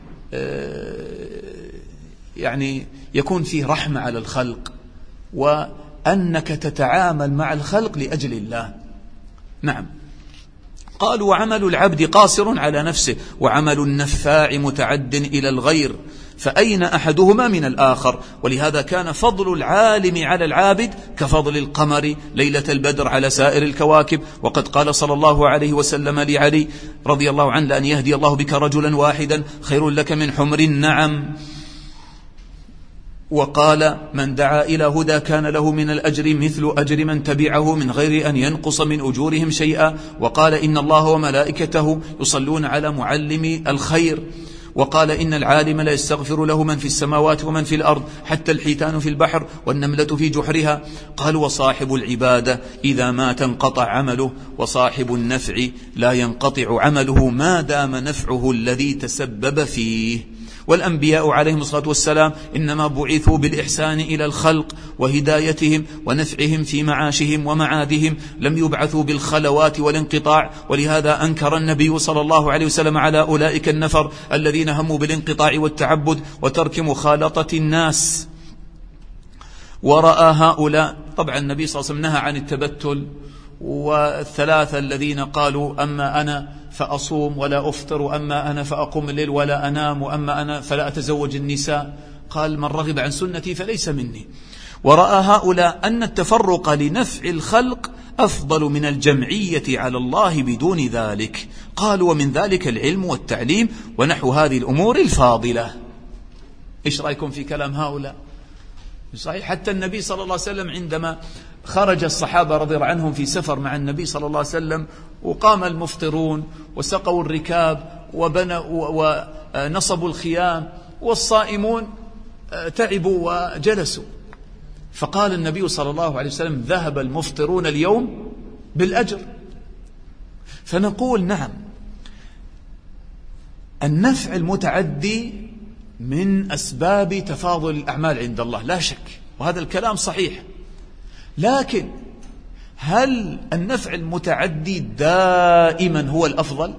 يعني يكون فيه رحمة على الخلق، وأنك تتعامل مع الخلق لأجل الله. نعم. قالوا: وعمل العبد قاصر على نفسه، وعمل النفاع متعد إلى الغير، فأين أحدهما من الآخر؟ ولهذا كان فضل العالم على العابد كفضل القمر ليلة البدر على سائر الكواكب. وقد قال صلى الله عليه وسلم لعلي رضي الله عنه: لأن يهدي الله بك رجلا واحدا خير لك من حمر النعم. وقال: من دعا إلى هدى كان له من الأجر مثل أجر من تبعه من غير أن ينقص من أجورهم شيئا. وقال: إن الله وملائكته يصلون على معلم الخير. وقال: إن العالم لا يستغفر له من في السماوات ومن في الأرض حتى الحيتان في البحر والنملة في جحرها. قال: وصاحب العبادة إذا مات انقطع عمله، وصاحب النفع لا ينقطع عمله ما دام نفعه الذي تسبب فيه. والأنبياء عليهم الصلاة والسلام إنما بعثوا بالإحسان إلى الخلق وهدايتهم ونفعهم في معاشهم ومعادهم، لم يبعثوا بالخلوات والانقطاع. ولهذا أنكر النبي صلى الله عليه وسلم على أولئك النفر الذين هموا بالانقطاع والتعبد وترك مخالطة الناس. ورأى هؤلاء، طبعا النبي صلى الله عليه وسلم نهى عن التبتل. والثلاثة الذين قالوا: أما أنا فأصوم ولا أفطر، أما أنا فأقوم الليل ولا أنام، وأما أنا فلا أتزوج النساء، قال: من رغب عن سنتي فليس مني. ورأى هؤلاء أن التفرق لنفع الخلق أفضل من الجمعية على الله بدون ذلك. قالوا: ومن ذلك العلم والتعليم ونحو هذه الأمور الفاضلة. إيش رأيكم في كلام هؤلاء؟ صحيح، حتى النبي صلى الله عليه وسلم عندما خرج الصحابة رضي الله عنهم في سفر مع النبي صلى الله عليه وسلم، وقام المفطرون وسقوا الركاب وبنوا ونصبوا الخيام، والصائمون تعبوا وجلسوا، فقال النبي صلى الله عليه وسلم: ذهب المفطرون اليوم بالأجر. فنقول: نعم، النفع المتعدي من أسباب تفاضل الأعمال عند الله لا شك، وهذا الكلام صحيح. لكن هل النفع المتعدي دائما هو الأفضل؟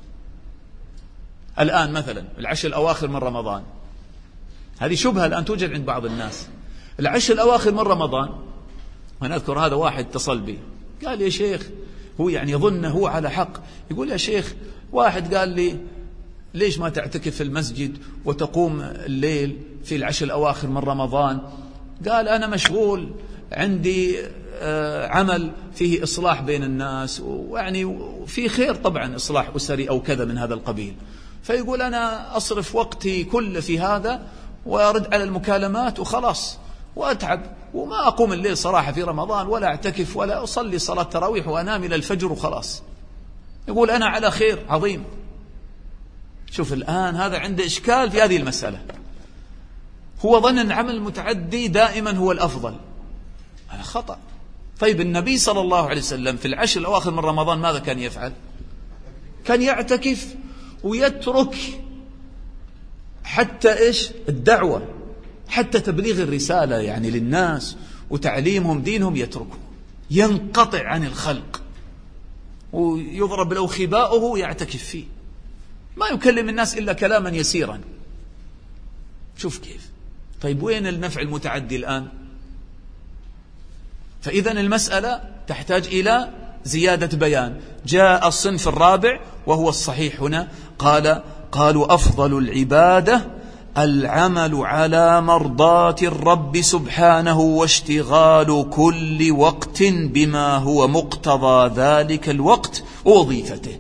الآن مثلا العشر الأواخر من رمضان، هذه شبهة الآن توجد عند بعض الناس. العشر الأواخر من رمضان وأنا أذكر هذا واحد اتصل بي قال يا شيخ، هو يعني يظن هو على حق، يقول يا شيخ واحد قال لي ليش ما تعتكف في المسجد وتقوم الليل في العشر الأواخر من رمضان؟ قال أنا مشغول، عندي عمل فيه إصلاح بين الناس، ويعني في خير طبعا إصلاح أسري أو كذا من هذا القبيل، فيقول أنا أصرف وقتي كله في هذا وأرد على المكالمات وخلاص وأتعب، وما أقوم الليل صراحة في رمضان ولا أعتكف ولا أصلي صلاة تراويح وأنام إلى الفجر وخلاص. يقول أنا على خير عظيم. شوف الآن هذا عنده إشكال في هذه المسألة، هو ظن أن عمل المتعدي دائما هو الأفضل، هذا خطأ. طيب النبي صلى الله عليه وسلم في العشر الأواخر من رمضان ماذا كان يفعل؟ كان يعتكف ويترك حتى إيش الدعوة، حتى تبليغ الرسالة يعني للناس وتعليمهم دينهم يتركه، ينقطع عن الخلق ويضرب له خباؤه يعتكف فيه، ما يكلم الناس إلا كلاما يسيرا. شوف كيف. طيب وين النفع المتعدي الآن؟ فإذا المسألة تحتاج إلى زيادة بيان. جاء الصنف الرابع وهو الصحيح هنا، قال قالوا أفضل العبادة العمل على مرضاة الرب سبحانه واشتغال كل وقت بما هو مقتضى ذلك الوقت ووظيفته.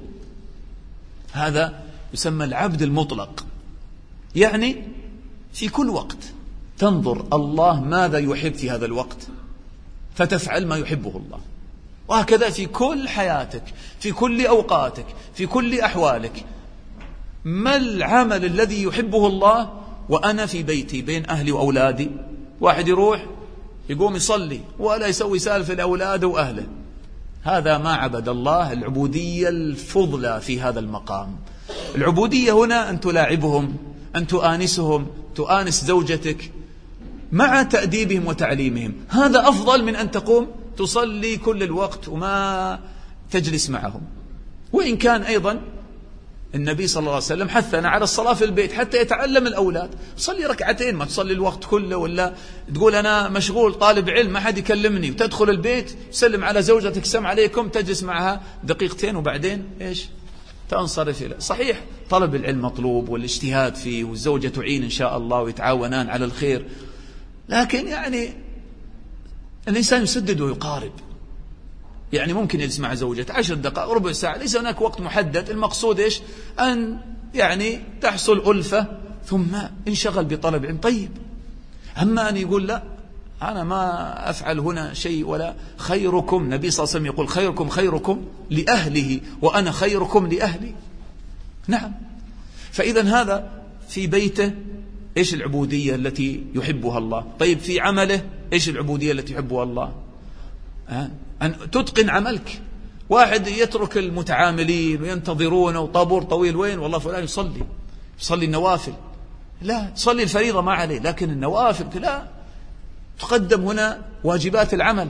هذا يسمى العبد المطلق، يعني في كل وقت تنظر الله ماذا يحب في هذا الوقت فتفعل ما يحبه الله، وهكذا في كل حياتك، في كل أوقاتك، في كل أحوالك. ما العمل الذي يحبه الله وأنا في بيتي بين أهلي وأولادي؟ واحد يروح يقوم يصلي ولا يسوي سالفة الأولاد وأهله، هذا ما عبد الله العبودية الفضلى في هذا المقام. العبودية هنا أن تلاعبهم، أن تؤانسهم، تؤانس زوجتك مع تأديبهم وتعليمهم، هذا أفضل من أن تقوم تصلي كل الوقت وما تجلس معهم. وإن كان أيضا النبي صلى الله عليه وسلم حثنا على الصلاة في البيت حتى يتعلم الأولاد، صلي ركعتين ما تصلي الوقت كله، ولا تقول أنا مشغول طالب علم ما حد يكلمني، وتدخل البيت تسلم على زوجتك السلام عليكم، تجلس معها دقيقتين وبعدين إيش تنصرف إلى. صحيح طلب العلم مطلوب والاجتهاد فيه والزوجة تعين إن شاء الله ويتعاونان على الخير، لكن يعني الإنسان يسدد ويقارب، يعني ممكن يجلس مع زوجته عشر دقائق ربع ساعة، ليس هناك وقت محدد، المقصود إيش أن يعني تحصل ألفة ثم انشغل بطلب علم. طيب أما أن يقول لا أنا ما أفعل هنا شيء ولا، خيركم النبي صلى الله عليه وسلم يقول خيركم خيركم لأهله وأنا خيركم لأهلي. نعم. فإذا هذا في بيته إيش العبودية التي يحبها الله؟ طيب في عمله إيش العبودية التي يحبها الله؟ أه؟ أن تتقن عملك. واحد يترك المتعاملين وينتظرونه وطابور طويل، وين والله فلان يصلي يصلي النوافل، لا تصلي الفريضة ما عليه، لكن النوافل لا، تقدم هنا واجبات العمل.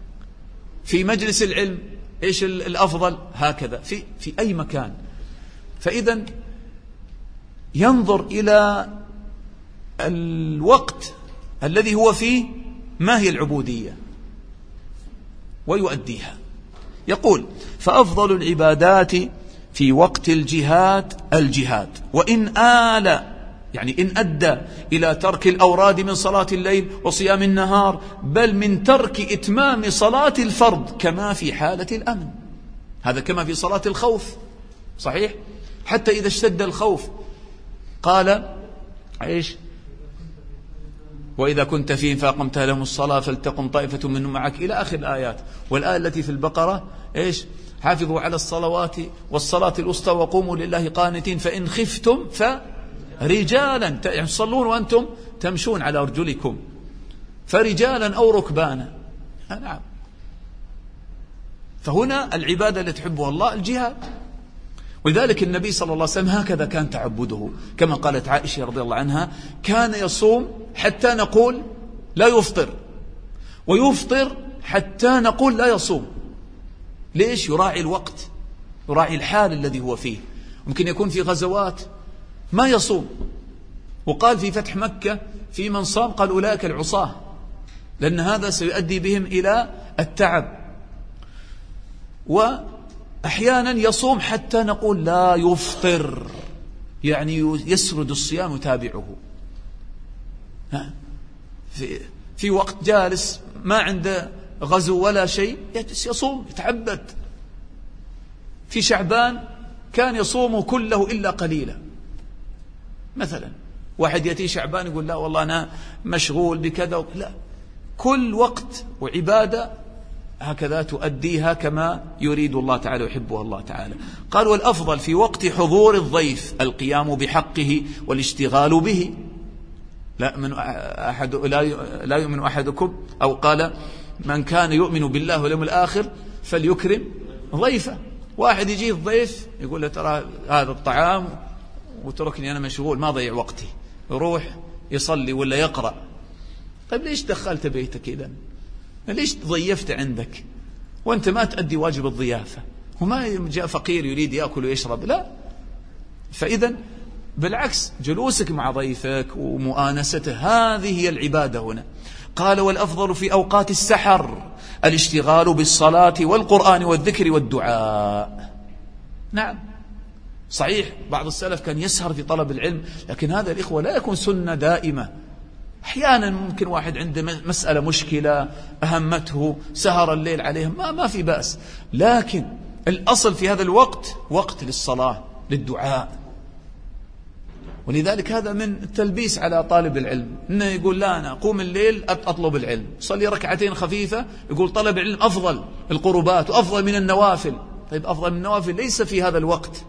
في مجلس العلم إيش الأفضل؟ هكذا في في أي مكان. فإذا ينظر إلى الوقت الذي هو فيه ما هي العبودية ويؤديها. يقول فأفضل العبادات في وقت الجهاد الجهاد، وإن آل يعني إن أدى إلى ترك الأوراد من صلاة الليل وصيام النهار، بل من ترك إتمام صلاة الفرض كما في حالة الأمن، هذا كما في صلاة الخوف. صحيح حتى إذا اشتد الخوف قال عيش وإذا كنت فيهم فأقمت لهم الصلاة فلتقم طائفة منهم معك إلى آخر الآيات. والآية التي في البقرة إيش حافظوا على الصلوات والصلاة الوسطى وقوموا لله قانتين فإن خفتم فرجالا، يعني تصلون وأنتم تمشون على أرجلكم، فرجالا أو ركبانا. نعم. فهنا العبادة التي تحبها الله الجهاد. ولذلك النبي صلى الله عليه وسلم هكذا كان تعبده، كما قالت عائشة رضي الله عنها كان يصوم حتى نقول لا يفطر، ويفطر حتى نقول لا يصوم. ليش؟ يراعي الوقت، يراعي الحال الذي هو فيه. ممكن يكون في غزوات ما يصوم، وقال في فتح مكة في من صام قال أولئك العصاة، لأن هذا سيؤدي بهم إلى التعب. وأحيانا يصوم حتى نقول لا يفطر، يعني يسرد الصيام يتابعه. في, في وقت جالس ما عنده غزو ولا شيء يصوم يتعبد. في شعبان كان يصوم كله إلا قليلا. مثلا واحد يأتي شعبان يقول لا والله أنا مشغول بكذا، لا، كل وقت وعبادة هكذا تؤديها كما يريد الله تعالى ويحبها الله تعالى. قال والأفضل في وقت حضور الضيف القيام بحقه والاشتغال به. لا من أحد لا لا يؤمن أحدكم، أو قال من كان يؤمن بالله واليوم الآخر فليكرم ضيفه. واحد يجي الضيف يقول له ترى هذا الطعام وتركني أنا مشغول ما ضيع وقتي، يروح يصلي ولا يقرأ. طيب ليش دخلت بيتك إذا؟ ليش ضيفت عندك وأنت ما تؤدي واجب الضيافة؟ وما جاء فقير يريد يأكل ويشرب، لا. فإذا بالعكس جلوسك مع ضيفك ومؤانسته هذه هي العبادة هنا. قال والأفضل في أوقات السحر الاشتغال بالصلاة والقرآن والذكر والدعاء. نعم صحيح بعض السلف كان يسهر في طلب العلم، لكن هذا الإخوة لا يكون سنة دائمة. أحيانا ممكن واحد عنده مسألة مشكلة أهمته سهر الليل عليهم، ما, ما في بأس، لكن الأصل في هذا الوقت وقت للصلاة للدعاء. ولذلك هذا من التلبيس على طالب العلم، إنه يقول لا أنا أقوم الليل أطلب العلم، صلي ركعتين خفيفة، يقول طلب العلم أفضل القربات وأفضل من النوافل. طيب أفضل من النوافل ليس في هذا الوقت،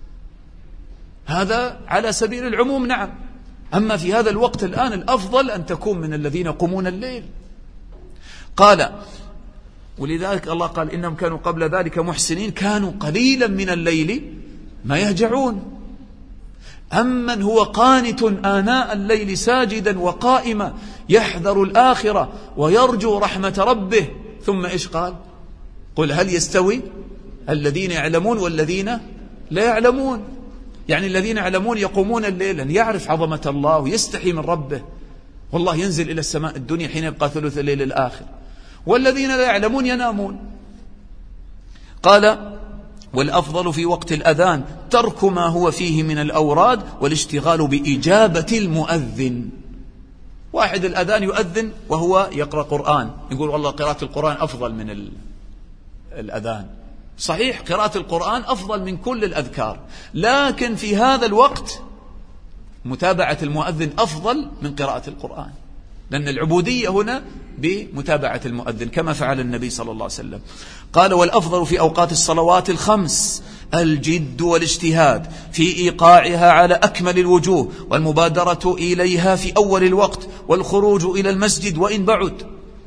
هذا على سبيل العموم نعم، أما في هذا الوقت الآن الأفضل أن تكون من الذين يقومون الليل. قال ولذلك الله قال إنهم كانوا قبل ذلك محسنين كانوا قليلا من الليل ما يهجعون. أمن هو قانت آناء الليل ساجدا وقائما يحذر الآخرة ويرجو رحمة ربه، ثم إيش قال؟ قل هل يستوي الذين يعلمون والذين لا يعلمون؟ يعني الذين يعلمون يقومون الليل يعرف عظمة الله ويستحي من ربه، والله ينزل إلى السماء الدنيا حين يبقى ثلث الليل الآخر، والذين لا يعلمون ينامون. قال والأفضل في وقت الأذان ترك ما هو فيه من الأوراد والاشتغال بإجابة المؤذن. واحد الأذان يؤذن وهو يقرأ قرآن، يقول والله قراءة القرآن أفضل من الأذان. صحيح قراءة القرآن أفضل من كل الأذكار، لكن في هذا الوقت متابعة المؤذن أفضل من قراءة القرآن، لأن العبودية هنا بمتابعة المؤذن كما فعل النبي صلى الله عليه وسلم. قال والأفضل في أوقات الصلوات الخمس الجد والاجتهاد في إيقاعها على أكمل الوجوه، والمبادرة إليها في أول الوقت، والخروج إلى المسجد وإن بعد.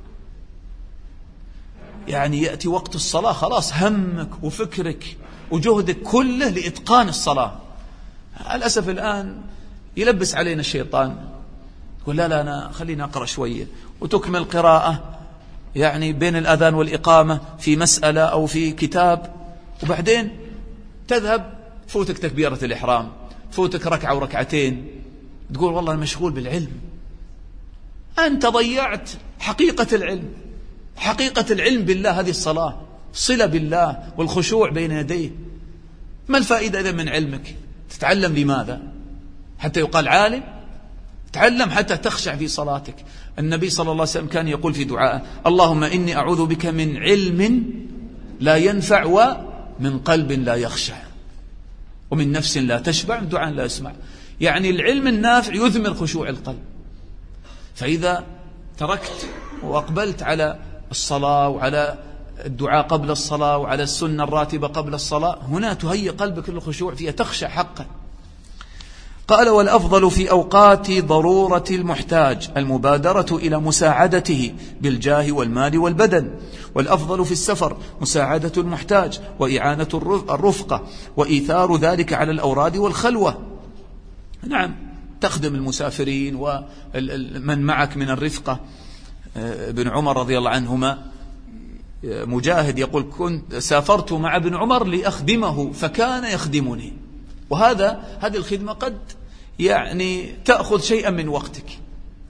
يعني يأتي وقت الصلاة خلاص همك وفكرك وجهدك كله لإتقان الصلاة. للأسف الآن يلبس علينا الشيطان، يقول لا لا أنا خلينا أقرأ شوية، وتكمل قراءة يعني بين الأذان والإقامة في مسألة أو في كتاب، وبعدين تذهب فوتك تكبيرة الإحرام، فوتك ركعة وركعتين، تقول والله أنا مشغول بالعلم. أنت ضيعت حقيقة العلم. حقيقة العلم بالله هذه الصلاة، صلة بالله والخشوع بين يديه. ما الفائدة إذا من علمك؟ تتعلم لماذا؟ حتى يقال عالم؟ تعلم حتى تخشع في صلاتك. النبي صلى الله عليه وسلم كان يقول في دعائه اللهم إني أعوذ بك من علم لا ينفع ومن قلب لا يخشع ومن نفس لا تشبع من دعاء لا يسمع. يعني العلم النافع يثمر خشوع القلب. فإذا تركت وأقبلت على الصلاة وعلى الدعاء قبل الصلاة وعلى السنة الراتبة قبل الصلاة، هنا تهيئ قلبك للخشوع فيها، تخشى حقا. قال والأفضل في أوقات ضرورة المحتاج المبادرة إلى مساعدته بالجاه والمال والبدن. والأفضل في السفر مساعدة المحتاج وإعانة الرفقة وإيثار ذلك على الأوراد والخلوة. نعم تخدم المسافرين ومن معك من الرفقة. ابن عمر رضي الله عنهما مجاهد يقول كنت سافرت مع ابن عمر لأخدمه فكان يخدمني. وهذا هذه الخدمة قد يعني تأخذ شيئا من وقتك،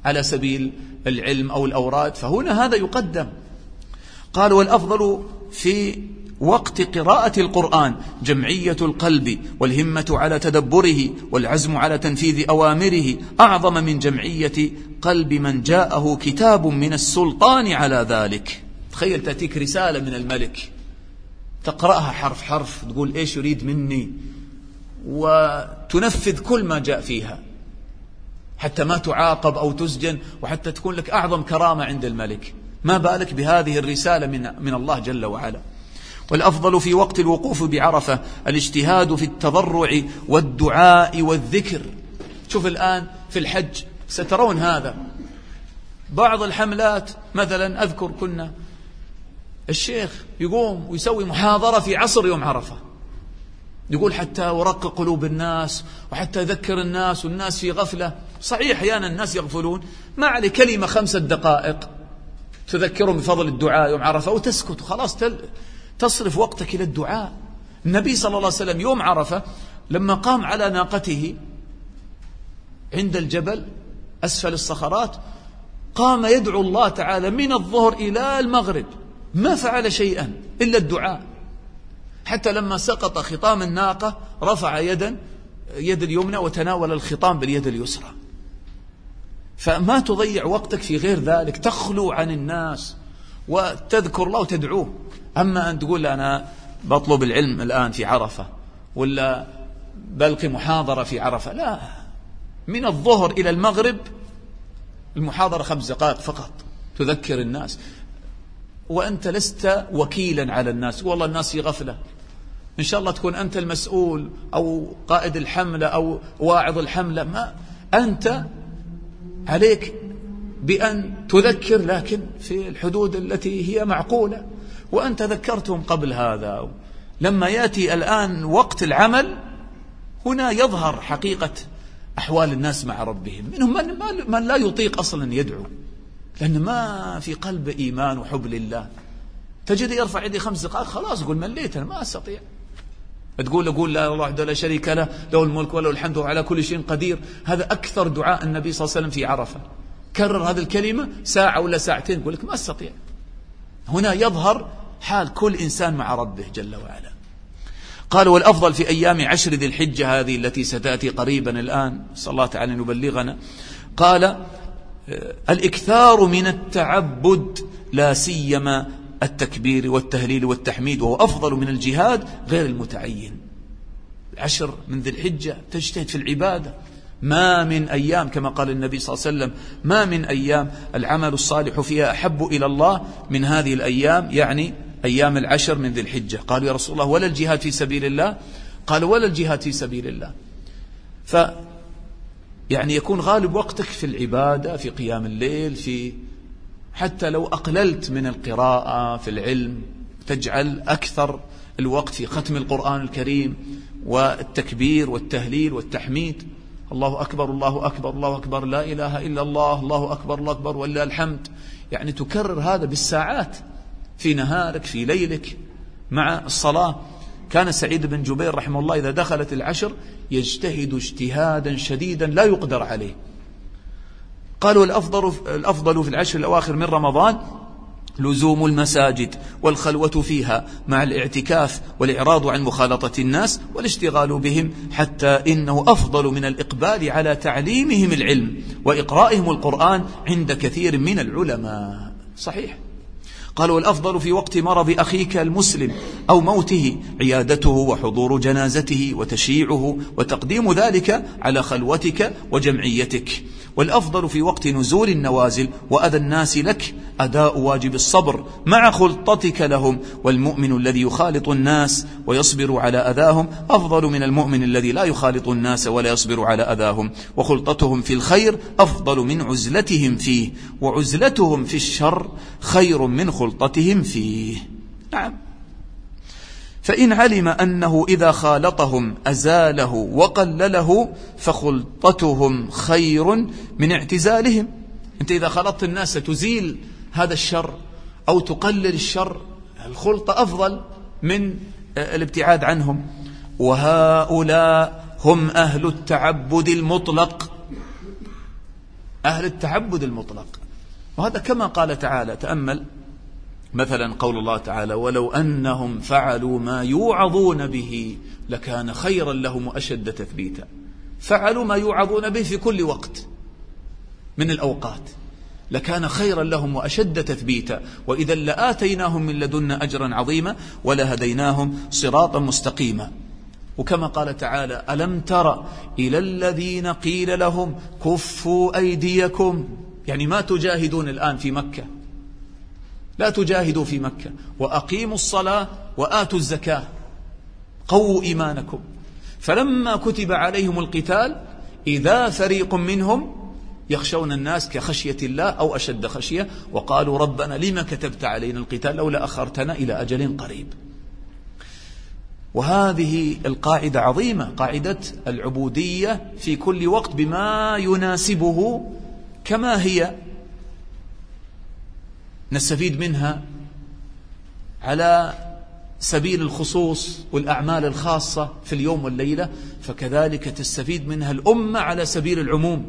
على سبيل العلم أو الأوراد، فهنا هذا يقدم. قال والأفضل في وقت قراءة القرآن جمعية القلب والهمة على تدبره والعزم على تنفيذ أوامره أعظم من جمعية قلب من جاءه كتاب من السلطان على ذلك. تخيل تأتيك رسالة من الملك تقرأها حرف حرف، تقول إيش يريد مني، وتنفذ كل ما جاء فيها حتى ما تعاقب أو تسجن، وحتى تكون لك أعظم كرامة عند الملك، ما بالك بهذه الرسالة من, من الله جل وعلا. والأفضل في وقت الوقوف بعرفة الاجتهاد في التضرع والدعاء والذكر. شوف الآن في الحج سترون هذا، بعض الحملات مثلا أذكر كنا الشيخ يقوم ويسوي محاضرة في عصر يوم عرفة، يقول حتى ورق قلوب الناس وحتى يذكر الناس، والناس في غفلة. صحيح أحيانا الناس يغفلون، ما عليه كلمة خمسة دقائق تذكرهم بفضل الدعاء يوم عرفة وتسكت وخلاص، تصرف وقتك إلى الدعاء. النبي صلى الله عليه وسلم يوم عرفة لما قام على ناقته عند الجبل أسفل الصخرات قام يدعو الله تعالى من الظهر إلى المغرب، ما فعل شيئا إلا الدعاء، حتى لما سقط خطام الناقة رفع يدا يد اليمنى وتناول الخطام باليد اليسرى. فما تضيع وقتك في غير ذلك، تخلو عن الناس وتذكر الله وتدعوه. أما أن تقول أنا بطلب العلم الآن في عرفة ولا بلقي محاضرة في عرفة، لا، من الظهر إلى المغرب المحاضرة خمس دقائق فقط تذكر الناس، وأنت لست وكيلا على الناس، والله الناس في غفلة. إن شاء الله تكون أنت المسؤول أو قائد الحملة أو واعظ الحملة، ما أنت عليك بأن تذكر، لكن في الحدود التي هي معقولة. وأنت ذكرتهم قبل هذا. لما يأتي الآن وقت العمل هنا يظهر حقيقة أحوال الناس مع ربهم. منهم من, من لا يطيق أصلا يدعو، لأن ما في قلب إيمان وحب لله. تجد يرفع يدي خمس دقائق خلاص يقول مليت أنا ما أستطيع. تقول أقول لا الله وحده لا شريك له، له الملك وله الحمد وعلى كل شيء قدير. هذا أكثر دعاء النبي صلى الله عليه وسلم في عرفة، كرر هذه الكلمة ساعة ولا ساعتين يقول لك ما أستطيع. هنا يظهر حال كل إنسان مع ربه جل وعلا. قال والأفضل في أيام عشر ذي الحجة هذه التي ستأتي قريبا الآن، صلى الله تعالى أن يبلغنا، قال الإكثار من التعبد لا سيما التكبير والتهليل والتحميد، وهو أفضل من الجهاد غير المتعين. العشر من ذي الحجة تجتهد في العبادة، ما من أيام كما قال النبي صلى الله عليه وسلم ما من أيام العمل الصالح فيها أحب إلى الله من هذه الأيام، يعني أيام العشر من ذي الحجة. قالوا يا رسول الله ولا الجهاد في سبيل الله؟ قالوا ولا الجهاد في سبيل الله. ف يعني يكون غالب وقتك في العبادة، في قيام الليل، في حتى لو أقللت من القراءة في العلم تجعل أكثر الوقت في ختم القرآن الكريم والتكبير والتهليل والتحميد، الله أكبر الله أكبر الله أكبر لا إله إلا الله الله أكبر الله أكبر ولله الحمد. يعني تكرر هذا بالساعات في نهارك في ليلك مع الصلاة. كان سعيد بن جبير رحمه الله إذا دخلت العشر يجتهد اجتهادا شديدا لا يقدر عليه. قالوا الأفضل, الأفضل في العشر الأواخر من رمضان لزوم المساجد والخلوة فيها مع الاعتكاف والإعراض عن مخالطة الناس والاشتغال بهم، حتى إنه أفضل من الإقبال على تعليمهم العلم وإقرائهم القرآن عند كثير من العلماء. صحيح. قالوا الأفضل في وقت مرض أخيك المسلم أو موته عيادته وحضور جنازته وتشييعه وتقديم ذلك على خلوتك وجمعيتك. والأفضل في وقت نزول النوازل وأذى الناس لك أداء واجب الصبر مع خلطتك لهم. والمؤمن الذي يخالط الناس ويصبر على أذاهم أفضل من المؤمن الذي لا يخالط الناس ولا يصبر على أذاهم. وخلطتهم في الخير أفضل من عزلتهم فيه، وعزلتهم في الشر خير من خلطتهم فيه. نعم. فإن علم أنه إذا خالطهم أزاله وقلله فخلطتهم خير من اعتزالهم. أنت إذا خلطت الناس تزيل هذا الشر أو تقلل الشر، الخلطة أفضل من الابتعاد عنهم. وهؤلاء هم أهل التعبد المطلق. أهل التعبد المطلق. وهذا كما قال تعالى، تأمل مثلا قول الله تعالى: ولو أنهم فعلوا ما يوعظون به لكان خيرا لهم وأشد تثبيتا. فعلوا ما يوعظون به في كل وقت من الأوقات لكان خيرا لهم وأشد تثبيتا، وإذا لآتيناهم من لدنا أجرا عظيما ولهديناهم صراطا مستقيما. وكما قال تعالى: ألم تر إلى الذين قيل لهم كفوا أيديكم، يعني ما تجاهدون الآن في مكة، لا تجاهدوا في مكة، وأقيموا الصلاة وآتوا الزكاة، قووا إيمانكم. فلما كتب عليهم القتال إذا فريق منهم يخشون الناس كخشية الله أو أشد خشية، وقالوا ربنا لما كتبت علينا القتال لولا أخرتنا إلى أجل قريب. وهذه القاعدة عظيمة، قاعدة العبودية في كل وقت بما يناسبه كما هي، نستفيد منها على سبيل الخصوص والأعمال الخاصة في اليوم والليلة، فكذلك تستفيد منها الأمة على سبيل العموم.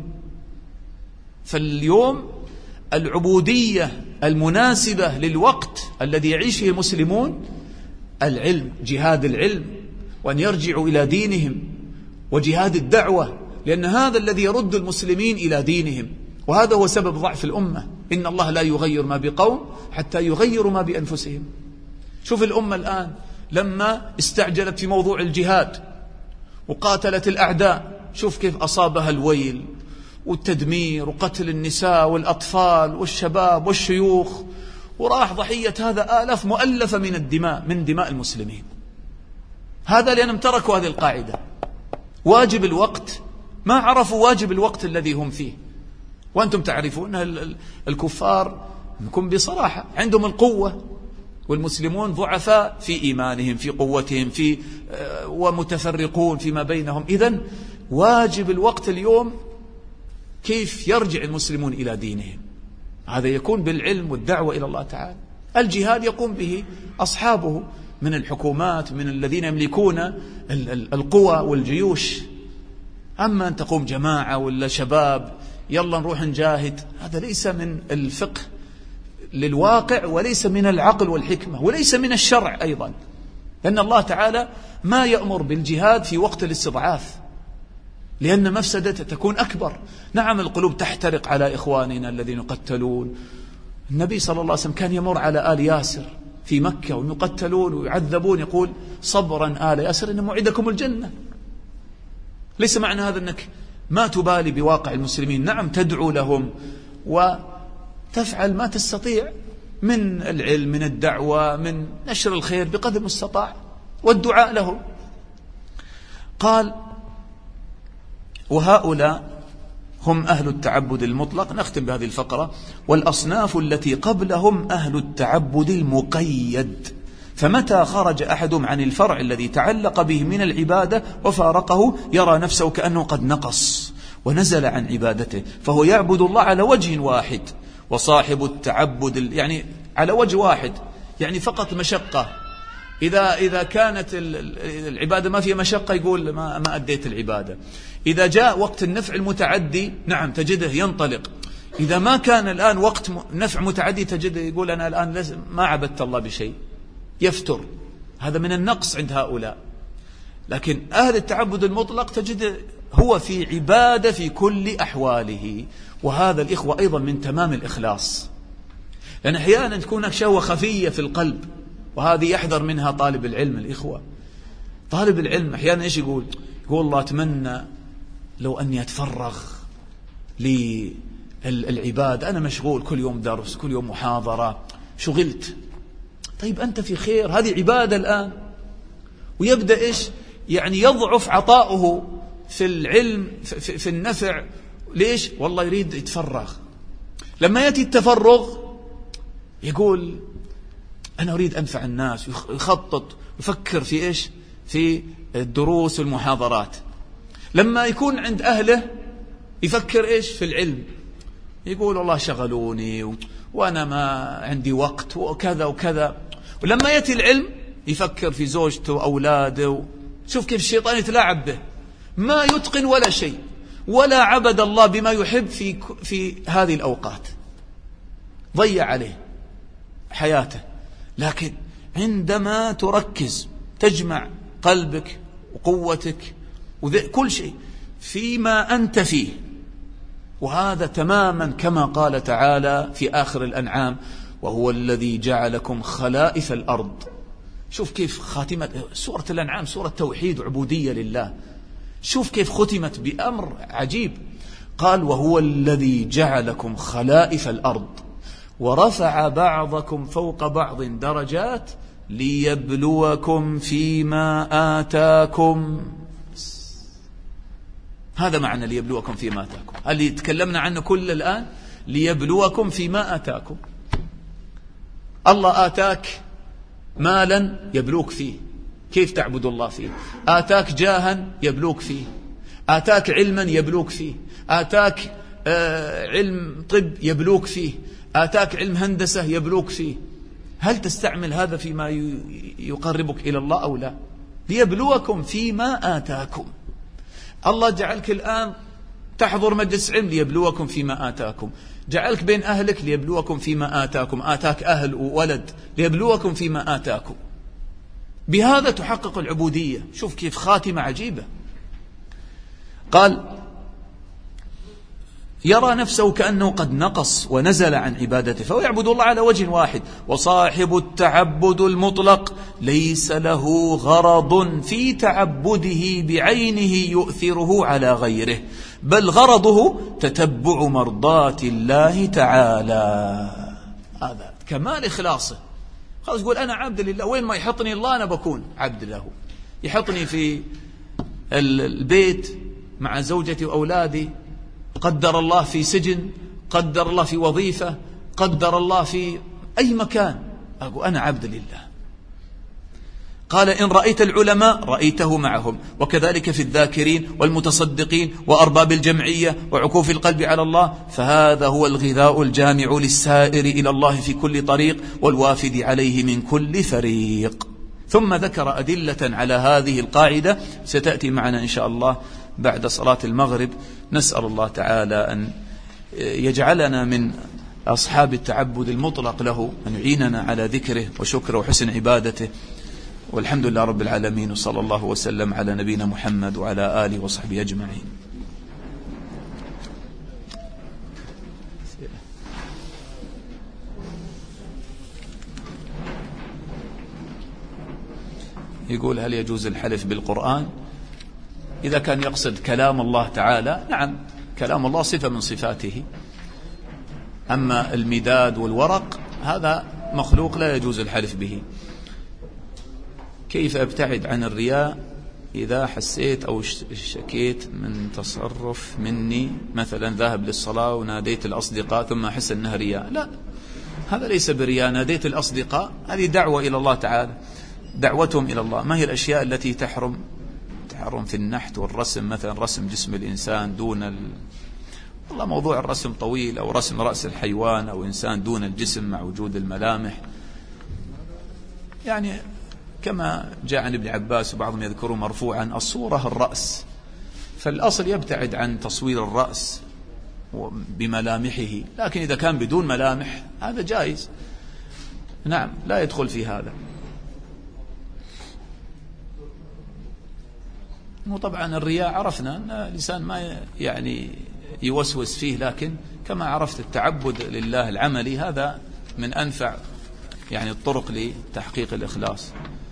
فاليوم العبودية المناسبة للوقت الذي يعيش فيه المسلمون العلم، جهاد العلم، وأن يرجعوا إلى دينهم، وجهاد الدعوة، لأن هذا الذي يرد المسلمين إلى دينهم، وهذا هو سبب ضعف الأمة. إن الله لا يغير ما بقوم حتى يغيروا ما بأنفسهم. شوف الأمة الآن لما استعجلت في موضوع الجهاد وقاتلت الأعداء، شوف كيف أصابها الويل والتدمير وقتل النساء والأطفال والشباب والشيوخ، وراح ضحية هذا آلاف مؤلفة من الدماء، من دماء المسلمين. هذا لأنهم تركوا هذه القاعدة، واجب الوقت، ما عرفوا واجب الوقت الذي هم فيه. وأنتم تعرفون الكفار نكون بصراحة عندهم القوة، والمسلمون ضعفاء في إيمانهم، في قوتهم، في ومتفرقون فيما بينهم. إذن واجب الوقت اليوم كيف يرجع المسلمون إلى دينهم. هذا يكون بالعلم والدعوة إلى الله تعالى. الجهاد يقوم به أصحابه من الحكومات، من الذين يملكون القوى والجيوش. أما أن تقوم جماعة ولا شباب يلا نروح نجاهد، هذا ليس من الفقه للواقع، وليس من العقل والحكمة، وليس من الشرع أيضا، لأن الله تعالى ما يأمر بالجهاد في وقت الاستضعاف، لأن مفسدة تكون أكبر. نعم القلوب تحترق على إخواننا الذين يقتلون. النبي صلى الله عليه وسلم كان يمر على آل ياسر في مكة ويقتلون ويعذبون، يقول صبرا آل ياسر إن موعدكم الجنة. ليس معنى هذا أنك ما تبالي بواقع المسلمين، نعم تدعو لهم وتفعل ما تستطيع من العلم، من الدعوة، من نشر الخير بقدر المستطاع، والدعاء لهم. قال: وهؤلاء هم أهل التعبد المطلق. نختم بهذه الفقرة: والأصناف التي قبلهم أهل التعبد المقيد، فمتى خرج أحدهم عن الفرع الذي تعلق به من العبادة وفارقه يرى نفسه كأنه قد نقص ونزل عن عبادته، فهو يعبد الله على وجه واحد. وصاحب التعبد يعني على وجه واحد، يعني فقط مشقة. إذا إذا كانت العبادة ما فيها مشقة يقول ما ما أديت العبادة. إذا جاء وقت النفع المتعدي نعم تجده ينطلق. إذا ما كان الآن وقت نفع متعدي تجده يقول أنا الآن ما عبدت الله بشيء، يفتر. هذا من النقص عند هؤلاء. لكن أهل التعبد المطلق تجد هو في عبادة في كل أحواله. وهذا الإخوة أيضا من تمام الإخلاص، لأن أحيانا تكون هناك شهوة خفية في القلب، وهذه يحذر منها طالب العلم. الإخوة طالب العلم أحيانا إيش يقول؟ يقول الله أتمنى لو أني أتفرغ للعبادة، أنا مشغول كل يوم درس، كل يوم محاضرة، شغلت. طيب أنت في خير، هذه عبادة الآن. ويبدأ إيش يعني يضعف عطاؤه في العلم، في, في النفع. ليش؟ والله يريد يتفرغ. لما يأتي التفرغ يقول أنا أريد أنفع الناس، يخطط يفكر في إيش؟ في الدروس والمحاضرات. لما يكون عند أهله يفكر إيش؟ في العلم. يقول والله شغلوني وأنا ما عندي وقت وكذا وكذا. ولما يأتي العلم يفكر في زوجته وأولاده. شوف كيف الشيطان يتلاعب به، ما يتقن ولا شيء. ولا عبد الله بما يحب في في هذه الأوقات، ضيع عليه حياته. لكن عندما تركز تجمع قلبك وقوتك وكل شيء فيما أنت فيه، وهذا تماما كما قال تعالى في آخر الأنعام: وهو الذي جعلكم خلائف الأرض. شوف كيف خاتمة سورة الأنعام، سورة توحيد وعبودية لله، شوف كيف ختمت بأمر عجيب. قال: وهو الذي جعلكم خلائف الأرض ورفع بعضكم فوق بعض درجات ليبلوكم فيما آتاكم. هذا معنى ليبلوكم فيما آتاكم، اللي تكلمنا عنه كل الآن، ليبلوكم فيما آتاكم. الله آتاك مالا يبلوك فيه، كيف تعبد الله فيه. آتاك جاها يبلوك فيه، آتاك علما يبلوك فيه، آتاك آه علم طب يبلوك فيه، آتاك علم هندسة يبلوك فيه. هل تستعمل هذا فيما يقربك إلى الله أو لا؟ ليبلوكم فيما آتاكم. الله جعلك الآن تحضر مجلس علم ليبلوكم فيما آتاكم، جعلك بين أهلك ليبلوكم فيما آتاكم، آتاك أهل وولد ليبلوكم فيما آتاكم. بهذا تحقق العبودية. شوف كيف خاتمة عجيبة. قال: يرى نفسه كأنه قد نقص ونزل عن عبادته، فهو يعبد الله على وجه واحد. وصاحب التعبد المطلق ليس له غرض في تعبده بعينه يؤثره على غيره، بل غرضه تتبع مرضات الله تعالى. هذا كمال إخلاصه. خلاص يقول أنا عبد لله، وين ما يحطني الله أنا بكون عبد له. يحطني في البيت مع زوجتي وأولادي، قدر الله في سجن، قدر الله في وظيفة، قدر الله في أي مكان، أقول أنا عبد لله. قال: إن رأيت العلماء رأيته معهم، وكذلك في الذاكرين والمتصدقين وأرباب الجمعية وعكوف القلب على الله، فهذا هو الغذاء الجامع للسائر إلى الله في كل طريق والوافد عليه من كل فريق. ثم ذكر أدلة على هذه القاعدة ستأتي معنا إن شاء الله بعد صلاة المغرب. نسأل الله تعالى أن يجعلنا من أصحاب التعبد المطلق له، أن يعيننا على ذكره وشكره وحسن عبادته. والحمد لله رب العالمين، وصلى الله وسلم على نبينا محمد وعلى آله وصحبه أجمعين. يقول: هل يجوز الحلف بالقرآن؟ إذا كان يقصد كلام الله تعالى، نعم، كلام الله صفة من صفاته. أما المداد والورق هذا مخلوق لا يجوز الحلف به. كيف أبتعد عن الرياء إذا حسيت أو شكيت من تصرف مني، مثلا ذاهب للصلاة وناديت الأصدقاء ثم أحس أنها رياء؟ لا، هذا ليس برياء. ناديت الأصدقاء هذه دعوة إلى الله تعالى، دعوتهم إلى الله. ما هي الأشياء التي تحرم؟ تحرم في النحت والرسم، مثلا رسم جسم الإنسان دون ال... والله موضوع الرسم طويل، أو رسم رأس الحيوان أو إنسان دون الجسم مع وجود الملامح. يعني كما جاء عن ابن عباس وبعضهم يذكره مرفوعا: الصورة الرأس، فالأصل يبتعد عن تصوير الرأس بملامحه. لكن إذا كان بدون ملامح هذا جائز، نعم، لا يدخل في هذا. وطبعا الرياء عرفنا أن الإنسان ما يعني يوسوس فيه، لكن كما عرفت التعبد لله العملي هذا من أنفع يعني الطرق لتحقيق الإخلاص.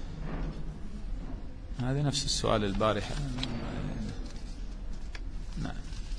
هذا نفس السؤال البارحة. نعم.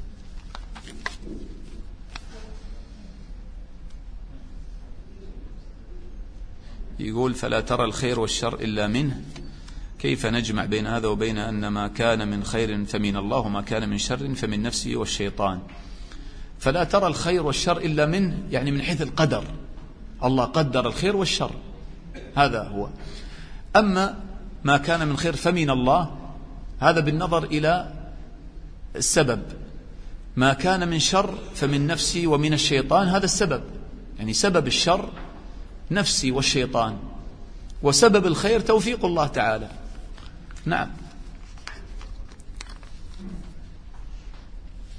يقول: فلا ترى الخير والشر إلا منه، كيف نجمع بين هذا وبين أن ما كان من خير فمن الله وما كان من شر فمن نفسه والشيطان؟ فلا ترى الخير والشر إلا منه، يعني من حيث القدر، الله قدر الخير والشر، هذا هو. أما ما كان من خير فمن الله، هذا بالنظر إلى السبب. ما كان من شر فمن نفسي ومن الشيطان، هذا السبب، يعني سبب الشر نفسي والشيطان، وسبب الخير توفيق الله تعالى. نعم.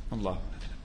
الله